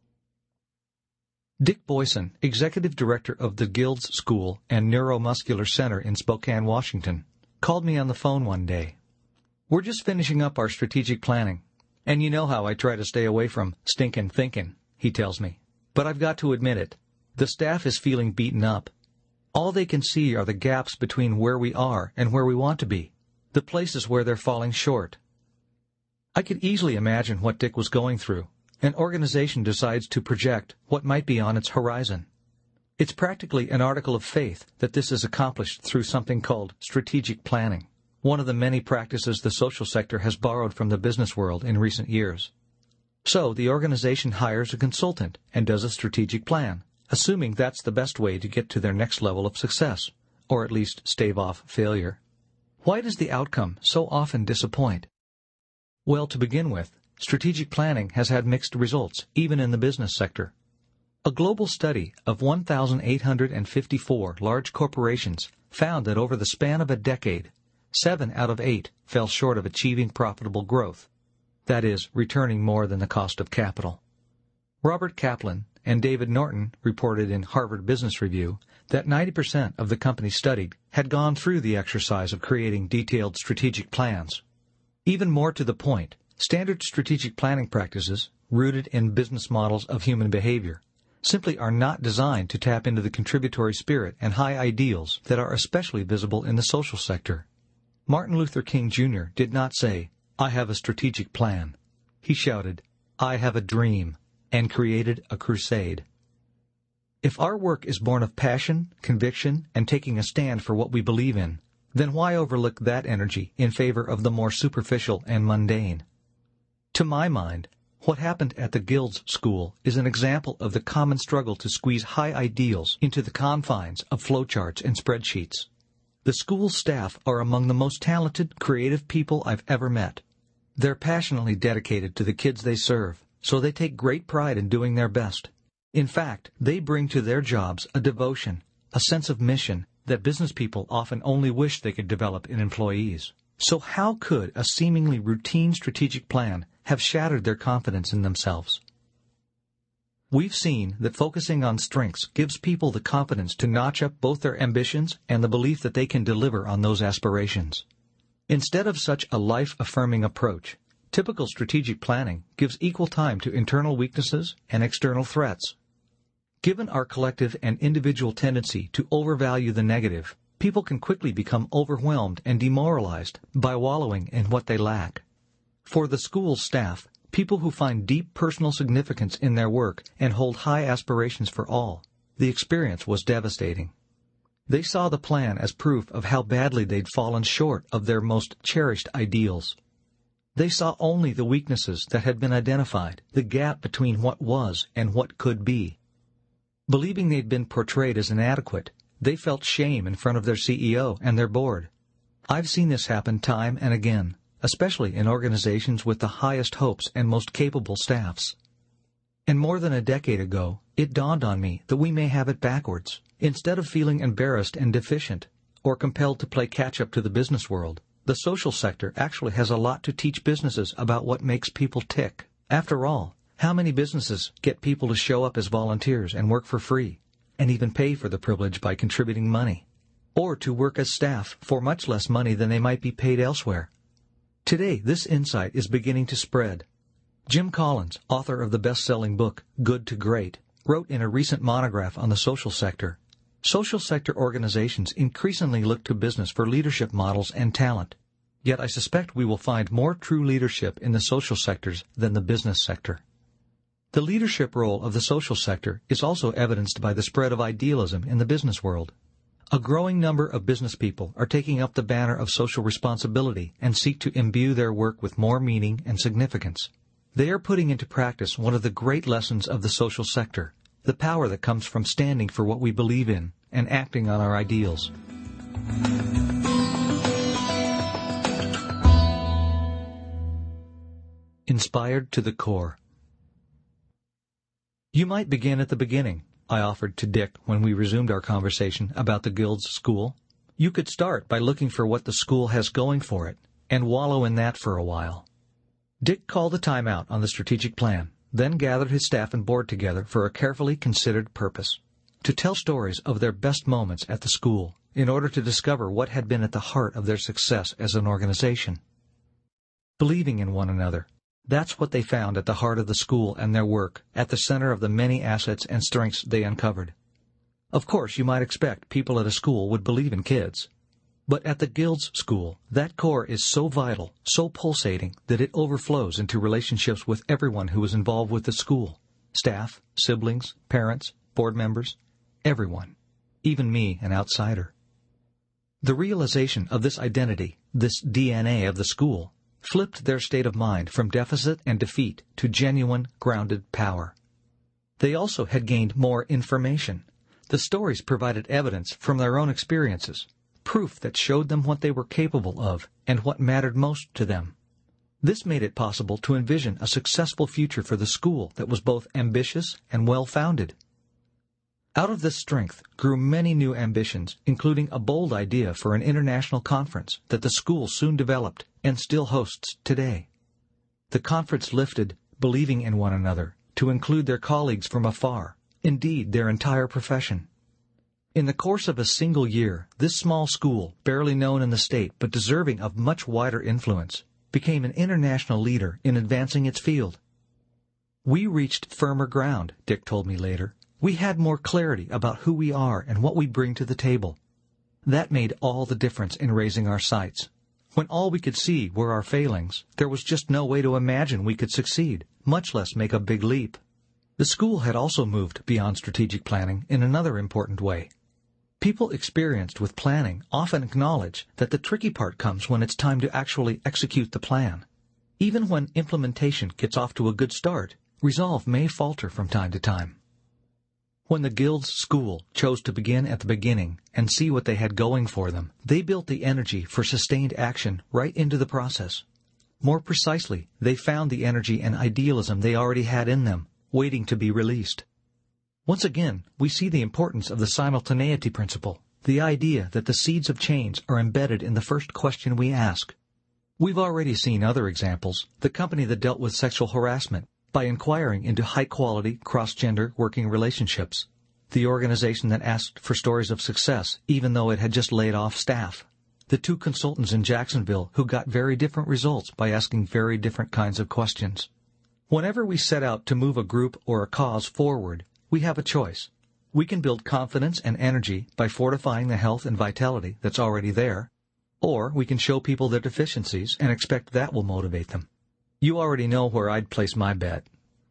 Dick Boyson, executive director of the Guilds School and Neuromuscular Center in Spokane, Washington, called me on the phone one day. We're just finishing up our strategic planning, and you know how I try to stay away from stinkin' thinking, he tells me. But I've got to admit it. The staff is feeling beaten up. All they can see are the gaps between where we are and where we want to be, the places where they're falling short. I could easily imagine what Dick was going through. An organization decides to project what might be on its horizon. It's practically an article of faith that this is accomplished through something called strategic planning, one of the many practices the social sector has borrowed from the business world in recent years. So the organization hires a consultant and does a strategic plan, assuming that's the best way to get to their next level of success, or at least stave off failure. Why does the outcome so often disappoint? Well, to begin with, strategic planning has had mixed results, even in the business sector. A global study of 1,854 large corporations found that over the span of a decade, 7 out of 8 fell short of achieving profitable growth, that is, returning more than the cost of capital. Robert Kaplan and David Norton reported in Harvard Business Review that 90% of the companies studied had gone through the exercise of creating detailed strategic plans. Even more to the point, standard strategic planning practices, rooted in business models of human behavior, simply are not designed to tap into the contributory spirit and high ideals that are especially visible in the social sector. Martin Luther King Jr. did not say, "I have a strategic plan." He shouted, "I have a dream," and created a crusade. If our work is born of passion, conviction, and taking a stand for what we believe in, then why overlook that energy in favor of the more superficial and mundane? To my mind, what happened at the Guilds School is an example of the common struggle to squeeze high ideals into the confines of flowcharts and spreadsheets. The school staff are among the most talented, creative people I've ever met. They're passionately dedicated to the kids they serve, so they take great pride in doing their best. In fact, they bring to their jobs a devotion, a sense of mission that business people often only wish they could develop in employees. So how could a seemingly routine strategic plan have shattered their confidence in themselves? We've seen that focusing on strengths gives people the confidence to notch up both their ambitions and the belief that they can deliver on those aspirations. Instead of such a life-affirming approach, typical strategic planning gives equal time to internal weaknesses and external threats. Given our collective and individual tendency to overvalue the negative, people can quickly become overwhelmed and demoralized by wallowing in what they lack. For the school staff, people who find deep personal significance in their work and hold high aspirations for all, the experience was devastating. They saw the plan as proof of how badly they'd fallen short of their most cherished ideals. They saw only the weaknesses that had been identified, the gap between what was and what could be. Believing they'd been portrayed as inadequate, they felt shame in front of their CEO and their board. I've seen this happen time and again, especially in organizations with the highest hopes and most capable staffs. And more than a decade ago, it dawned on me that we may have it backwards. Instead of feeling embarrassed and deficient, or compelled to play catch-up to the business world, the social sector actually has a lot to teach businesses about what makes people tick. After all, how many businesses get people to show up as volunteers and work for free, and even pay for the privilege by contributing money, or to work as staff for much less money than they might be paid elsewhere? Today, this insight is beginning to spread. Jim Collins, author of the best-selling book Good to Great, wrote in a recent monograph on the social sector, "Social sector organizations increasingly look to business for leadership models and talent. Yet I suspect we will find more true leadership in the social sectors than the business sector." The leadership role of the social sector is also evidenced by the spread of idealism in the business world. A growing number of business people are taking up the banner of social responsibility and seek to imbue their work with more meaning and significance. They are putting into practice one of the great lessons of the social sector, the power that comes from standing for what we believe in and acting on our ideals. Inspired to the core. You might begin at the beginning, I offered to Dick when we resumed our conversation about the Guilds School. You could start by looking for what the school has going for it and wallow in that for a while. Dick called a timeout on the strategic plan, then gathered his staff and board together for a carefully considered purpose: to tell stories of their best moments at the school in order to discover what had been at the heart of their success as an organization. Believing in one another. That's what they found at the heart of the school and their work, at the center of the many assets and strengths they uncovered. Of course, you might expect people at a school would believe in kids. But at the Guilds School, that core is so vital, so pulsating, that it overflows into relationships with everyone who is involved with the school. Staff, siblings, parents, board members, everyone. Even me, an outsider. The realization of this identity, this DNA of the school, flipped their state of mind from deficit and defeat to genuine, grounded power. They also had gained more information. The stories provided evidence from their own experiences, proof that showed them what they were capable of and what mattered most to them. This made it possible to envision a successful future for the school that was both ambitious and well-founded. Out of this strength grew many new ambitions, including a bold idea for an international conference that the school soon developed and still hosts today. The conference lifted believing in one another to include their colleagues from afar, indeed their entire profession. In the course of a single year, this small school, barely known in the state but deserving of much wider influence, became an international leader in advancing its field. We reached firmer ground, Dick told me later. We had more clarity about who we are and what we bring to the table. That made all the difference in raising our sights. When all we could see were our failings, there was just no way to imagine we could succeed, much less make a big leap. The school had also moved beyond strategic planning in another important way. People experienced with planning often acknowledge that the tricky part comes when it's time to actually execute the plan. Even when implementation gets off to a good start, resolve may falter from time to time. When the Guilds School chose to begin at the beginning and see what they had going for them, they built the energy for sustained action right into the process. More precisely, they found the energy and idealism they already had in them, waiting to be released. Once again, we see the importance of the simultaneity principle, the idea that the seeds of change are embedded in the first question we ask. We've already seen other examples, the company that dealt with sexual harassment, by inquiring into high-quality, cross-gender working relationships, the organization that asked for stories of success even though it had just laid off staff, the two consultants in Jacksonville who got very different results by asking very different kinds of questions. Whenever we set out to move a group or a cause forward, we have a choice. We can build confidence and energy by fortifying the health and vitality that's already there, or we can show people their deficiencies and expect that will motivate them. You already know where I'd place my bet.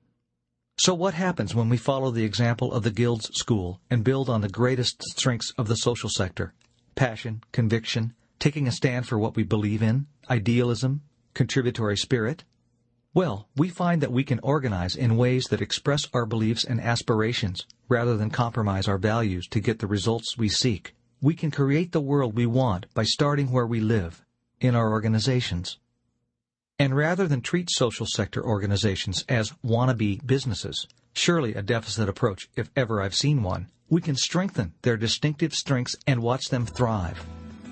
So what happens when we follow the example of the Guilds School and build on the greatest strengths of the social sector? Passion, conviction, taking a stand for what we believe in, idealism, contributory spirit? Well, we find that we can organize in ways that express our beliefs and aspirations rather than compromise our values to get the results we seek. We can create the world we want by starting where we live, in our organizations. And rather than treat social sector organizations as wannabe businesses, surely a deficit approach if ever I've seen one, we can strengthen their distinctive strengths and watch them thrive.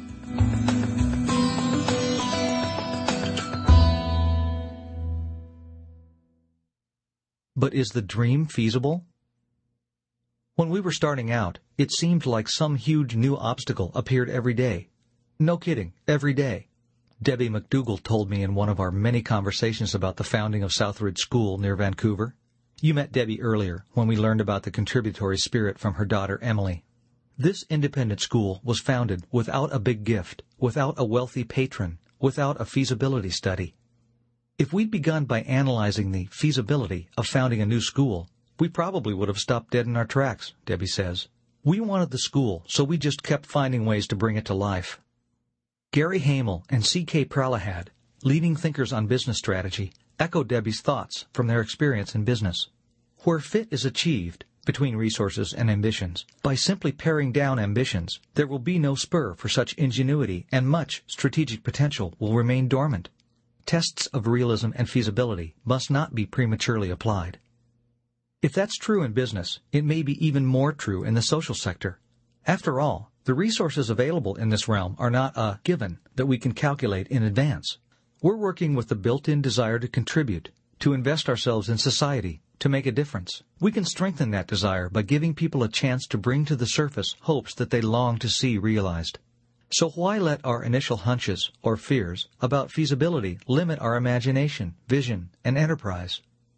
But is the dream feasible? When we were starting out, it seemed like some huge new obstacle appeared every day. No kidding, every day. Debbie McDougall told me in one of our many conversations about the founding of Southridge School near Vancouver. You met Debbie earlier when we learned about the contributory spirit from her daughter Emily. This independent school was founded without a big gift, without a wealthy patron, without a feasibility study. If we'd begun by analyzing the feasibility of founding a new school, we probably would have stopped dead in our tracks, Debbie says. We wanted the school, so we just kept finding ways to bring it to life. Gary Hamel and C.K. Pralahad, leading thinkers on business strategy, echo Debbie's thoughts from their experience in business. Where fit is achieved, between resources and ambitions, by simply paring down ambitions, there will be no spur for such ingenuity and much strategic potential will remain dormant. Tests of realism and feasibility must not be prematurely applied. If that's true in business, it may be even more true in the social sector. After all, the resources available in this realm are not a given that we can calculate in advance. We're working with the built-in desire to contribute, to invest ourselves in society, to make a difference. We can strengthen that desire by giving people a chance to bring to the surface hopes that they long to see realized. So why let our initial hunches or fears about feasibility limit our imagination, vision, and enterprise?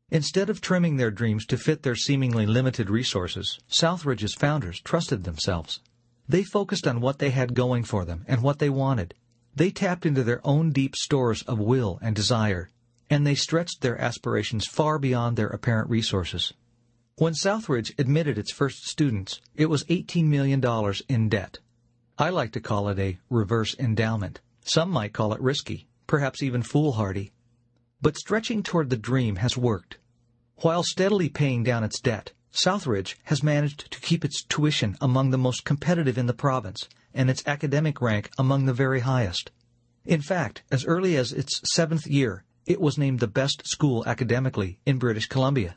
Instead of trimming their dreams to fit their seemingly limited resources, Southridge's founders trusted themselves. They focused on what they had going for them and what they wanted. They tapped into their own deep stores of will and desire, and they stretched their aspirations far beyond their apparent resources. When Southridge admitted its first students, it was $18 million in debt. I like to call it a reverse endowment. Some might call it risky, perhaps even foolhardy. But stretching toward the dream has worked. While steadily paying down its debt, Southridge has managed to keep its tuition among the most competitive in the province and its academic rank among the very highest. In fact, as early as its 7th year, it was named the best school academically in British Columbia.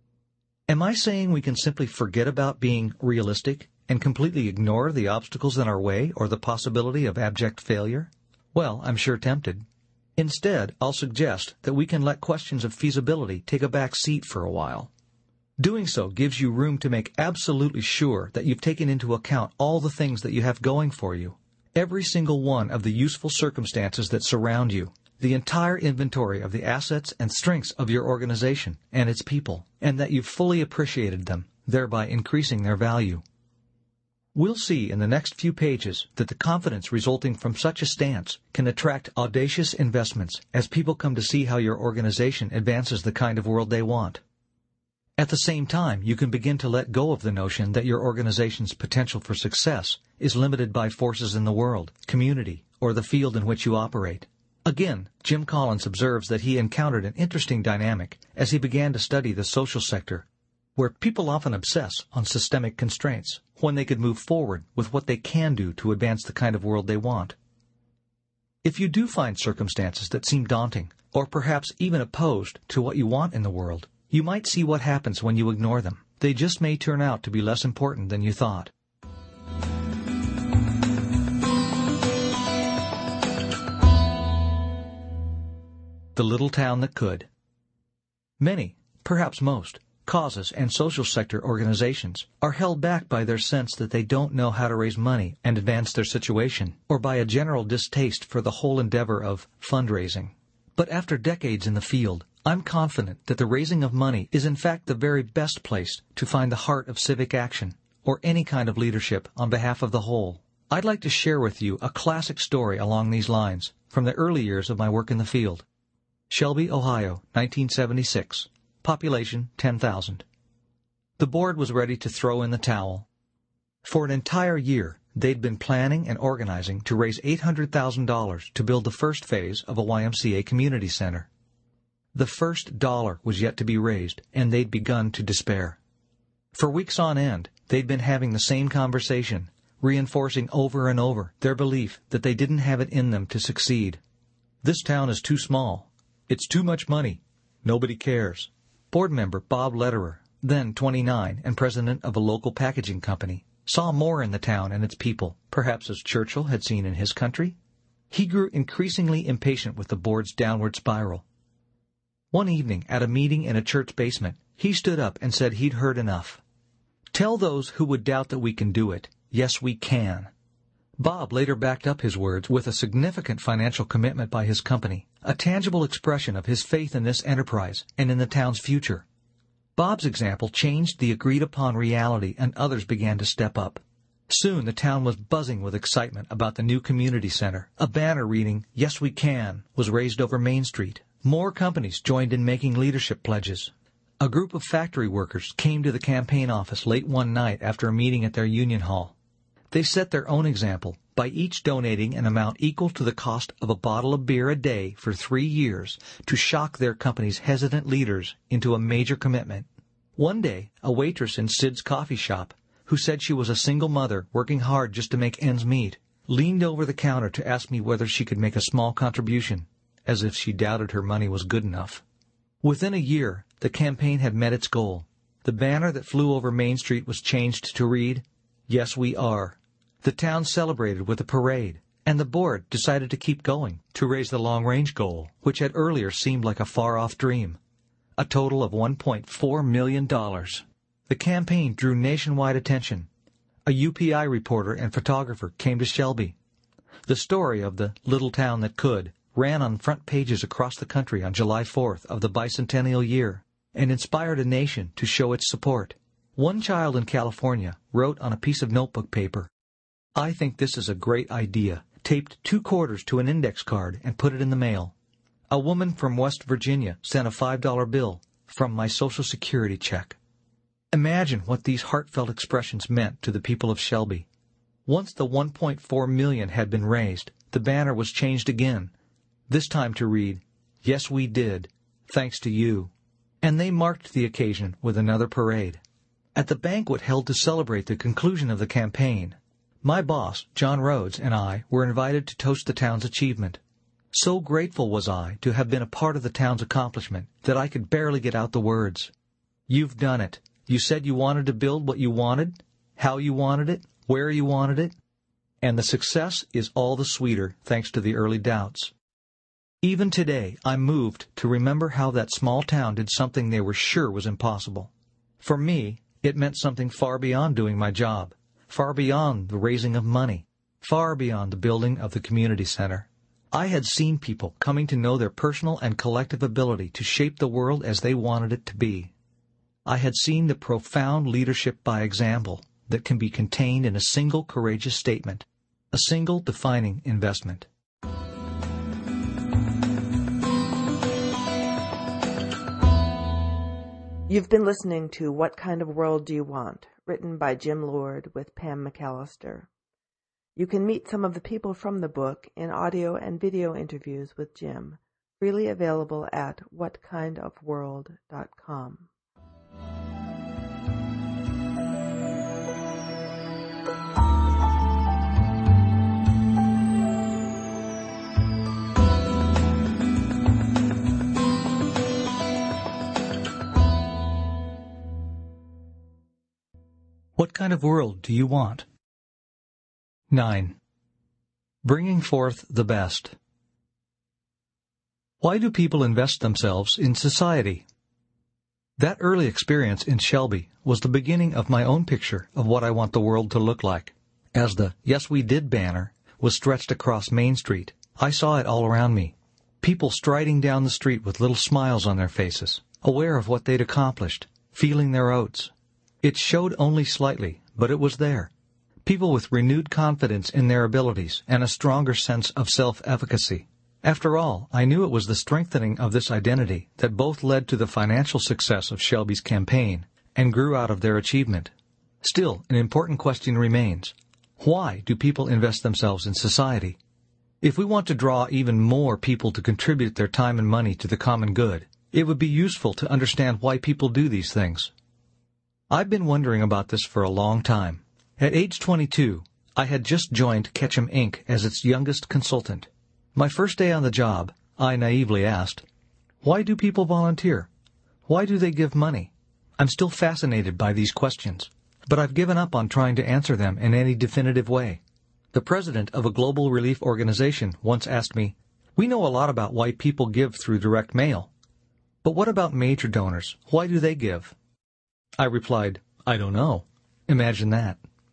Am I saying we can simply forget about being realistic and completely ignore the obstacles in our way or the possibility of abject failure? Well, I'm sure tempted. Instead, I'll suggest that we can let questions of feasibility take a back seat for a while. Doing so gives you room to make absolutely sure that you've taken into account all the things that you have going for you, every single one of the useful circumstances that surround you, the entire inventory of the assets and strengths of your organization and its people, and that you've fully appreciated them, thereby increasing their value. We'll see in the next few pages that the confidence resulting from such a stance can attract audacious investments as people come to see how your organization advances the kind of world they want. At the same time, you can begin to let go of the notion that your organization's potential for success is limited by forces in the world, community, or the field in which you operate. Again, Jim Collins observes that he encountered an interesting dynamic as he began to study the social sector, where people often obsess on systemic constraints when they could move forward with what they can do to advance the kind of world they want. If you do find circumstances that seem daunting, or perhaps even opposed to what you want in the world, you might see what happens when you ignore them. They just may turn out to be less important than you thought. The Little Town That Could. Many, perhaps most, causes and social sector organizations are held back by their sense that they don't know how to raise money and advance their situation, or by a general distaste for the whole endeavor of fundraising. But after decades in the field, I'm confident that the raising of money is in fact the very best place to find the heart of civic action, or any kind of leadership on behalf of the whole. I'd like to share with you a classic story along these lines from the early years of my work in the field. Shelby, Ohio, 1976. Population 10,000. The board was ready to throw in the towel. For an entire year, they'd been planning and organizing to raise $800,000 to build the first phase of a YMCA community center. The first dollar was yet to be raised, and they'd begun to despair. For weeks on end, they'd been having the same conversation, reinforcing over and over their belief that they didn't have it in them to succeed. This town is too small. It's too much money. Nobody cares. Board member Bob Lederer, then 29 and president of a local packaging company, saw more in the town and its people, perhaps as Churchill had seen in his country. He grew increasingly impatient with the board's downward spiral. One evening at a meeting in a church basement, he stood up and said he'd heard enough. Tell those who would doubt that we can do it, yes, we can. Bob later backed up his words with a significant financial commitment by his company, a tangible expression of his faith in this enterprise and in the town's future. Bob's example changed the agreed-upon reality, and others began to step up. Soon the town was buzzing with excitement about the new community center. A banner reading, "Yes, we can," was raised over Main Street. More companies joined in making leadership pledges. A group of factory workers came to the campaign office late one night after a meeting at their union hall. They set their own example by each donating an amount equal to the cost of a bottle of beer a day for 3 years to shock their company's hesitant leaders into a major commitment. One day, a waitress in Sid's coffee shop, who said she was a single mother working hard just to make ends meet, leaned over the counter to ask me whether she could make a small contribution, as if she doubted her money was good enough. Within a year, the campaign had met its goal. The banner that flew over Main Street was changed to read, "Yes, we are." The town celebrated with a parade, and the board decided to keep going to raise the long-range goal, which had earlier seemed like a far-off dream, a total of $1.4 million. The campaign drew nationwide attention. A UPI reporter and photographer came to Shelby. The story of the little town that could ran on front pages across the country on July 4th of the bicentennial year. and inspired a nation to show its support. One child in California wrote on a piece of notebook paper, "I think this is a great idea," taped 2 quarters to an index card and put it in the mail. A woman from West Virginia sent a $5 bill from my Social Security check. Imagine what these heartfelt expressions meant to the people of Shelby. Once the $1.4 million had been raised, the banner was changed again, this time to read, "Yes, we did, thanks to you." And they marked the occasion with another parade. At the banquet held to celebrate the conclusion of the campaign, my boss, John Rhodes, and I were invited to toast the town's achievement. So grateful was I to have been a part of the town's accomplishment that I could barely get out the words. "You've done it. You said you wanted to build what you wanted, how you wanted it, where you wanted it, and the success is all the sweeter thanks to the early doubts." Even today, I'm moved to remember how that small town did something they were sure was impossible. For me, it meant something far beyond doing my job, far beyond the raising of money, far beyond the building of the community center. I had seen people coming to know their personal and collective ability to shape the world as they wanted it to be. I had seen the profound leadership by example that can be contained in a single courageous statement, a single defining investment. You've been listening to What Kind of World Do You Want? Written by Jim Lord with Pam McAllister. You can meet some of the people from the book in audio and video interviews with Jim, freely available at whatkindofworld.com. What kind of world do you want? 9. Bringing forth the best. Why do people invest themselves in society? That early experience in Shelby was the beginning of my own picture of what I want the world to look like. As the "Yes, we did" banner was stretched across Main Street, I saw it all around me. People striding down the street with little smiles on their faces, aware of what they'd accomplished, feeling their oats. It showed only slightly, but it was there. People with renewed confidence in their abilities and a stronger sense of self-efficacy. After all, I knew it was the strengthening of this identity that both led to the financial success of Shelby's campaign and grew out of their achievement. Still, an important question remains. Why do people invest themselves in society? If we want to draw even more people to contribute their time and money to the common good, it would be useful to understand why people do these things. I've been wondering about this for a long time. At age 22, I had just joined Ketchum Inc. as its youngest consultant. My first day on the job, I naively asked, "Why do people volunteer? Why do they give money?" I'm still fascinated by these questions, but I've given up on trying to answer them in any definitive way. The president of a global relief organization once asked me, "We know a lot about why people give through direct mail, but what about major donors? Why do they give?" I replied, "I don't know." Imagine that.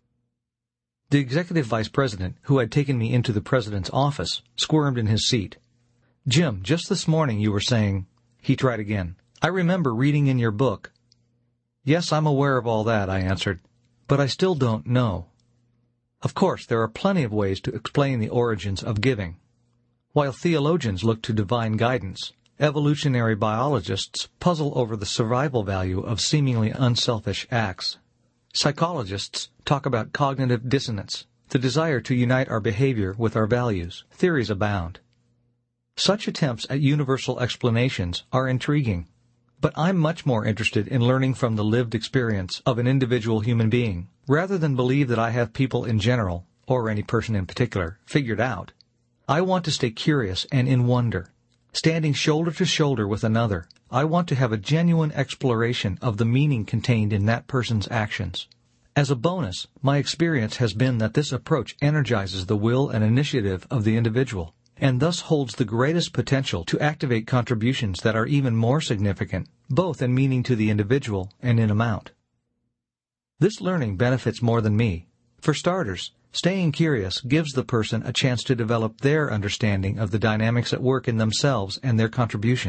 The executive vice president, who had taken me into the president's office, squirmed in his seat. "Jim, just this morning you were saying—" He tried again. "I remember reading in your book." "Yes, I'm aware of all that," I answered, "but I still don't know." Of course, there are plenty of ways to explain the origins of giving. While theologians look to divine guidance, evolutionary biologists puzzle over the survival value of seemingly unselfish acts. Psychologists talk about cognitive dissonance, the desire to unite our behavior with our values. Theories abound. Such attempts at universal explanations are intriguing, but I'm much more interested in learning from the lived experience of an individual human being, rather than believe that I have people in general, or any person in particular, figured out. I want to stay curious and in wonder. Standing shoulder to shoulder with another, I want to have a genuine exploration of the meaning contained in that person's actions. As a bonus, my experience has been that this approach energizes the will and initiative of the individual, and thus holds the greatest potential to activate contributions that are even more significant, both in meaning to the individual and in amount. This learning benefits more than me. For starters, staying curious gives the person a chance to develop their understanding of the dynamics at work in themselves and their contributions.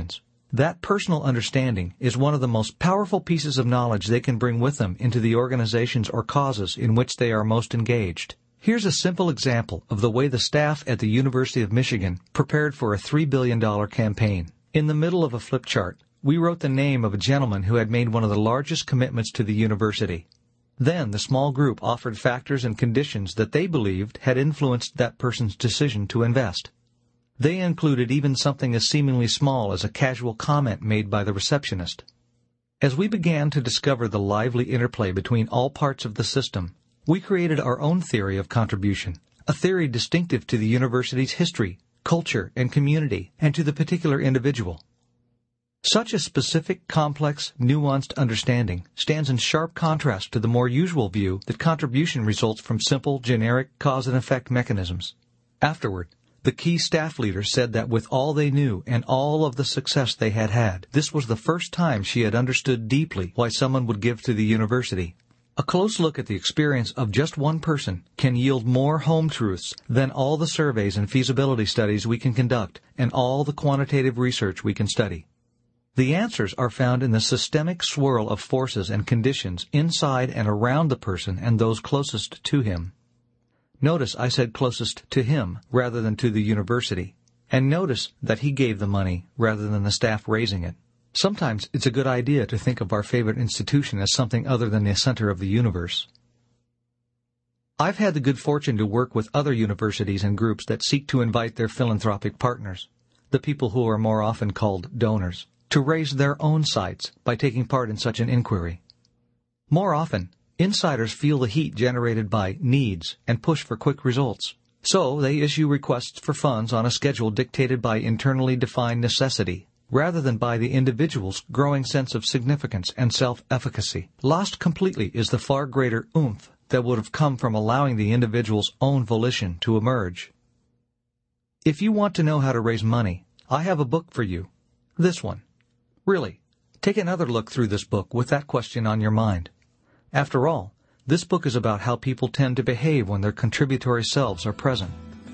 That personal understanding is one of the most powerful pieces of knowledge they can bring with them into the organizations or causes in which they are most engaged. Here's a simple example of the way the staff at the University of Michigan prepared for a $3 billion campaign. In the middle of a flip chart, we wrote the name of a gentleman who had made one of the largest commitments to the university. Then the small group offered factors and conditions that they believed had influenced that person's decision to invest. They included even something as seemingly small as a casual comment made by the receptionist. As we began to discover the lively interplay between all parts of the system, we created our own theory of contribution, a theory distinctive to the university's history, culture, and community, and to the particular individual. Such a specific, complex, nuanced understanding stands in sharp contrast to the more usual view that contribution results from simple, generic cause and effect mechanisms. Afterward, the key staff leader said that with all they knew and all of the success they had had, this was the first time she had understood deeply why someone would give to the university. A close look at the experience of just one person can yield more home truths than all the surveys and feasibility studies we can conduct and all the quantitative research we can study. The answers are found in the systemic swirl of forces and conditions inside and around the person and those closest to him. Notice I said closest to him rather than to the university. And notice that he gave the money rather than the staff raising it. Sometimes it's a good idea to think of our favorite institution as something other than the center of the universe. I've had the good fortune to work with other universities and groups that seek to invite their philanthropic partners, the people who are more often called donors, to raise their own sites by taking part in such an inquiry. More often, insiders feel the heat generated by needs and push for quick results. So they issue requests for funds on a schedule dictated by internally defined necessity, rather than by the individual's growing sense of significance and self-efficacy. Lost completely is the far greater oomph that would have come from allowing the individual's own volition to emerge. If you want to know how to raise money, I have a book for you. This one. Really, take another look through this book with that question on your mind. After all, this book is about how people tend to behave when their contributory selves are present.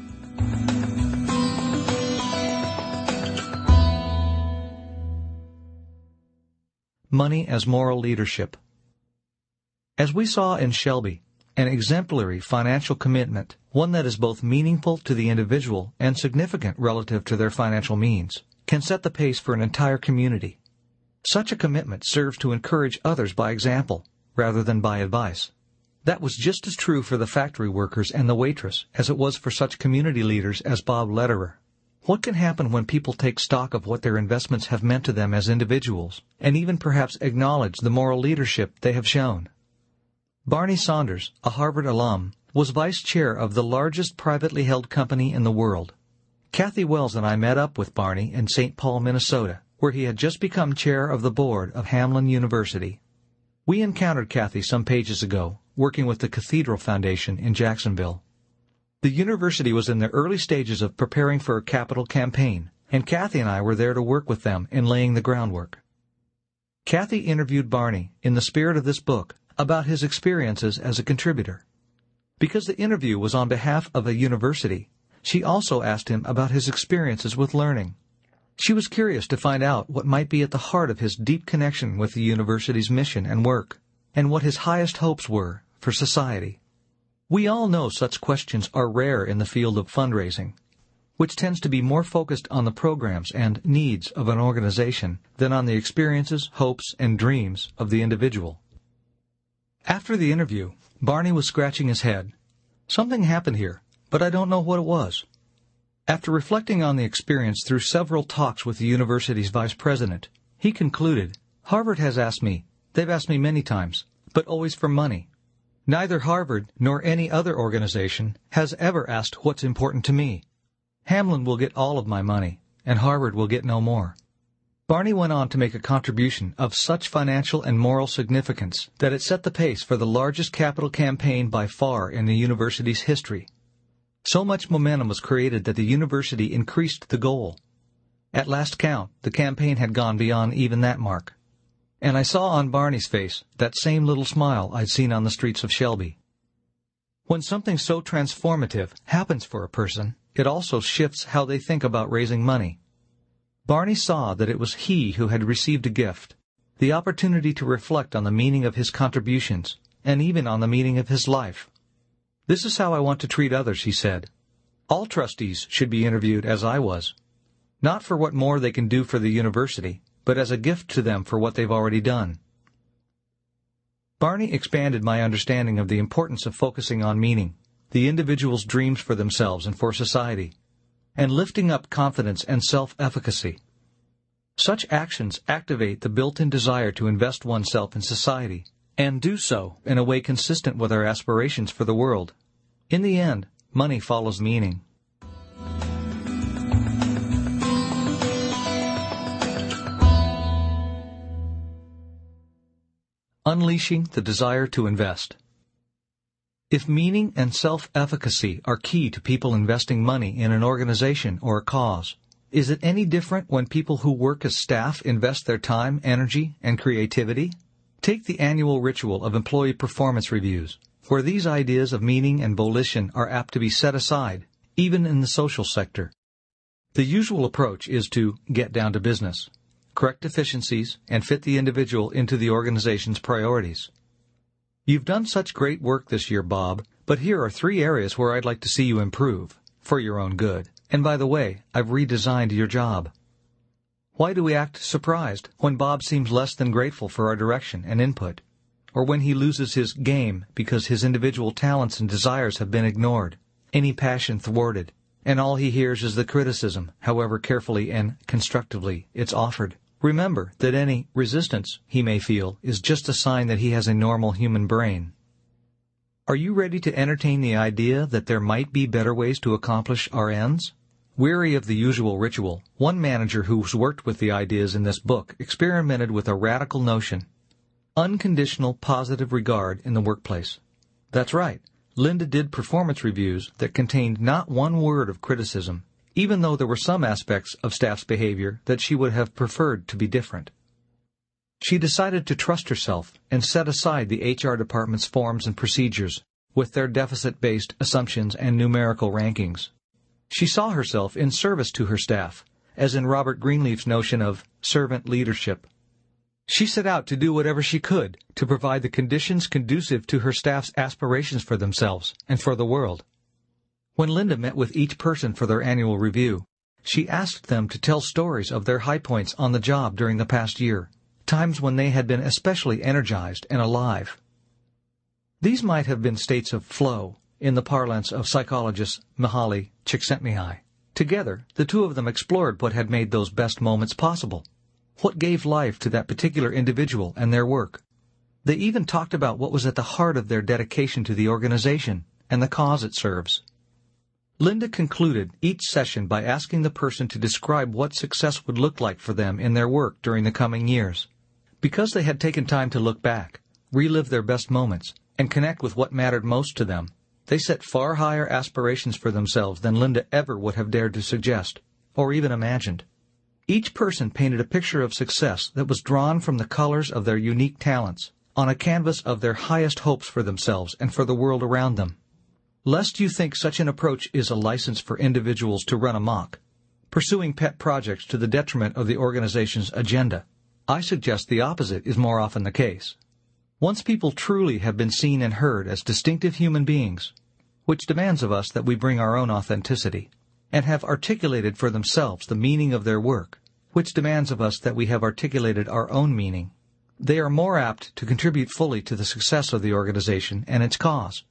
Money as moral leadership. As we saw in Shelby, an exemplary financial commitment, one that is both meaningful to the individual and significant relative to their financial means, can set the pace for an entire community. Such a commitment serves to encourage others by example, rather than by advice. That was just as true for the factory workers and the waitress as it was for such community leaders as Bob Lederer. What can happen when people take stock of what their investments have meant to them as individuals, and even perhaps acknowledge the moral leadership they have shown? Barney Saunders, a Harvard alum, was vice chair of the largest privately held company in the world. Kathy Wells and I met up with Barney in St. Paul, Minnesota, where he had just become chair of the board of Hamline University. We encountered Kathy some pages ago, working with the Cathedral Foundation in Jacksonville. The university was in the early stages of preparing for a capital campaign, and Kathy and I were there to work with them in laying the groundwork. Kathy interviewed Barney, in the spirit of this book, about his experiences as a contributor. Because the interview was on behalf of a university, she also asked him about his experiences with learning. She was curious to find out what might be at the heart of his deep connection with the university's mission and work, and what his highest hopes were for society. We all know such questions are rare in the field of fundraising, which tends to be more focused on the programs and needs of an organization than on the experiences, hopes, and dreams of the individual. After the interview, Barney was scratching his head. Something happened here, but I don't know what it was. After reflecting on the experience through several talks with the university's vice president, he concluded, Harvard has asked me. They've asked me many times, but always for money. Neither Harvard nor any other organization has ever asked what's important to me. Hamline will get all of my money, and Harvard will get no more. Barney went on to make a contribution of such financial and moral significance that it set the pace for the largest capital campaign by far in the university's history. So much momentum was created that the university increased the goal. At last count, the campaign had gone beyond even that mark. And I saw on Barney's face that same little smile I'd seen on the streets of Shelby. When something so transformative happens for a person, it also shifts how they think about raising money. Barney saw that it was he who had received a gift, the opportunity to reflect on the meaning of his contributions, and even on the meaning of his life. "This is how I want to treat others," he said. "All trustees should be interviewed as I was, not for what more they can do for the university, but as a gift to them for what they've already done." Barney expanded my understanding of the importance of focusing on meaning, the individual's dreams for themselves and for society, and lifting up confidence and self-efficacy. Such actions activate the built-in desire to invest oneself in society, and do so in a way consistent with our aspirations for the world. In the end, money follows meaning. Unleashing the desire to invest. If meaning and self-efficacy are key to people investing money in an organization or a cause, is it any different when people who work as staff invest their time, energy, and creativity? Take the annual ritual of employee performance reviews, where these ideas of meaning and volition are apt to be set aside, even in the social sector. The usual approach is to get down to business, correct deficiencies, and fit the individual into the organization's priorities. "You've done such great work this year, Bob, but here are 3 areas where I'd like to see you improve, for your own good. And by the way, I've redesigned your job." Why do we act surprised when Bob seems less than grateful for our direction and input, or when he loses his game because his individual talents and desires have been ignored, any passion thwarted, and all he hears is the criticism, however carefully and constructively it's offered? Remember that any resistance he may feel is just a sign that he has a normal human brain. Are you ready to entertain the idea that there might be better ways to accomplish our ends? Weary of the usual ritual, one manager who's worked with the ideas in this book experimented with a radical notion: unconditional positive regard in the workplace. That's right, Linda did performance reviews that contained not one word of criticism, even though there were some aspects of staff's behavior that she would have preferred to be different. She decided to trust herself and set aside the HR department's forms and procedures, with their deficit-based assumptions and numerical rankings. She saw herself in service to her staff, as in Robert Greenleaf's notion of servant leadership. She set out to do whatever she could to provide the conditions conducive to her staff's aspirations for themselves and for the world. When Linda met with each person for their annual review, she asked them to tell stories of their high points on the job during the past year, times when they had been especially energized and alive. These might have been states of flow, in the parlance of psychologist Mihaly Csikszentmihalyi. Together, the 2 of them explored what had made those best moments possible, what gave life to that particular individual and their work. They even talked about what was at the heart of their dedication to the organization and the cause it serves. Linda concluded each session by asking the person to describe what success would look like for them in their work during the coming years. Because they had taken time to look back, relive their best moments, and connect with what mattered most to them, they set far higher aspirations for themselves than Linda ever would have dared to suggest, or even imagined. Each person painted a picture of success that was drawn from the colors of their unique talents, on a canvas of their highest hopes for themselves and for the world around them. Lest you think such an approach is a license for individuals to run amok, pursuing pet projects to the detriment of the organization's agenda, I suggest the opposite is more often the case. Once people truly have been seen and heard as distinctive human beings, which demands of us that we bring our own authenticity, and have articulated for themselves the meaning of their work, which demands of us that we have articulated our own meaning, they are more apt to contribute fully to the success of the organization and its cause.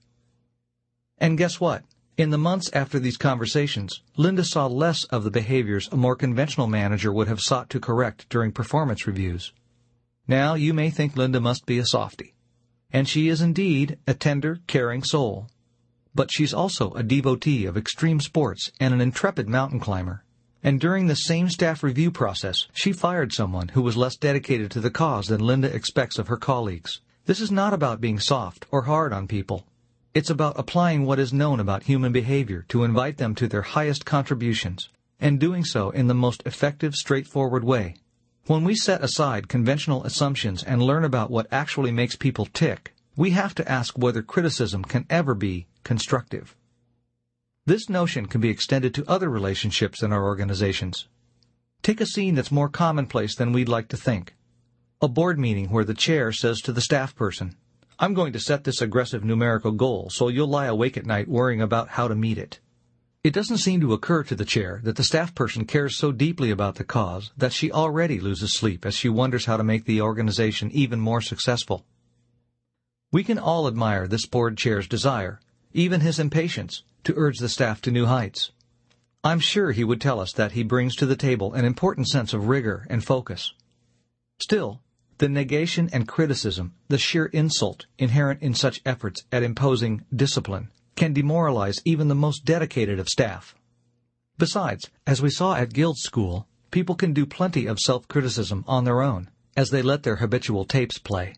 And guess what? In the months after these conversations, Linda saw less of the behaviors a more conventional manager would have sought to correct during performance reviews. Now, you may think Linda must be a softie, and she is indeed a tender, caring soul. But she's also a devotee of extreme sports and an intrepid mountain climber. And during the same staff review process, she fired someone who was less dedicated to the cause than Linda expects of her colleagues. This is not about being soft or hard on people. It's about applying what is known about human behavior to invite them to their highest contributions, and doing so in the most effective, straightforward way. When we set aside conventional assumptions and learn about what actually makes people tick, we have to ask whether criticism can ever be constructive. This notion can be extended to other relationships in our organizations. Take a scene that's more commonplace than we'd like to think. A board meeting where the chair says to the staff person, "I'm going to set this aggressive numerical goal, so you'll lie awake at night worrying about how to meet it." It doesn't seem to occur to the chair that the staff person cares so deeply about the cause that she already loses sleep as she wonders how to make the organization even more successful. We can all admire this board chair's desire, even his impatience, to urge the staff to new heights. I'm sure he would tell us that he brings to the table an important sense of rigor and focus. Still, the negation and criticism, the sheer insult inherent in such efforts at imposing discipline, can demoralize even the most dedicated of staff. Besides, as we saw at Guild School, people can do plenty of self-criticism on their own, as they let their habitual tapes play.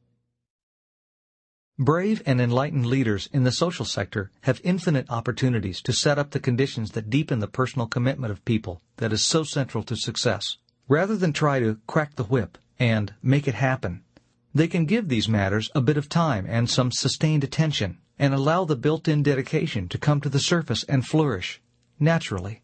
Brave and enlightened leaders in the social sector have infinite opportunities to set up the conditions that deepen the personal commitment of people that is so central to success. Rather than try to crack the whip and make it happen, they can give these matters a bit of time and some sustained attention, and allow the built-in dedication to come to the surface and flourish naturally.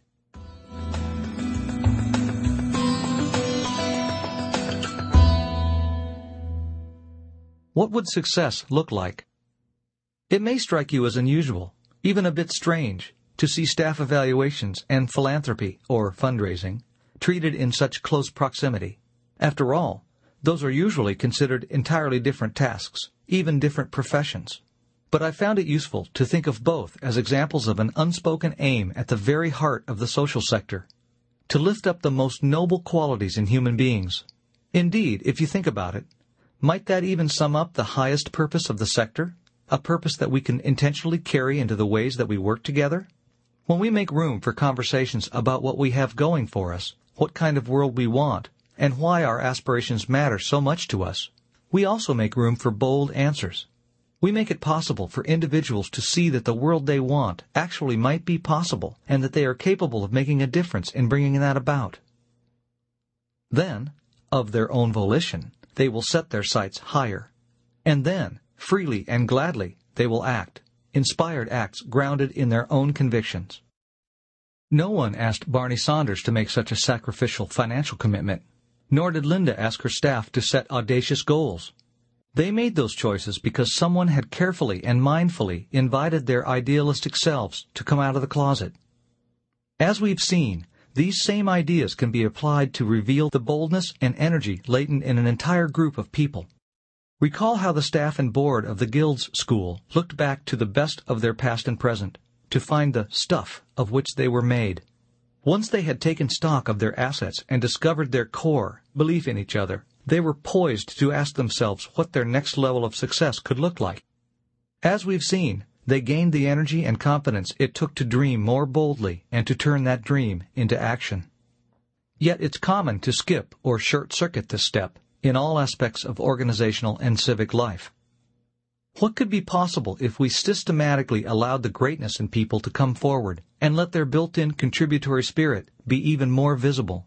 What would success look like? It may strike you as unusual, even a bit strange, to see staff evaluations and philanthropy, or fundraising, treated in such close proximity. After all, those are usually considered entirely different tasks, even different professions. But I found it useful to think of both as examples of an unspoken aim at the very heart of the social sector, to lift up the most noble qualities in human beings. Indeed, if you think about it, might that even sum up the highest purpose of the sector, a purpose that we can intentionally carry into the ways that we work together? When we make room for conversations about what we have going for us, what kind of world we want, and why our aspirations matter so much to us, we also make room for bold answers. We make it possible for individuals to see that the world they want actually might be possible, and that they are capable of making a difference in bringing that about. Then, of their own volition, they will set their sights higher. And then, freely and gladly, they will act, inspired acts grounded in their own convictions. No one asked Barney Saunders to make such a sacrificial financial commitment, nor did Linda ask her staff to set audacious goals. They made those choices because someone had carefully and mindfully invited their idealistic selves to come out of the closet. As we've seen, these same ideas can be applied to reveal the boldness and energy latent in an entire group of people. Recall how the staff and board of the Guilds School looked back to the best of their past and present to find the stuff of which they were made. Once they had taken stock of their assets and discovered their core belief in each other, they were poised to ask themselves what their next level of success could look like. As we've seen, they gained the energy and confidence it took to dream more boldly and to turn that dream into action. Yet it's common to skip or short-circuit this step in all aspects of organizational and civic life. What could be possible if we systematically allowed the greatness in people to come forward and let their built-in contributory spirit be even more visible?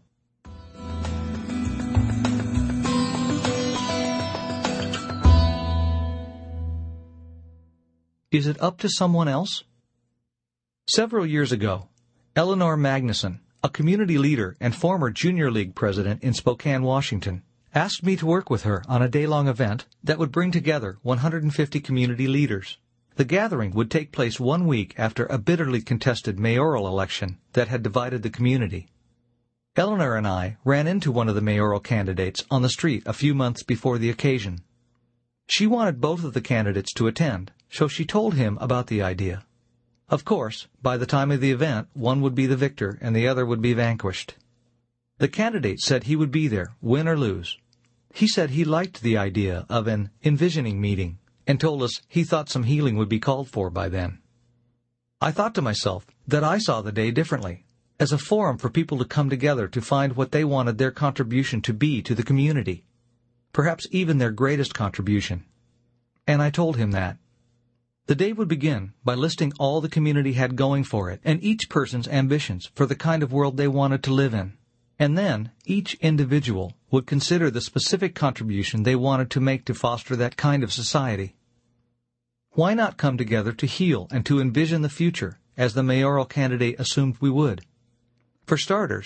Is it up to someone else? Several years ago, Eleanor Magnuson, a community leader and former Junior League president in Spokane, Washington, asked me to work with her on a day-long event that would bring together 150 community leaders. The gathering would take place 1 week after a bitterly contested mayoral election that had divided the community. Eleanor and I ran into one of the mayoral candidates on the street a few months before the occasion. She wanted both of the candidates to attend, so she told him about the idea. Of course, by the time of the event, one would be the victor and the other would be vanquished. The candidate said he would be there, win or lose. He said he liked the idea of an envisioning meeting and told us he thought some healing would be called for by then. I thought to myself that I saw the day differently, as a forum for people to come together to find what they wanted their contribution to be to the community, perhaps even their greatest contribution. And I told him that. The day would begin by listing all the community had going for it and each person's ambitions for the kind of world they wanted to live in. And then each individual would consider the specific contribution they wanted to make to foster that kind of society. Why not come together to heal and to envision the future, as the mayoral candidate assumed we would? For starters,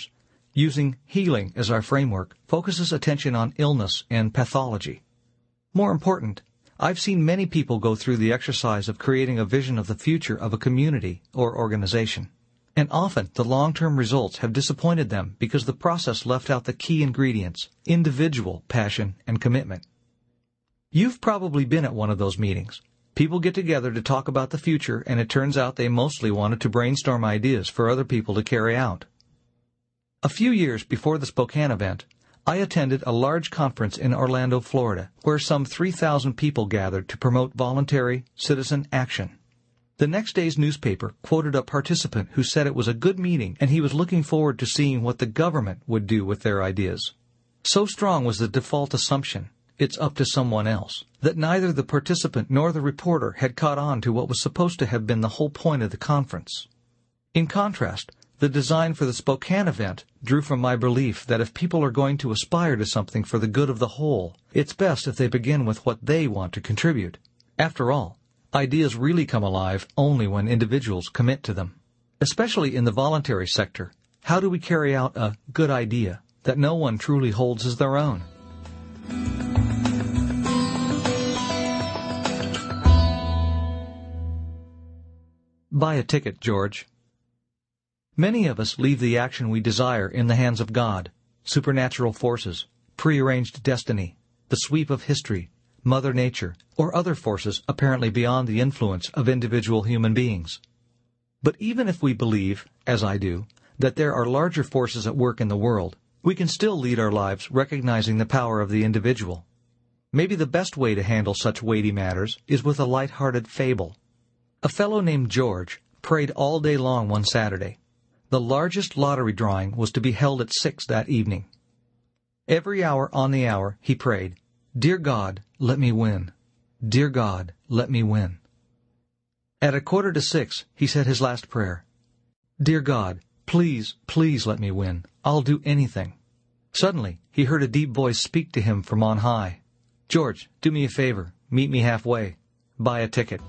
using healing as our framework, focuses attention on illness and pathology. More important, I've seen many people go through the exercise of creating a vision of the future of a community or organization. And often the long-term results have disappointed them because the process left out the key ingredients, individual passion and commitment. You've probably been at one of those meetings. People get together to talk about the future, and it turns out they mostly wanted to brainstorm ideas for other people to carry out. A few years before the Spokane event, I attended a large conference in Orlando, Florida, where some 3,000 people gathered to promote voluntary citizen action. The next day's newspaper quoted a participant who said it was a good meeting and he was looking forward to seeing what the government would do with their ideas. So strong was the default assumption, it's up to someone else, that neither the participant nor the reporter had caught on to what was supposed to have been the whole point of the conference. In contrast, the design for the Spokane event drew from my belief that if people are going to aspire to something for the good of the whole, it's best if they begin with what they want to contribute. After all, ideas really come alive only when individuals commit to them. Especially in the voluntary sector, how do we carry out a good idea that no one truly holds as their own? Buy a ticket, George. Many of us leave the action we desire in the hands of God, supernatural forces, prearranged destiny, the sweep of history, Mother Nature, or other forces apparently beyond the influence of individual human beings. But even if we believe, as I do, that there are larger forces at work in the world, we can still lead our lives recognizing the power of the individual. Maybe the best way to handle such weighty matters is with a light-hearted fable. A fellow named George prayed all day long one Saturday. The largest lottery drawing was to be held at 6 that evening. Every hour on the hour he prayed, "Dear God, let me win. Dear God, let me win." At 5:45 he said his last prayer. "Dear God, please, please let me win. I'll do anything." Suddenly he heard a deep voice speak to him from on high. "George, do me a favor. Meet me halfway. Buy a ticket."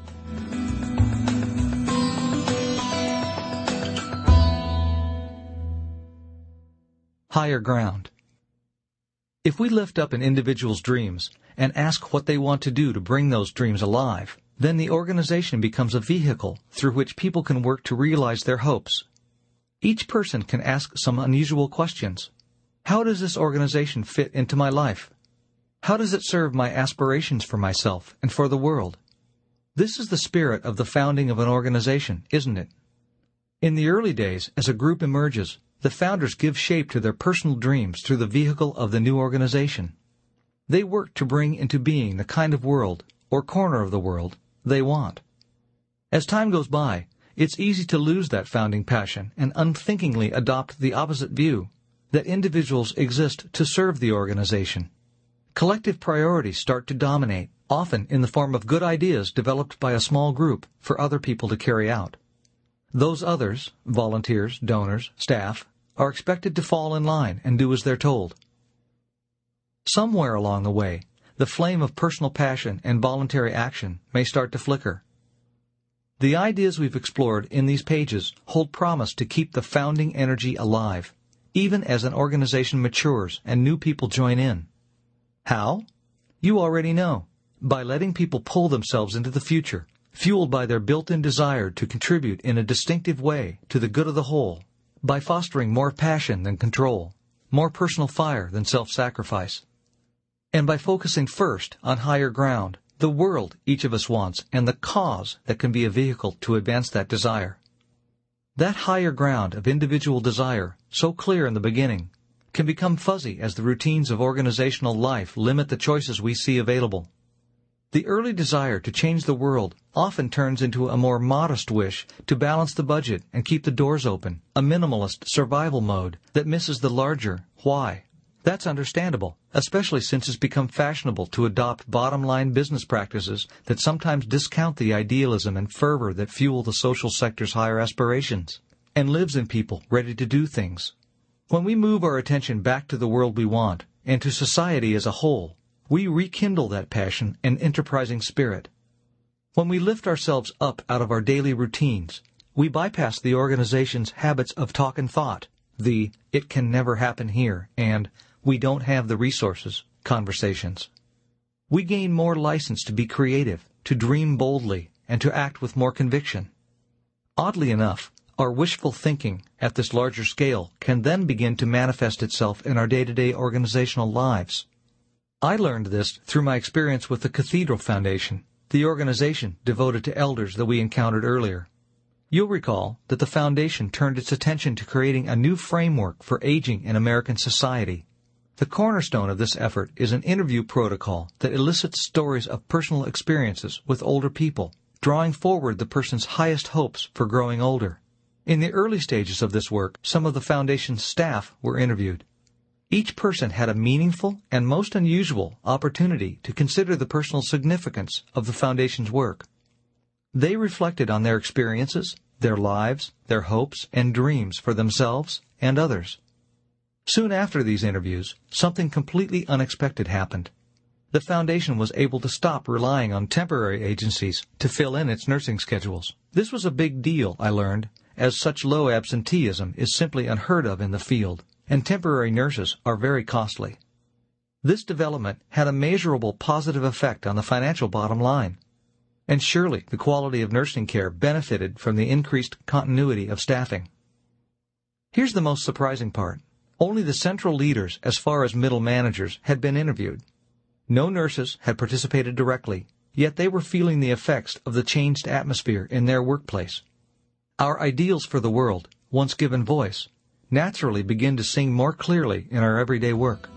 Higher ground. If we lift up an individual's dreams and ask what they want to do to bring those dreams alive, then the organization becomes a vehicle through which people can work to realize their hopes. Each person can ask some unusual questions. How does this organization fit into my life? How does it serve my aspirations for myself and for the world? This is the spirit of the founding of an organization, isn't it? In the early days, as a group emerges, the founders give shape to their personal dreams through the vehicle of the new organization. They work to bring into being the kind of world, or corner of the world, they want. As time goes by, it's easy to lose that founding passion and unthinkingly adopt the opposite view, that individuals exist to serve the organization. Collective priorities start to dominate, often in the form of good ideas developed by a small group for other people to carry out. Those others, volunteers, donors, staff, are expected to fall in line and do as they're told. Somewhere along the way, the flame of personal passion and voluntary action may start to flicker. The ideas we've explored in these pages hold promise to keep the founding energy alive, even as an organization matures and new people join in. How? You already know. By letting people pull themselves into the future, fueled by their built-in desire to contribute in a distinctive way to the good of the whole, by fostering more passion than control, more personal fire than self-sacrifice, and by focusing first on higher ground, the world each of us wants, and the cause that can be a vehicle to advance that desire. That higher ground of individual desire, so clear in the beginning, can become fuzzy as the routines of organizational life limit the choices we see available. The early desire to change the world often turns into a more modest wish to balance the budget and keep the doors open, a minimalist survival mode that misses the larger why. That's understandable, especially since it's become fashionable to adopt bottom-line business practices that sometimes discount the idealism and fervor that fuel the social sector's higher aspirations, and lives in people ready to do things. When we move our attention back to the world we want, and to society as a whole, we rekindle that passion and enterprising spirit. When we lift ourselves up out of our daily routines, we bypass the organization's habits of talk and thought, the "it can never happen here" and "we don't have the resources" conversations. We gain more license to be creative, to dream boldly, and to act with more conviction. Oddly enough, our wishful thinking at this larger scale can then begin to manifest itself in our day-to-day organizational lives. I learned this through my experience with the Cathedral Foundation, the organization devoted to elders that we encountered earlier. You'll recall that the foundation turned its attention to creating a new framework for aging in American society. The cornerstone of this effort is an interview protocol that elicits stories of personal experiences with older people, drawing forward the person's highest hopes for growing older. In the early stages of this work, some of the foundation's staff were interviewed. Each person had a meaningful and most unusual opportunity to consider the personal significance of the foundation's work. They reflected on their experiences, their lives, their hopes, and dreams for themselves and others. Soon after these interviews, something completely unexpected happened. The foundation was able to stop relying on temporary agencies to fill in its nursing schedules. This was a big deal, I learned, as such low absenteeism is simply unheard of in the field, and temporary nurses are very costly. This development had a measurable positive effect on the financial bottom line, and surely the quality of nursing care benefited from the increased continuity of staffing. Here's the most surprising part. Only the central leaders, as far as middle managers, had been interviewed. No nurses had participated directly, yet they were feeling the effects of the changed atmosphere in their workplace. Our ideals for the world, once given voice, naturally begin to sing more clearly in our everyday work.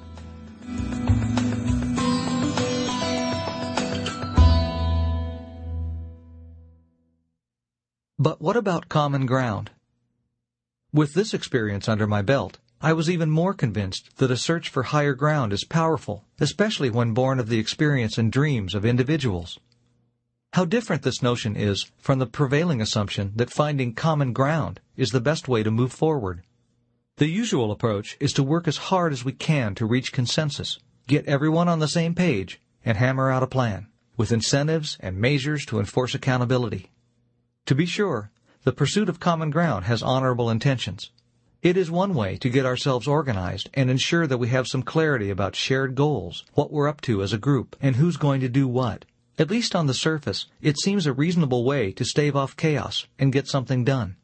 But what about common ground? With this experience under my belt, I was even more convinced that a search for higher ground is powerful, especially when born of the experience and dreams of individuals. How different this notion is from the prevailing assumption that finding common ground is the best way to move forward. The usual approach is to work as hard as we can to reach consensus, get everyone on the same page, and hammer out a plan, with incentives and measures to enforce accountability. To be sure, the pursuit of common ground has honorable intentions. It is one way to get ourselves organized and ensure that we have some clarity about shared goals, what we're up to as a group, and who's going to do what. At least on the surface, it seems a reasonable way to stave off chaos and get something done.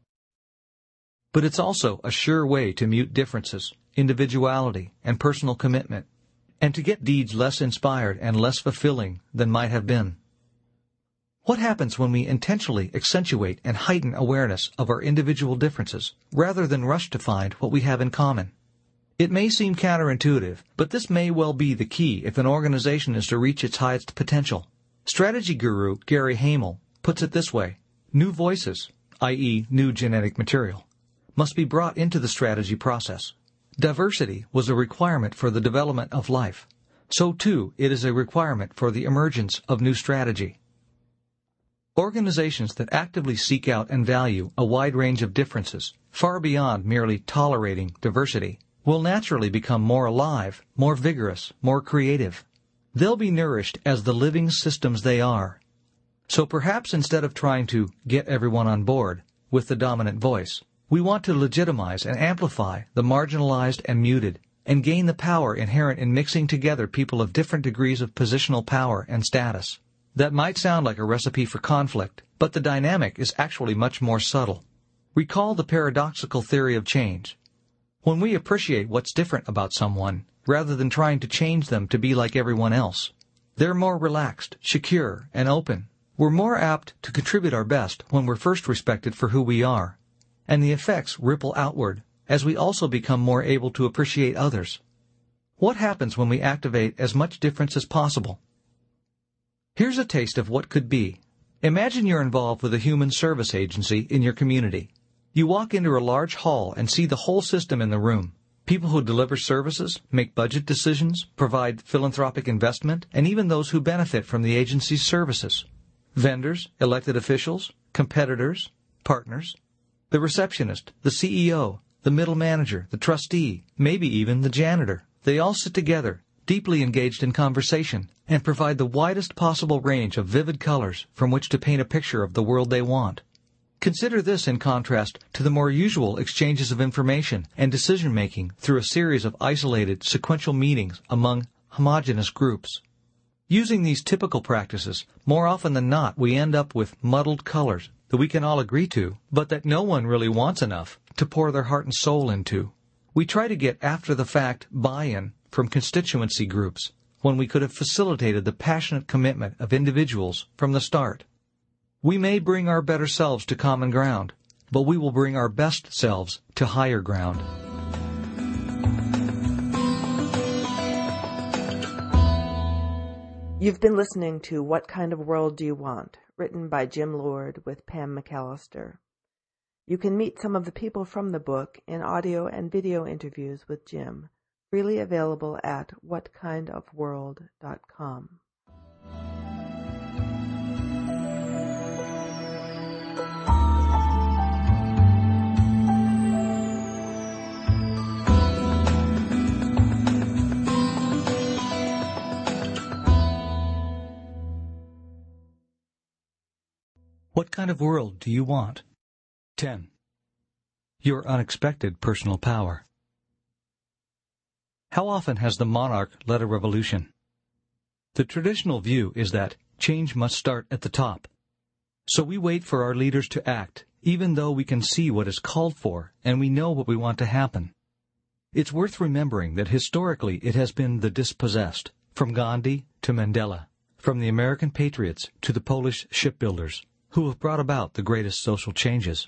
But it's also a sure way to mute differences, individuality, and personal commitment, and to get deeds less inspired and less fulfilling than might have been. What happens when we intentionally accentuate and heighten awareness of our individual differences, rather than rush to find what we have in common? It may seem counterintuitive, but this may well be the key if an organization is to reach its highest potential. Strategy guru Gary Hamel puts it this way: new voices, i.e. new genetic material, must be brought into the strategy process. Diversity was a requirement for the development of life. So too it is a requirement for the emergence of new strategy. Organizations that actively seek out and value a wide range of differences, far beyond merely tolerating diversity, will naturally become more alive, more vigorous, more creative. They'll be nourished as the living systems they are. So perhaps instead of trying to get everyone on board with the dominant voice, we want to legitimize and amplify the marginalized and muted, and gain the power inherent in mixing together people of different degrees of positional power and status. That might sound like a recipe for conflict, but the dynamic is actually much more subtle. Recall the paradoxical theory of change. When we appreciate what's different about someone, rather than trying to change them to be like everyone else, they're more relaxed, secure, and open. We're more apt to contribute our best when we're first respected for who we are, and the effects ripple outward as we also become more able to appreciate others. What happens when we activate as much difference as possible? Here's a taste of what could be. Imagine you're involved with a human service agency in your community. You walk into a large hall and see the whole system in the room. People who deliver services, make budget decisions, provide philanthropic investment, and even those who benefit from the agency's services. Vendors, elected officials, competitors, partners. The receptionist, the CEO, the middle manager, the trustee, maybe even the janitor. They all sit together, deeply engaged in conversation, and provide the widest possible range of vivid colors from which to paint a picture of the world they want. Consider this in contrast to the more usual exchanges of information and decision-making through a series of isolated, sequential meetings among homogeneous groups. Using these typical practices, more often than not we end up with muddled colors that we can all agree to, but that no one really wants enough to pour their heart and soul into. We try to get after-the-fact buy-in from constituency groups when we could have facilitated the passionate commitment of individuals from the start. We may bring our better selves to common ground, but we will bring our best selves to higher ground. You've been listening to What Kind of World Do You Want? Written by Jim Lord with Pam McAllister. You can meet some of the people from the book in audio and video interviews with Jim, freely available at whatkindofworld.com. What kind of world do you want? 10. Your unexpected personal power. How often has the monarch led a revolution? The traditional view is that change must start at the top. So we wait for our leaders to act, even though we can see what is called for and we know what we want to happen. It's worth remembering that historically it has been the dispossessed, from Gandhi to Mandela, from the American patriots to the Polish shipbuilders, who have brought about the greatest social changes.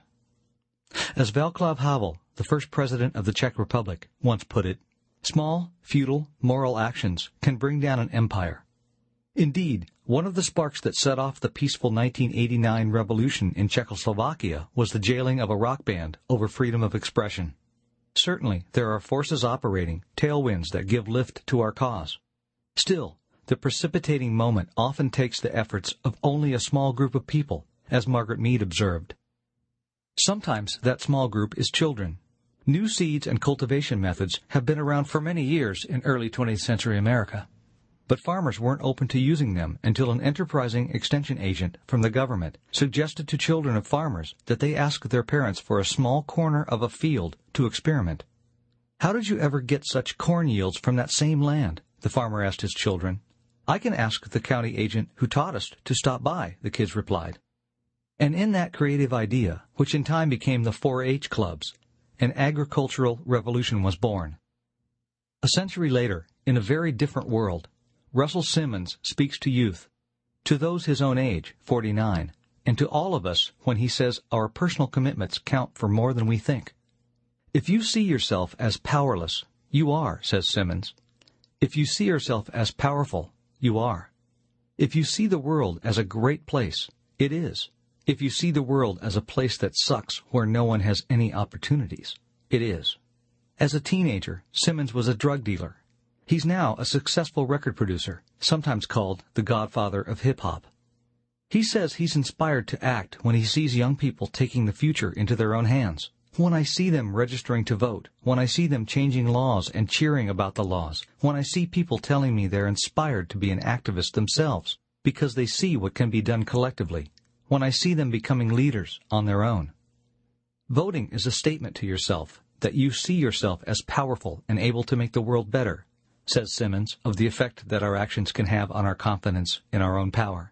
As Václav Havel, the first president of the Czech Republic, once put it, small, futile, moral actions can bring down an empire. Indeed, one of the sparks that set off the peaceful 1989 revolution in Czechoslovakia was the jailing of a rock band over freedom of expression. Certainly, there are forces operating, tailwinds that give lift to our cause. Still, the precipitating moment often takes the efforts of only a small group of people, as Margaret Mead observed. Sometimes that small group is children. New seeds and cultivation methods have been around for many years in early 20th century America, but farmers weren't open to using them until an enterprising extension agent from the government suggested to children of farmers that they ask their parents for a small corner of a field to experiment. "How did you ever get such corn yields from that same land?" the farmer asked his children. "I can ask the county agent who taught us to stop by," the kids replied. And in that creative idea, which in time became the 4-H clubs, an agricultural revolution was born. A century later, in a very different world, Russell Simmons speaks to youth, to those his own age, 49, and to all of us when he says our personal commitments count for more than we think. If you see yourself as powerless, you are, says Simmons. If you see yourself as powerful, you are. If you see the world as a great place, it is. If you see the world as a place that sucks where no one has any opportunities, it is. As a teenager, Simmons was a drug dealer. He's now a successful record producer, sometimes called the godfather of hip-hop. He says he's inspired to act when he sees young people taking the future into their own hands. When I see them registering to vote, when I see them changing laws and cheering about the laws, when I see people telling me they're inspired to be an activist themselves because they see what can be done collectively, when I see them becoming leaders on their own. Voting is a statement to yourself that you see yourself as powerful and able to make the world better, says Simmons, of the effect that our actions can have on our confidence in our own power.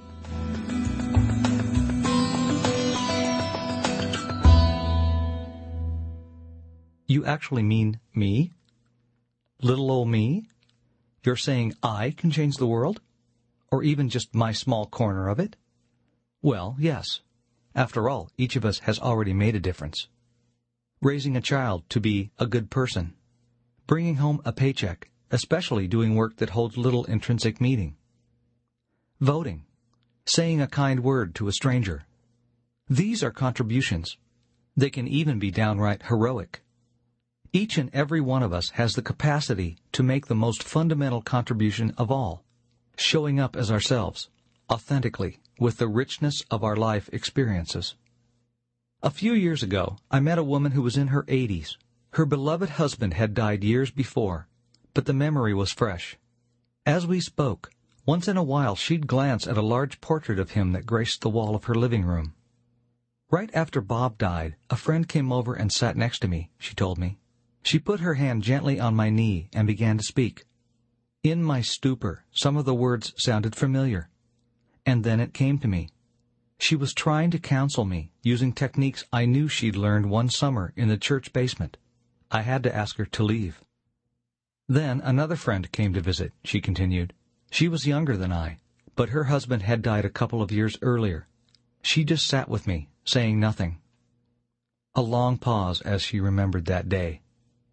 You actually mean me? Little old me? You're saying I can change the world? Or even just my small corner of it? Well, yes. After all, each of us has already made a difference. Raising a child to be a good person. Bringing home a paycheck, especially doing work that holds little intrinsic meaning. Voting. Saying a kind word to a stranger. These are contributions. They can even be downright heroic. Each and every one of us has the capacity to make the most fundamental contribution of all, showing up as ourselves, authentically, with the richness of our life experiences. A few years ago, I met a woman who was in her 80s. Her beloved husband had died years before, but the memory was fresh. As we spoke, once in a while she'd glance at a large portrait of him that graced the wall of her living room. Right after Bob died, a friend came over and sat next to me, she told me. She put her hand gently on my knee and began to speak. In my stupor, some of the words sounded familiar. And then it came to me. She was trying to counsel me, using techniques I knew she'd learned one summer in the church basement. I had to ask her to leave. Then another friend came to visit, she continued. She was younger than I, but her husband had died a couple of years earlier. She just sat with me, saying nothing. A long pause as she remembered that day.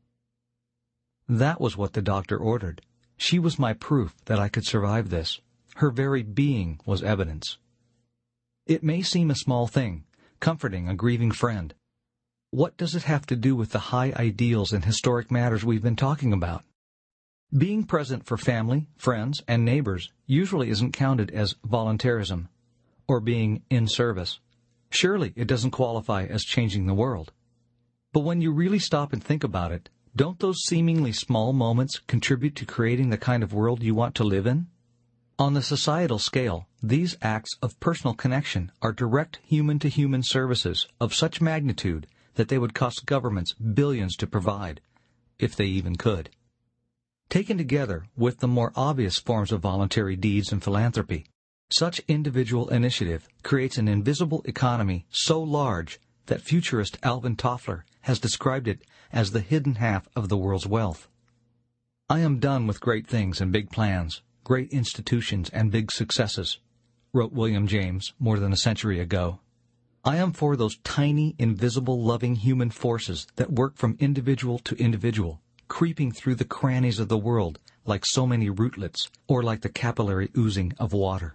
That was what the doctor ordered. She was my proof that I could survive this. Her very being was evidence. It may seem a small thing, comforting a grieving friend. What does it have to do with the high ideals and historic matters we've been talking about? Being present for family, friends, and neighbors usually isn't counted as voluntarism, or being in service. Surely it doesn't qualify as changing the world. But when you really stop and think about it, don't those seemingly small moments contribute to creating the kind of world you want to live in? On the societal scale, these acts of personal connection are direct human-to-human services of such magnitude that they would cost governments billions to provide, if they even could. Taken together with the more obvious forms of voluntary deeds and philanthropy, such individual initiative creates an invisible economy so large that futurist Alvin Toffler has described it as the hidden half of the world's wealth. I am done with great things and big plans, great institutions and big successes, wrote William James more than a century ago. I am for those tiny, invisible, loving human forces that work from individual to individual, creeping through the crannies of the world like so many rootlets, or like the capillary oozing of water.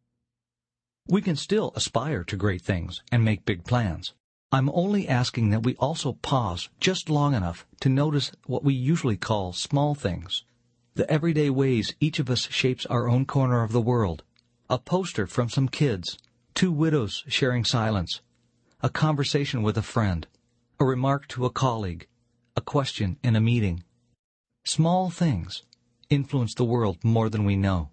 We can still aspire to great things and make big plans. I'm only asking that we also pause just long enough to notice what we usually call small things, the everyday ways each of us shapes our own corner of the world, a poster from some kids, two widows sharing silence, a conversation with a friend, a remark to a colleague, a question in a meeting. Small things influence the world more than we know.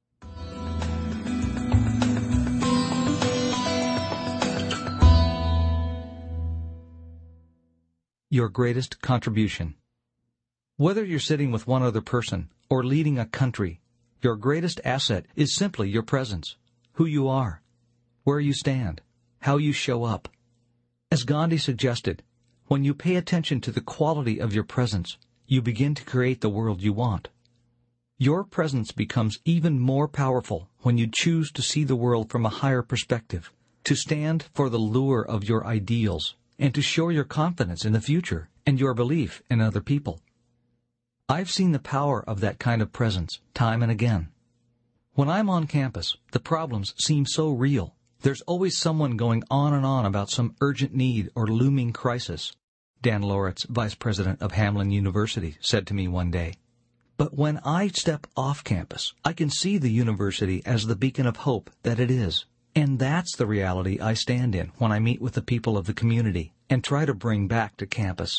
Your greatest contribution. Whether you're sitting with one other person or leading a country, your greatest asset is simply your presence, who you are, where you stand, how you show up. As Gandhi suggested, when you pay attention to the quality of your presence, you begin to create the world you want. Your presence becomes even more powerful when you choose to see the world from a higher perspective, to stand for the lure of your ideals, and to show your confidence in the future and your belief in other people. I've seen the power of that kind of presence time and again. When I'm on campus, the problems seem so real. There's always someone going on and on about some urgent need or looming crisis, Dan Loritz, vice president of Hamline University, said to me one day. But when I step off campus, I can see the university as the beacon of hope that it is. And that's the reality I stand in when I meet with the people of the community and try to bring back to campus.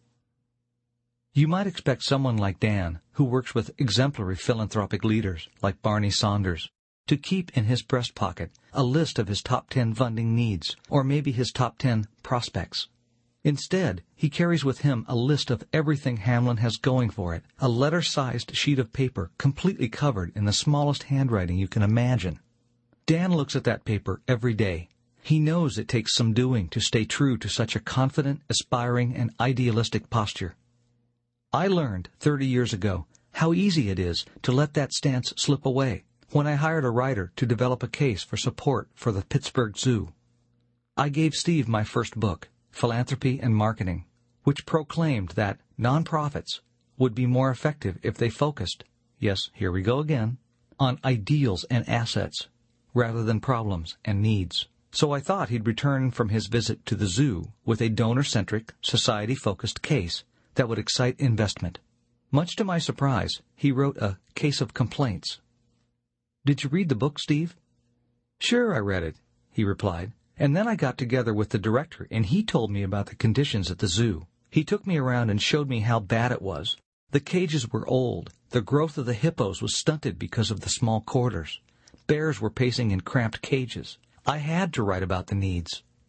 You might expect someone like Dan, who works with exemplary philanthropic leaders like Barney Saunders, to keep in his breast pocket a list of his top 10 funding needs, or maybe his top 10 prospects. Instead, he carries with him a list of everything Hamline has going for it, a letter-sized sheet of paper completely covered in the smallest handwriting you can imagine. Dan looks at that paper every day. He knows it takes some doing to stay true to such a confident, aspiring, and idealistic posture. I learned 30 years ago how easy it is to let that stance slip away when I hired a writer to develop a case for support for the Pittsburgh Zoo. I gave Steve my first book, Philanthropy and Marketing, which proclaimed that nonprofits would be more effective if they focused, yes, here we go again, on ideals and assets, rather than problems and needs. So I thought he'd return from his visit to the zoo with a donor-centric, society-focused case that would excite investment. Much to my surprise, he wrote a case of complaints. Did you read the book, Steve? Sure, I read it, he replied. And then I got together with the director, and he told me about the conditions at the zoo. He took me around and showed me how bad it was. The cages were old. The growth of the hippos was stunted because of the small quarters. Bears were pacing in cramped cages. I had to write about the needs.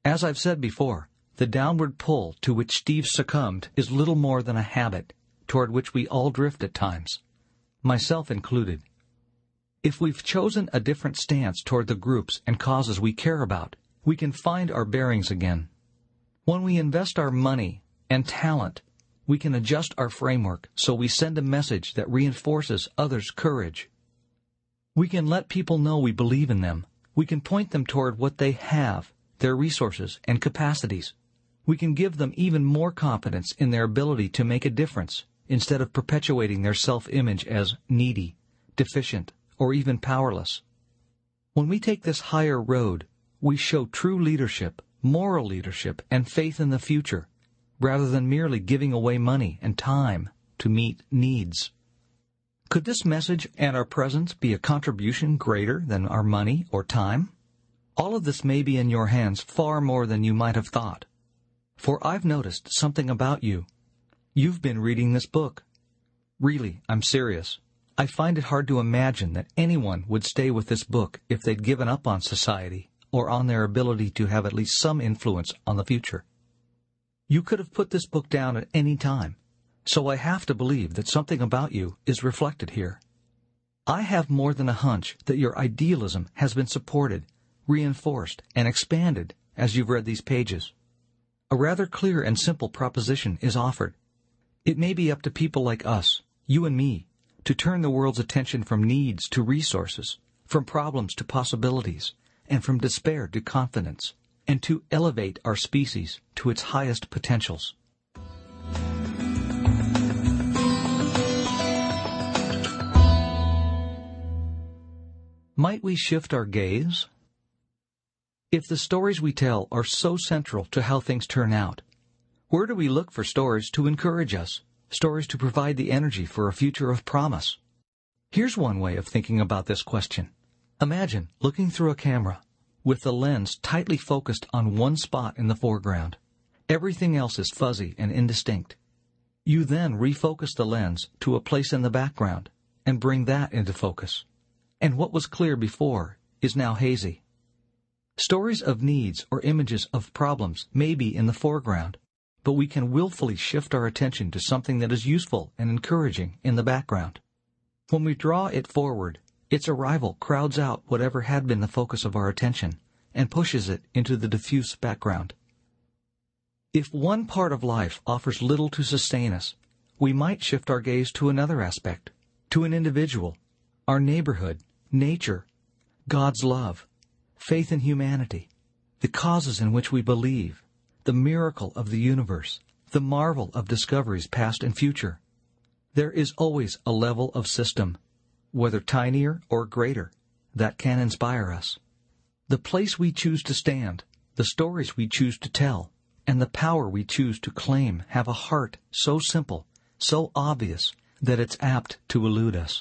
As I've said before, the downward pull to which Steve succumbed is little more than a habit, toward which we all drift at times, myself included. If we've chosen a different stance toward the groups and causes we care about, we can find our bearings again. When we invest our money and talent, we can adjust our framework so we send a message that reinforces others' courage. We can let people know we believe in them. We can point them toward what they have, their resources and capacities. We can give them even more confidence in their ability to make a difference instead of perpetuating their self-image as needy, deficient, or even powerless. When we take this higher road, we show true leadership, moral leadership, and faith in the future, rather than merely giving away money and time to meet needs. Could this message and our presence be a contribution greater than our money or time? All of this may be in your hands far more than you might have thought. For I've noticed something about you. You've been reading this book. Really, I'm serious. I find it hard to imagine that anyone would stay with this book if they'd given up on society or on their ability to have at least some influence on the future. You could have put this book down at any time, so I have to believe that something about you is reflected here. I have more than a hunch that your idealism has been supported, reinforced, and expanded as you've read these pages. A rather clear and simple proposition is offered. It may be up to people like us, you and me, to turn the world's attention from needs to resources, from problems to possibilities, and from despair to confidence, and to elevate our species to its highest potentials. Might we shift our gaze? If the stories we tell are so central to how things turn out, where do we look for stories to encourage us, stories to provide the energy for a future of promise? Here's one way of thinking about this question. Imagine looking through a camera with the lens tightly focused on one spot in the foreground. Everything else is fuzzy and indistinct. You then refocus the lens to a place in the background and bring that into focus. And what was clear before is now hazy. Stories of needs or images of problems may be in the foreground, but we can willfully shift our attention to something that is useful and encouraging in the background. When we draw it forward, its arrival crowds out whatever had been the focus of our attention and pushes it into the diffuse background. If one part of life offers little to sustain us, we might shift our gaze to another aspect, to an individual, our neighborhood, nature, God's love, faith in humanity, the causes in which we believe, the miracle of the universe, the marvel of discoveries past and future. There is always a level of system, whether tinier or greater, that can inspire us. The place we choose to stand, the stories we choose to tell, and the power we choose to claim have a heart so simple, so obvious, that it's apt to elude us.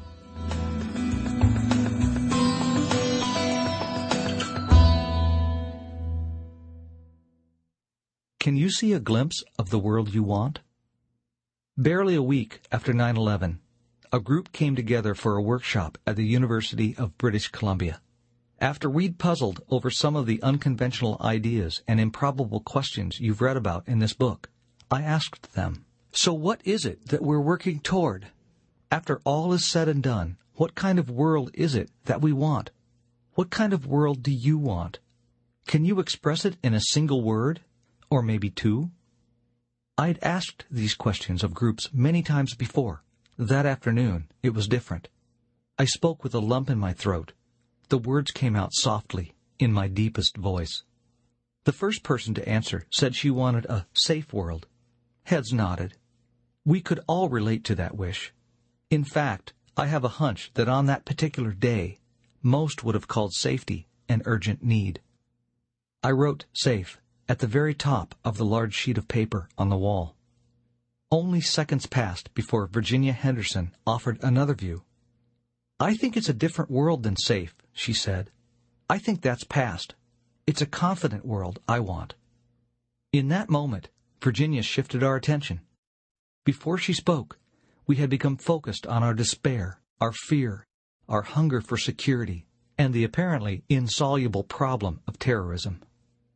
Can you see a glimpse of the world you want? Barely a week after 9/11, a group came together for a workshop at the University of British Columbia. After we'd puzzled over some of the unconventional ideas and improbable questions you've read about in this book, I asked them, "So what is it that we're working toward? After all is said and done, what kind of world is it that we want? What kind of world do you want? Can you express it in a single word? Or maybe two?" I'd asked these questions of groups many times before. That afternoon, it was different. I spoke with a lump in my throat. The words came out softly, in my deepest voice. The first person to answer said she wanted a safe world. Heads nodded. We could all relate to that wish. In fact, I have a hunch that on that particular day, most would have called safety an urgent need. I wrote safe at the very top of the large sheet of paper on the wall. Only seconds passed before Virginia Henderson offered another view. "I think it's a different world than safe," she said. "I think that's past. It's a confident world I want." In that moment, Virginia shifted our attention. Before she spoke, we had become focused on our despair, our fear, our hunger for security, and the apparently insoluble problem of terrorism.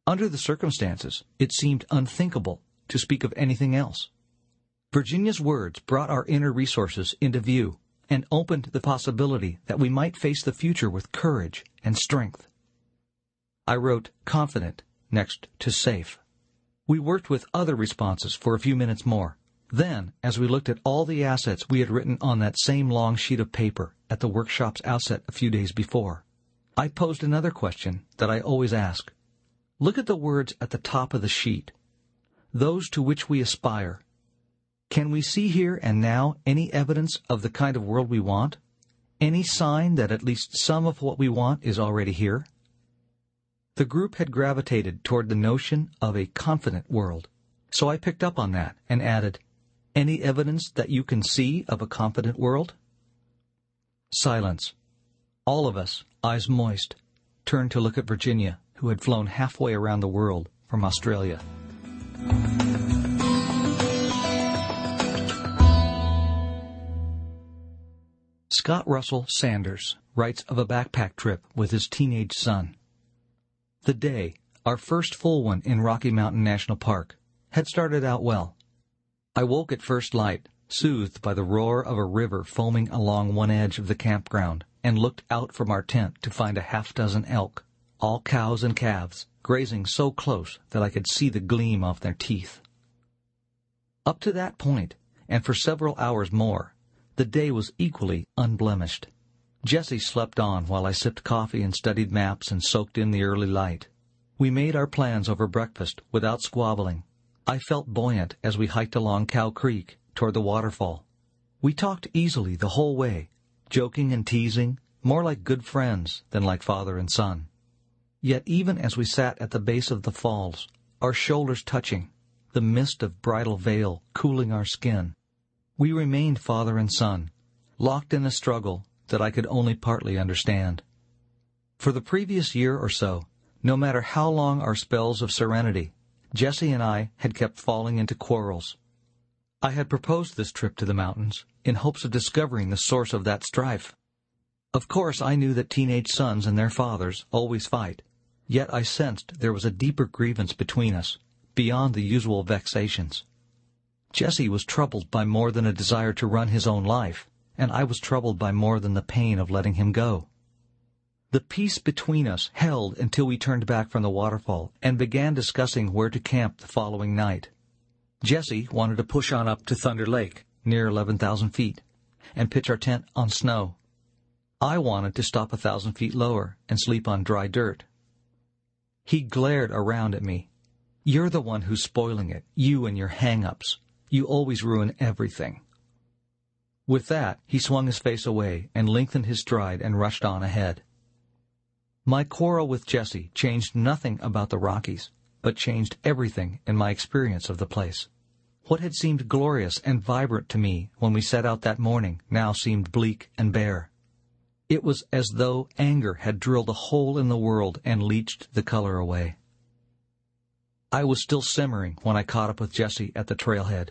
Under the circumstances, it seemed unthinkable to speak of anything else. Virginia's words brought our inner resources into view and opened the possibility that we might face the future with courage and strength. I wrote confident next to safe. We worked with other responses for a few minutes more. Then, as we looked at all the assets we had written on that same long sheet of paper at the workshop's outset a few days before, I posed another question that I always ask. Look at the words at the top of the sheet, those to which we aspire. Can we see here and now any evidence of the kind of world we want? Any sign that at least some of what we want is already here? The group had gravitated toward the notion of a confident world, so I picked up on that and added, any evidence that you can see of a confident world? Silence. All of us, eyes moist, turned to look at Virginia, who had flown halfway around the world from Australia. Scott Russell Sanders writes of a backpack trip with his teenage son. The day, our first full one in Rocky Mountain National Park, had started out well. I woke at first light, soothed by the roar of a river foaming along one edge of the campground, and looked out from our tent to find a half-dozen elk, all cows and calves, grazing so close that I could see the gleam of their teeth. Up to that point, and for several hours more, the day was equally unblemished. Jessie slept on while I sipped coffee and studied maps and soaked in the early light. We made our plans over breakfast without squabbling. I felt buoyant as we hiked along Cow Creek toward the waterfall. We talked easily the whole way, joking and teasing, more like good friends than like father and son. Yet even as we sat at the base of the falls, our shoulders touching, the mist of bridal veil cooling our skin, we remained father and son, locked in a struggle that I could only partly understand. For the previous year or so, no matter how long our spells of serenity, Jessie and I had kept falling into quarrels. I had proposed this trip to the mountains in hopes of discovering the source of that strife. Of course, I knew that teenage sons and their fathers always fight, yet I sensed there was a deeper grievance between us, beyond the usual vexations. Jessie was troubled by more than a desire to run his own life, and I was troubled by more than the pain of letting him go. The peace between us held until we turned back from the waterfall and began discussing where to camp the following night. Jessie wanted to push on up to Thunder Lake, near 11,000 feet, and pitch our tent on snow. I wanted to stop 1,000 feet lower and sleep on dry dirt. He glared around at me. You're the one who's spoiling it, you and your hang-ups. You always ruin everything. With that, he swung his face away and lengthened his stride and rushed on ahead. My quarrel with Jessie changed nothing about the Rockies, but changed everything in my experience of the place. What had seemed glorious and vibrant to me when we set out that morning now seemed bleak and bare. It was as though anger had drilled a hole in the world and leached the color away. I was still simmering when I caught up with Jessie at the trailhead.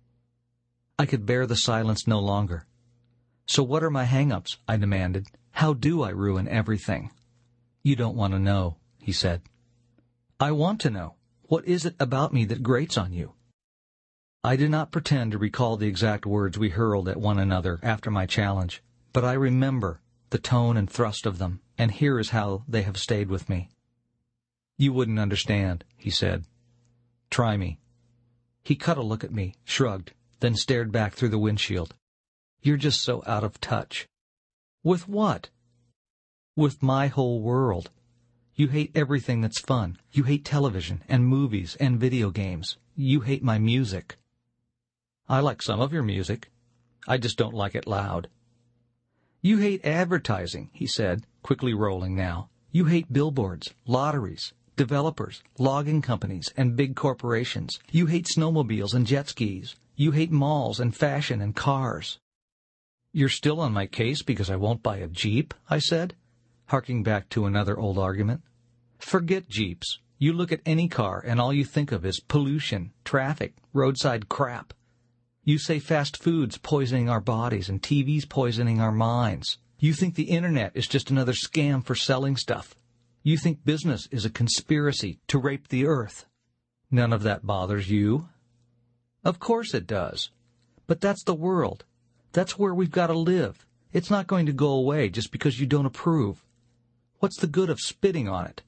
I could bear the silence no longer. So what are my hang-ups? I demanded. How do I ruin everything? You don't want to know, he said. I want to know. What is it about me that grates on you? I do not pretend to recall the exact words we hurled at one another after my challenge, but I remember the tone and thrust of them, and here is how they have stayed with me. You wouldn't understand, he said. Try me. He cut a look at me, shrugged, then stared back through the windshield. You're just so out of touch. With what? With my whole world. You hate everything that's fun. You hate television and movies and video games. You hate my music. I like some of your music. I just don't like it loud. You hate advertising, he said, quickly rolling now. You hate billboards, lotteries, developers, logging companies, and big corporations. You hate snowmobiles and jet skis. You hate malls and fashion and cars. You're still on my case because I won't buy a Jeep, I said, harking back to another old argument. Forget Jeeps. You look at any car and all you think of is pollution, traffic, roadside crap. You say fast food's poisoning our bodies and TV's poisoning our minds. You think the internet is just another scam for selling stuff. You think business is a conspiracy to rape the earth. None of that bothers you. Of course it does. But that's the world. That's where we've got to live. It's not going to go away just because you don't approve. What's the good of spitting on it?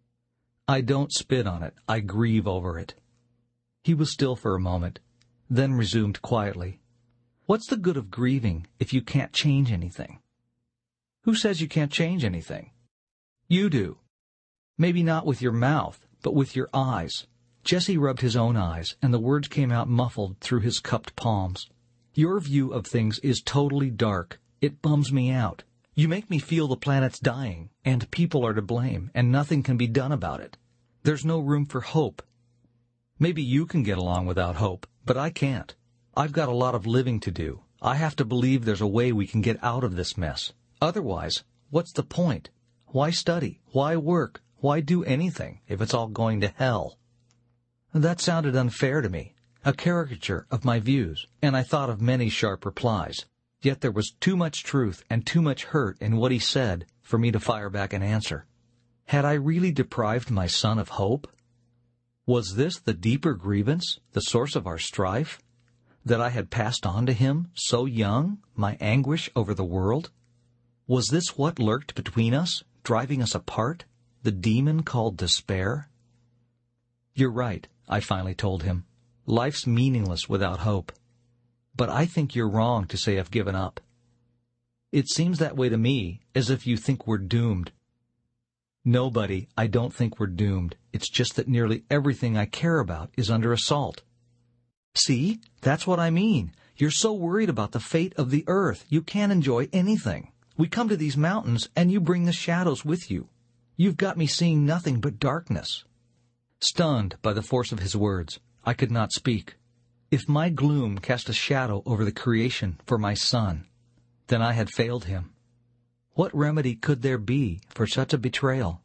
I don't spit on it. I grieve over it. He was still for a moment, then resumed quietly. What's the good of grieving if you can't change anything? Who says you can't change anything? You do. Maybe not with your mouth, but with your eyes. Jesse rubbed his own eyes, and the words came out muffled through his cupped palms. Your view of things is totally dark. It bums me out. You make me feel the planet's dying, and people are to blame, and nothing can be done about it. There's no room for hope. Maybe you can get along without hope, but I can't. I've got a lot of living to do. I have to believe there's a way we can get out of this mess. Otherwise, what's the point? Why study? Why work? Why do anything if it's all going to hell? That sounded unfair to me, a caricature of my views, and I thought of many sharp replies. Yet there was too much truth and too much hurt in what he said for me to fire back an answer. Had I really deprived my son of hope? Was this the deeper grievance, the source of our strife? That I had passed on to him, so young, my anguish over the world? Was this what lurked between us, driving us apart, the demon called despair? You're right, I finally told him. Life's meaningless without hope. But I think you're wrong to say I've given up. It seems that way to me, as if you think we're doomed. No, buddy, I don't think we're doomed. It's just that nearly everything I care about is under assault. See? That's what I mean. You're so worried about the fate of the earth, you can't enjoy anything. We come to these mountains, and you bring the shadows with you. You've got me seeing nothing but darkness. Stunned by the force of his words, I could not speak. If my gloom cast a shadow over the creation for my son, then I had failed him. What remedy could there be for such a betrayal?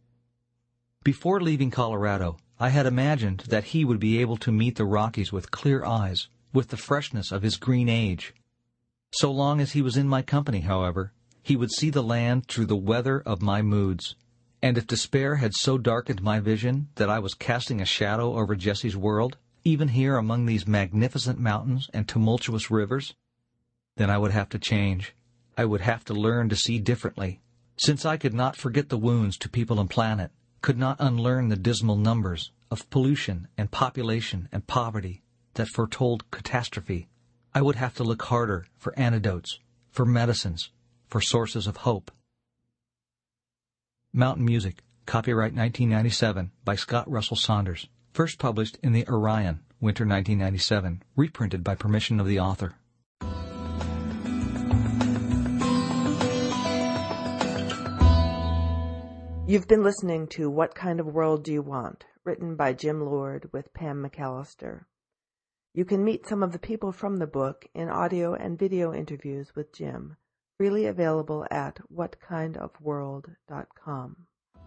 Before leaving Colorado, I had imagined that he would be able to meet the Rockies with clear eyes, with the freshness of his green age. So long as he was in my company, however, he would see the land through the weather of my moods. And if despair had so darkened my vision that I was casting a shadow over Jesse's world, even here among these magnificent mountains and tumultuous rivers, then I would have to change. I would have to learn to see differently, since I could not forget the wounds to people and planet, could not unlearn the dismal numbers of pollution and population and poverty that foretold catastrophe. I would have to look harder for antidotes, for medicines, for sources of hope. Mountain Music, copyright 1997, by Scott Russell Saunders, first published in the Orion, winter 1997, reprinted by permission of the author. You've been listening to What Kind of World Do You Want?, written by Jim Lord with Pam McAllister. You can meet some of the people from the book in audio and video interviews with Jim, freely available at whatkindofworld.com.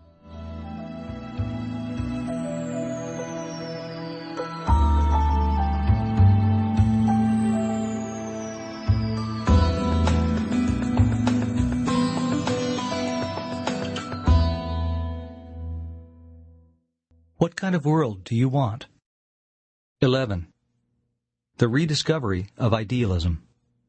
What kind of world do you want? 11. The rediscovery of idealism.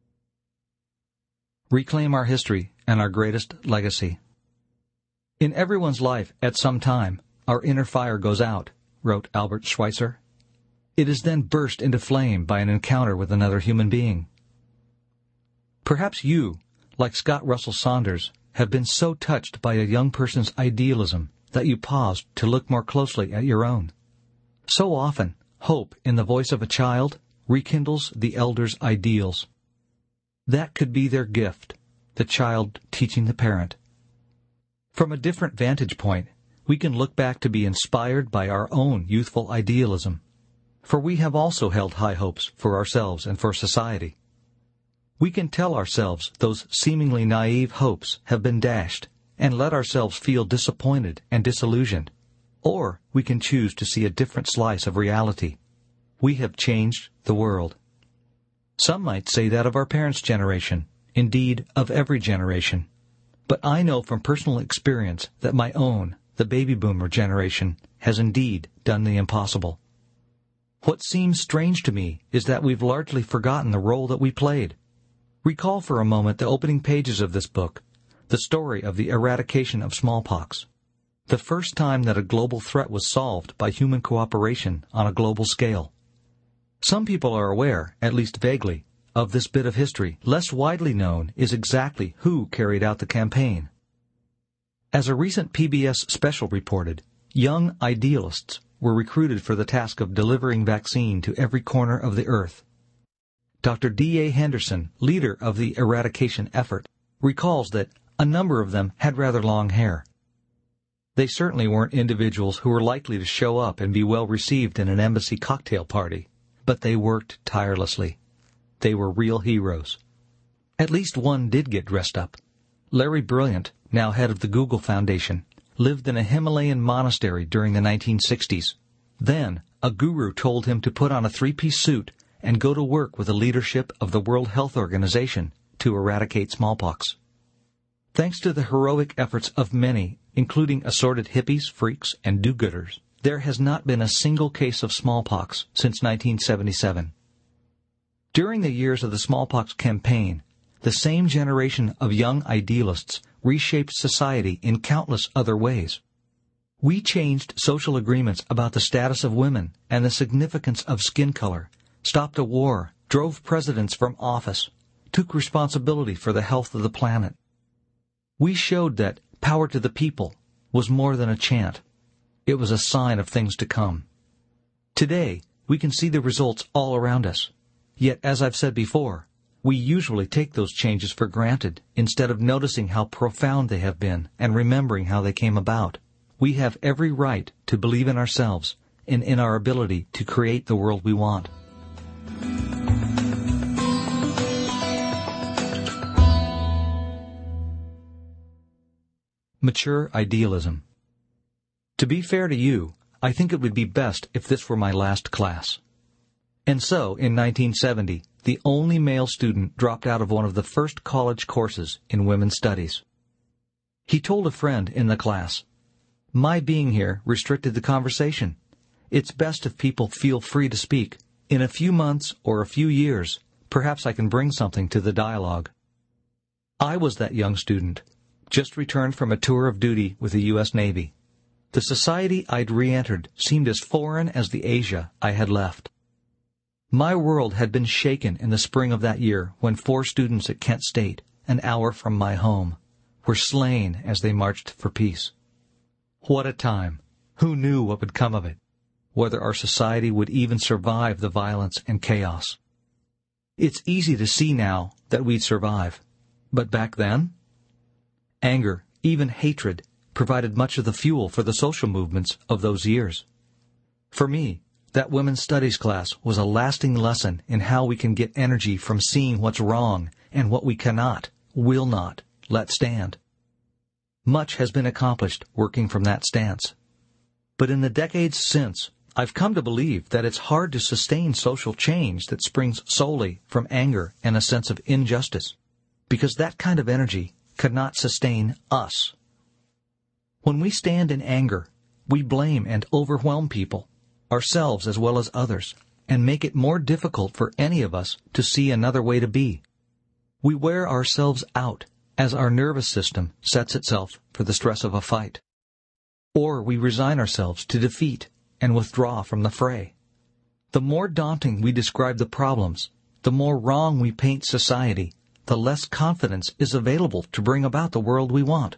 Reclaim our history and our greatest legacy. In everyone's life, at some time, our inner fire goes out, wrote Albert Schweitzer. It is then burst into flame by an encounter with another human being. Perhaps you, like Scott Russell Saunders, have been so touched by a young person's idealism that you paused to look more closely at your own. So often, hope in the voice of a child rekindles the elder's ideals. That could be their gift, the child teaching the parent. From a different vantage point, we can look back to be inspired by our own youthful idealism, for we have also held high hopes for ourselves and for society. We can tell ourselves those seemingly naive hopes have been dashed, and let ourselves feel disappointed and disillusioned. Or we can choose to see a different slice of reality. We have changed the world. Some might say that of our parents' generation, indeed of every generation. But I know from personal experience that my own, the baby boomer generation, has indeed done the impossible. What seems strange to me is that we've largely forgotten the role that we played. Recall for a moment the opening pages of this book, the story of the eradication of smallpox, the first time that a global threat was solved by human cooperation on a global scale. Some people are aware, at least vaguely, of this bit of history. Less widely known is exactly who carried out the campaign. As a recent PBS special reported, young idealists were recruited for the task of delivering vaccine to every corner of the earth. Dr. D.A. Henderson, leader of the eradication effort, recalls that a number of them had rather long hair. They certainly weren't individuals who were likely to show up and be well received in an embassy cocktail party, but they worked tirelessly. They were real heroes. At least one did get dressed up. Larry Brilliant, now head of the Google Foundation, lived in a Himalayan monastery during the 1960s. Then, a guru told him to put on a three-piece suit and go to work with the leadership of the World Health Organization to eradicate smallpox. Thanks to the heroic efforts of many, including assorted hippies, freaks, and do-gooders, there has not been a single case of smallpox since 1977. During the years of the smallpox campaign, the same generation of young idealists reshaped society in countless other ways. We changed social agreements about the status of women and the significance of skin color, stopped a war, drove presidents from office, took responsibility for the health of the planet. We showed that power to the people was more than a chant. It was a sign of things to come. Today, we can see the results all around us. Yet, as I've said before, we usually take those changes for granted instead of noticing how profound they have been and remembering how they came about. We have every right to believe in ourselves and in our ability to create the world we want. Mature idealism. To be fair to you, I think it would be best if this were my last class. And so, in 1970, the only male student dropped out of one of the first college courses in women's studies. He told a friend in the class, "My being here restricted the conversation. It's best if people feel free to speak. In a few months or a few years, perhaps I can bring something to the dialogue." I was that young student, just returned from a tour of duty with the U.S. Navy. The society I'd re-entered seemed as foreign as the Asia I had left. My world had been shaken in the spring of that year when 4 students at Kent State, an hour from my home, were slain as they marched for peace. What a time! Who knew what would come of it? Whether our society would even survive the violence and chaos? It's easy to see now that we'd survive. But back then? Anger, even hatred, provided much of the fuel for the social movements of those years. For me, that women's studies class was a lasting lesson in how we can get energy from seeing what's wrong and what we cannot, will not, let stand. Much has been accomplished working from that stance. But in the decades since, I've come to believe that it's hard to sustain social change that springs solely from anger and a sense of injustice, because that kind of energy cannot sustain us. When we stand in anger, we blame and overwhelm people, ourselves as well as others, and make it more difficult for any of us to see another way to be. We wear ourselves out as our nervous system sets itself for the stress of a fight. Or we resign ourselves to defeat and withdraw from the fray. The more daunting we describe the problems, the more wrong we paint society, the less confidence is available to bring about the world we want.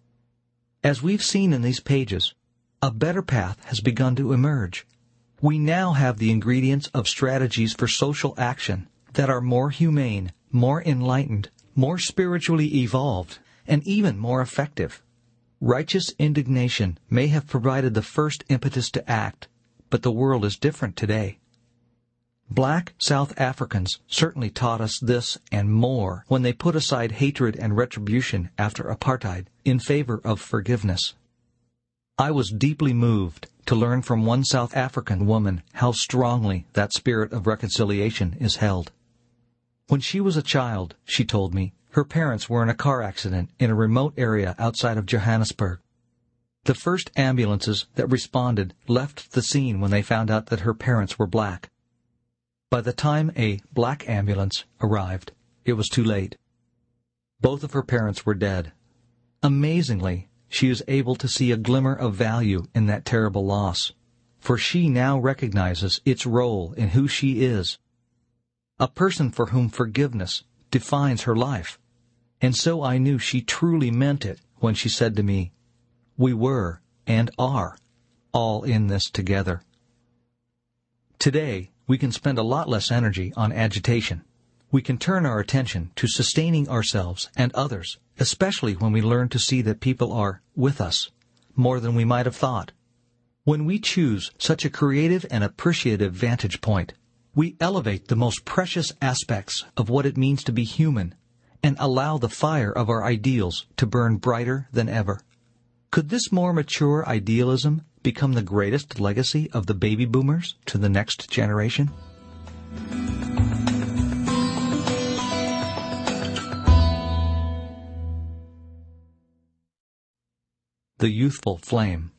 As we've seen in these pages, a better path has begun to emerge. We now have the ingredients of strategies for social action that are more humane, more enlightened, more spiritually evolved, and even more effective. Righteous indignation may have provided the first impetus to act, but the world is different today. Black South Africans certainly taught us this and more when they put aside hatred and retribution after apartheid in favor of forgiveness. I was deeply moved to learn from one South African woman how strongly that spirit of reconciliation is held. When she was a child, she told me, her parents were in a car accident in a remote area outside of Johannesburg. The first ambulances that responded left the scene when they found out that her parents were black. By the time a black ambulance arrived, it was too late. Both of her parents were dead. Amazingly, she is able to see a glimmer of value in that terrible loss, for she now recognizes its role in who she is. A person for whom forgiveness defines her life. And so I knew she truly meant it when she said to me, "We were and are all in this together." Today, we can spend a lot less energy on agitation. We can turn our attention to sustaining ourselves and others, especially when we learn to see that people are with us more than we might have thought. When we choose such a creative and appreciative vantage point, we elevate the most precious aspects of what it means to be human and allow the fire of our ideals to burn brighter than ever. Could this more mature idealism become the greatest legacy of the baby boomers to the next generation? The youthful flame.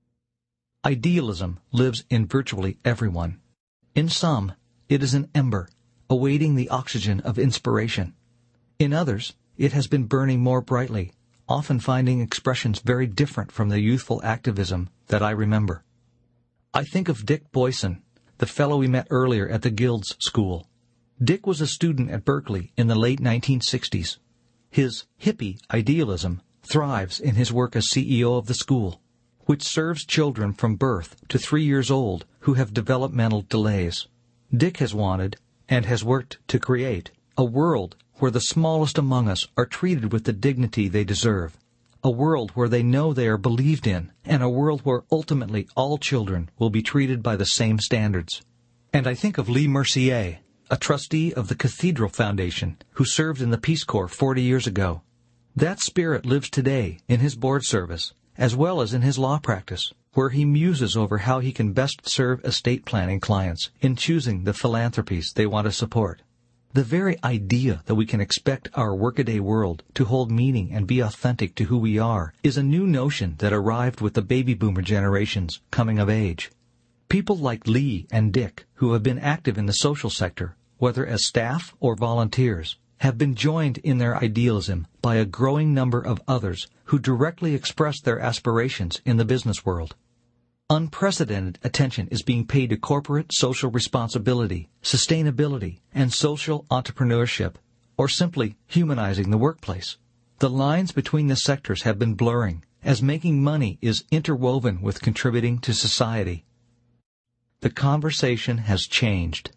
Idealism lives in virtually everyone. In some, it is an ember, awaiting the oxygen of inspiration. In others, it has been burning more brightly, often finding expressions very different from the youthful activism that I remember. I think of Dick Boyson, the fellow we met earlier at the Guilds School. Dick was a student at Berkeley in the late 1960s. His hippie idealism thrives in his work as CEO of the school, which serves children from birth to 3 years old who have developmental delays. Dick has wanted, and has worked to create, a world where the smallest among us are treated with the dignity they deserve, a world where they know they are believed in, and a world where ultimately all children will be treated by the same standards. And I think of Lee Mercier, a trustee of the Cathedral Foundation, who served in the Peace Corps 40 years ago. That spirit lives today in his board service, as well as in his law practice, where he muses over how he can best serve estate planning clients in choosing the philanthropies they want to support. The very idea that we can expect our workaday world to hold meaning and be authentic to who we are is a new notion that arrived with the baby boomer generations coming of age. People like Lee and Dick, who have been active in the social sector, whether as staff or volunteers, have been joined in their idealism by a growing number of others who directly express their aspirations in the business world. Unprecedented attention is being paid to corporate social responsibility, sustainability, and social entrepreneurship, or simply humanizing the workplace. The lines between the sectors have been blurring, as making money is interwoven with contributing to society. The conversation has changed.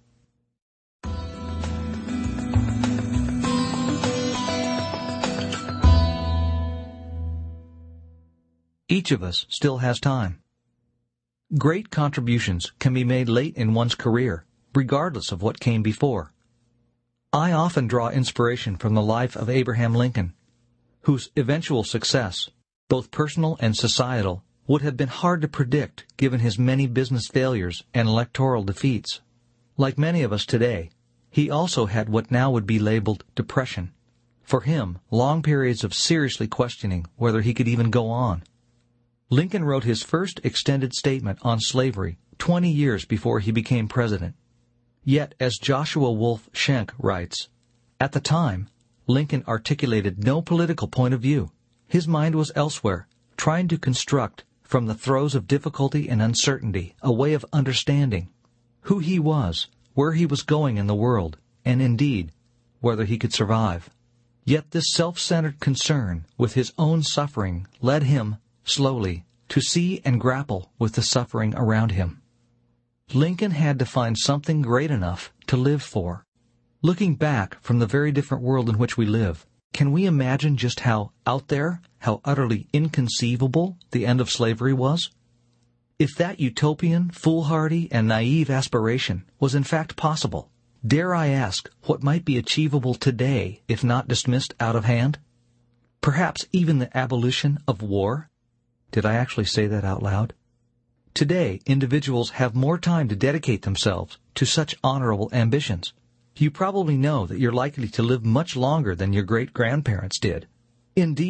Each of us still has time. Great contributions can be made late in one's career, regardless of what came before. I often draw inspiration from the life of Abraham Lincoln, whose eventual success, both personal and societal, would have been hard to predict given his many business failures and electoral defeats. Like many of us today, he also had what now would be labeled depression. For him, long periods of seriously questioning whether he could even go on. Lincoln wrote his first extended statement on slavery 20 years before he became president. Yet, as Joshua Wolf Schenck writes, at the time, Lincoln articulated no political point of view. His mind was elsewhere, trying to construct, from the throes of difficulty and uncertainty, a way of understanding who he was, where he was going in the world, and indeed, whether he could survive. Yet this self-centered concern with his own suffering led him, slowly, to see and grapple with the suffering around him. Lincoln had to find something great enough to live for. Looking back from the very different world in which we live, can we imagine just how out there, how utterly inconceivable the end of slavery was? If that utopian, foolhardy, and naive aspiration was in fact possible, dare I ask what might be achievable today if not dismissed out of hand? Perhaps even the abolition of war? Did I actually say that out loud? Today, individuals have more time to dedicate themselves to such honorable ambitions. You probably know that you're likely to live much longer than your great-grandparents did. Indeed,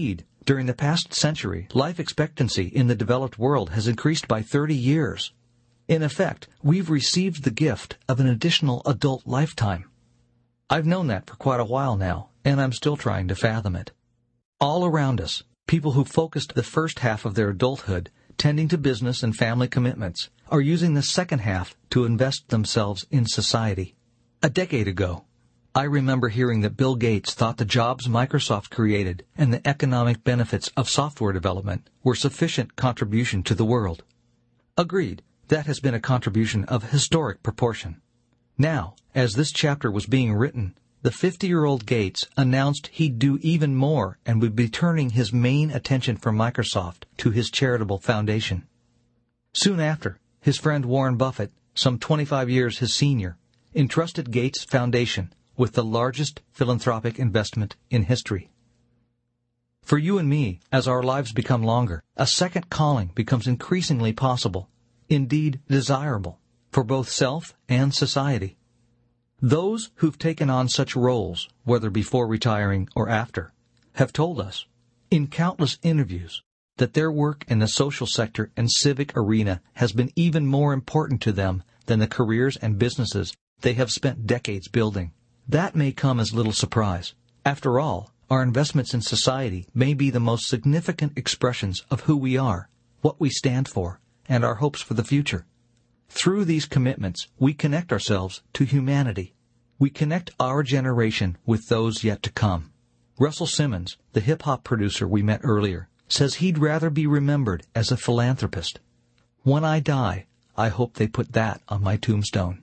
During the past century, life expectancy in the developed world has increased by 30 years. In effect, we've received the gift of an additional adult lifetime. I've known that for quite a while now, and I'm still trying to fathom it. All around us, people who focused the first half of their adulthood tending to business and family commitments are using the second half to invest themselves in society. A decade ago, I remember hearing that Bill Gates thought the jobs Microsoft created and the economic benefits of software development were sufficient contribution to the world. Agreed, that has been a contribution of historic proportion. Now, as this chapter was being written, the 50-year-old Gates announced he'd do even more and would be turning his main attention from Microsoft to his charitable foundation. Soon after, his friend Warren Buffett, some 25 years his senior, entrusted Gates' foundation with the largest philanthropic investment in history. For you and me, as our lives become longer, a second calling becomes increasingly possible, indeed desirable, for both self and society. Those who've taken on such roles, whether before retiring or after, have told us, in countless interviews, that their work in the social sector and civic arena has been even more important to them than the careers and businesses they have spent decades building. That may come as little surprise. After all, our investments in society may be the most significant expressions of who we are, what we stand for, and our hopes for the future. Through these commitments, we connect ourselves to humanity. We connect our generation with those yet to come. Russell Simmons, the hip-hop producer we met earlier, says he'd rather be remembered as a philanthropist. When I die, I hope they put that on my tombstone.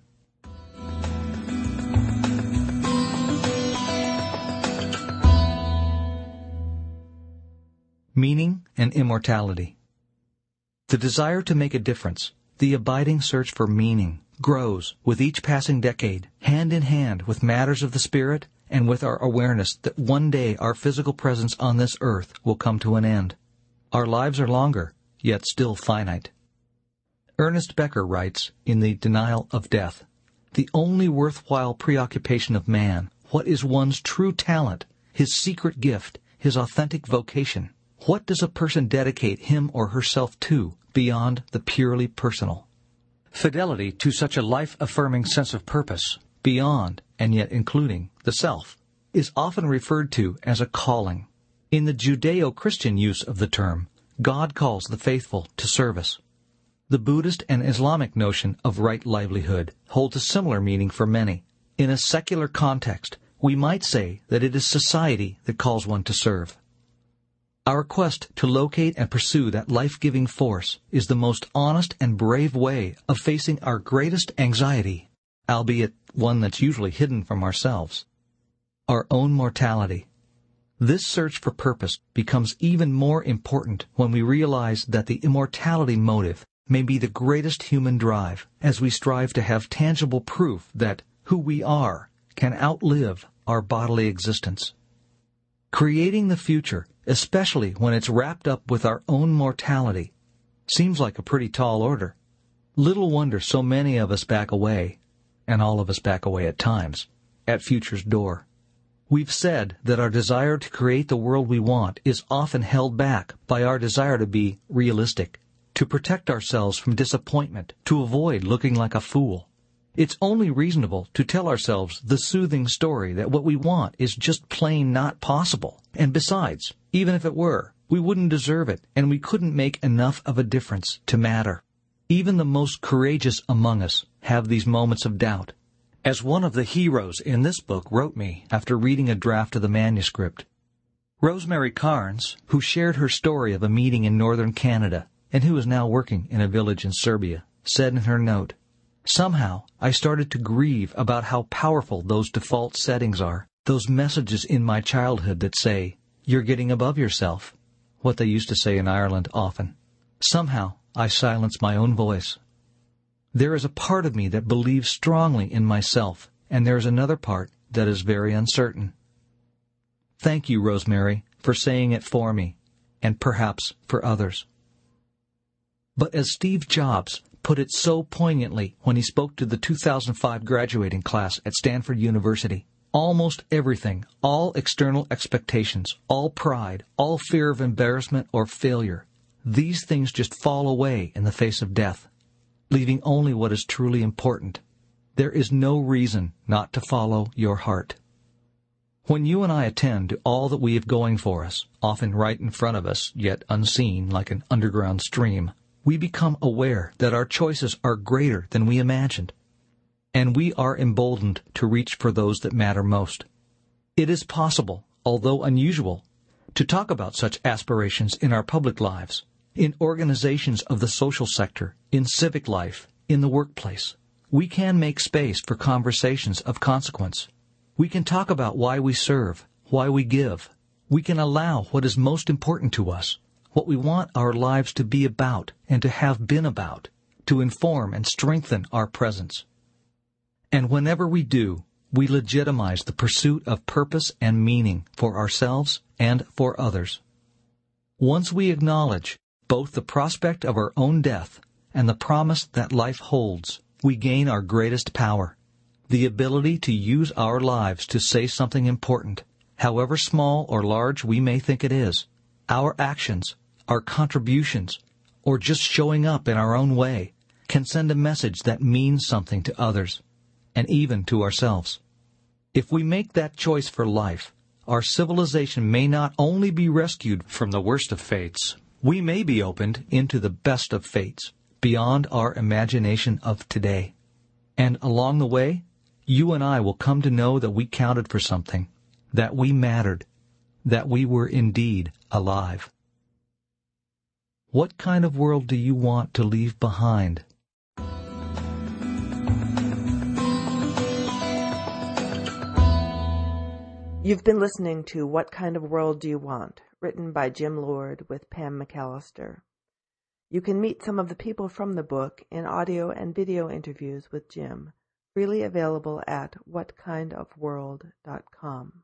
Meaning and immortality. The desire to make a difference, the abiding search for meaning, grows with each passing decade, hand in hand with matters of the spirit and with our awareness that one day our physical presence on this earth will come to an end. Our lives are longer, yet still finite. Ernest Becker writes in The Denial of Death, "The only worthwhile preoccupation of man, what is one's true talent, his secret gift, his authentic vocation? What does a person dedicate him or herself to beyond the purely personal?" Fidelity to such a life-affirming sense of purpose, beyond and yet including the self, is often referred to as a calling. In the Judeo-Christian use of the term, God calls the faithful to service. The Buddhist and Islamic notion of right livelihood holds a similar meaning for many. In a secular context, we might say that it is society that calls one to serve. Our quest to locate and pursue that life-giving force is the most honest and brave way of facing our greatest anxiety, albeit one that's usually hidden from ourselves: our own mortality. This search for purpose becomes even more important when we realize that the immortality motive may be the greatest human drive, as we strive to have tangible proof that who we are can outlive our bodily existence. Creating the future, especially when it's wrapped up with our own mortality, seems like a pretty tall order. Little wonder so many of us back away, and all of us back away at times, at future's door. We've said that our desire to create the world we want is often held back by our desire to be realistic, to protect ourselves from disappointment, to avoid looking like a fool. It's only reasonable to tell ourselves the soothing story that what we want is just plain not possible. And besides, even if it were, we wouldn't deserve it, and we couldn't make enough of a difference to matter. Even the most courageous among us have these moments of doubt. As one of the heroes in this book wrote me after reading a draft of the manuscript, Rosemary Carnes, who shared her story of a meeting in northern Canada and who is now working in a village in Serbia, said in her note, "Somehow, I started to grieve about how powerful those default settings are, those messages in my childhood that say, 'You're getting above yourself,' what they used to say in Ireland often. Somehow, I silenced my own voice. There is a part of me that believes strongly in myself, and there is another part that is very uncertain." Thank you, Rosemary, for saying it for me, and perhaps for others. But as Steve Jobs put it so poignantly when he spoke to the 2005 graduating class at Stanford University, Almost everything, all external expectations, all pride, all fear of embarrassment or failure, these things just fall away in the face of death, leaving only what is truly important. There is no reason not to follow your heart. When you and I attend to all that we have going for us, often right in front of us, yet unseen like an underground stream, we become aware that our choices are greater than we imagined, and we are emboldened to reach for those that matter most. It is possible, although unusual, to talk about such aspirations in our public lives, in organizations of the social sector, in civic life, in the workplace. We can make space for conversations of consequence. We can talk about why we serve, why we give. We can allow what is most important to us, what we want our lives to be about and to have been about, to inform and strengthen our presence. And whenever we do, we legitimize the pursuit of purpose and meaning for ourselves and for others. Once we acknowledge both the prospect of our own death and the promise that life holds, we gain our greatest power, the ability to use our lives to say something important, however small or large we may think it is. Our actions, our contributions, or just showing up in our own way can send a message that means something to others, and even to ourselves. If we make that choice for life, our civilization may not only be rescued from the worst of fates, we may be opened into the best of fates, beyond our imagination of today. And along the way, you and I will come to know that we counted for something, that we mattered, that we were indeed alive. What kind of world do you want to leave behind? You've been listening to What Kind of World Do You Want? Written by Jim Lord with Pam McAllister. You can meet some of the people from the book in audio and video interviews with Jim, freely available at whatkindofworld.com.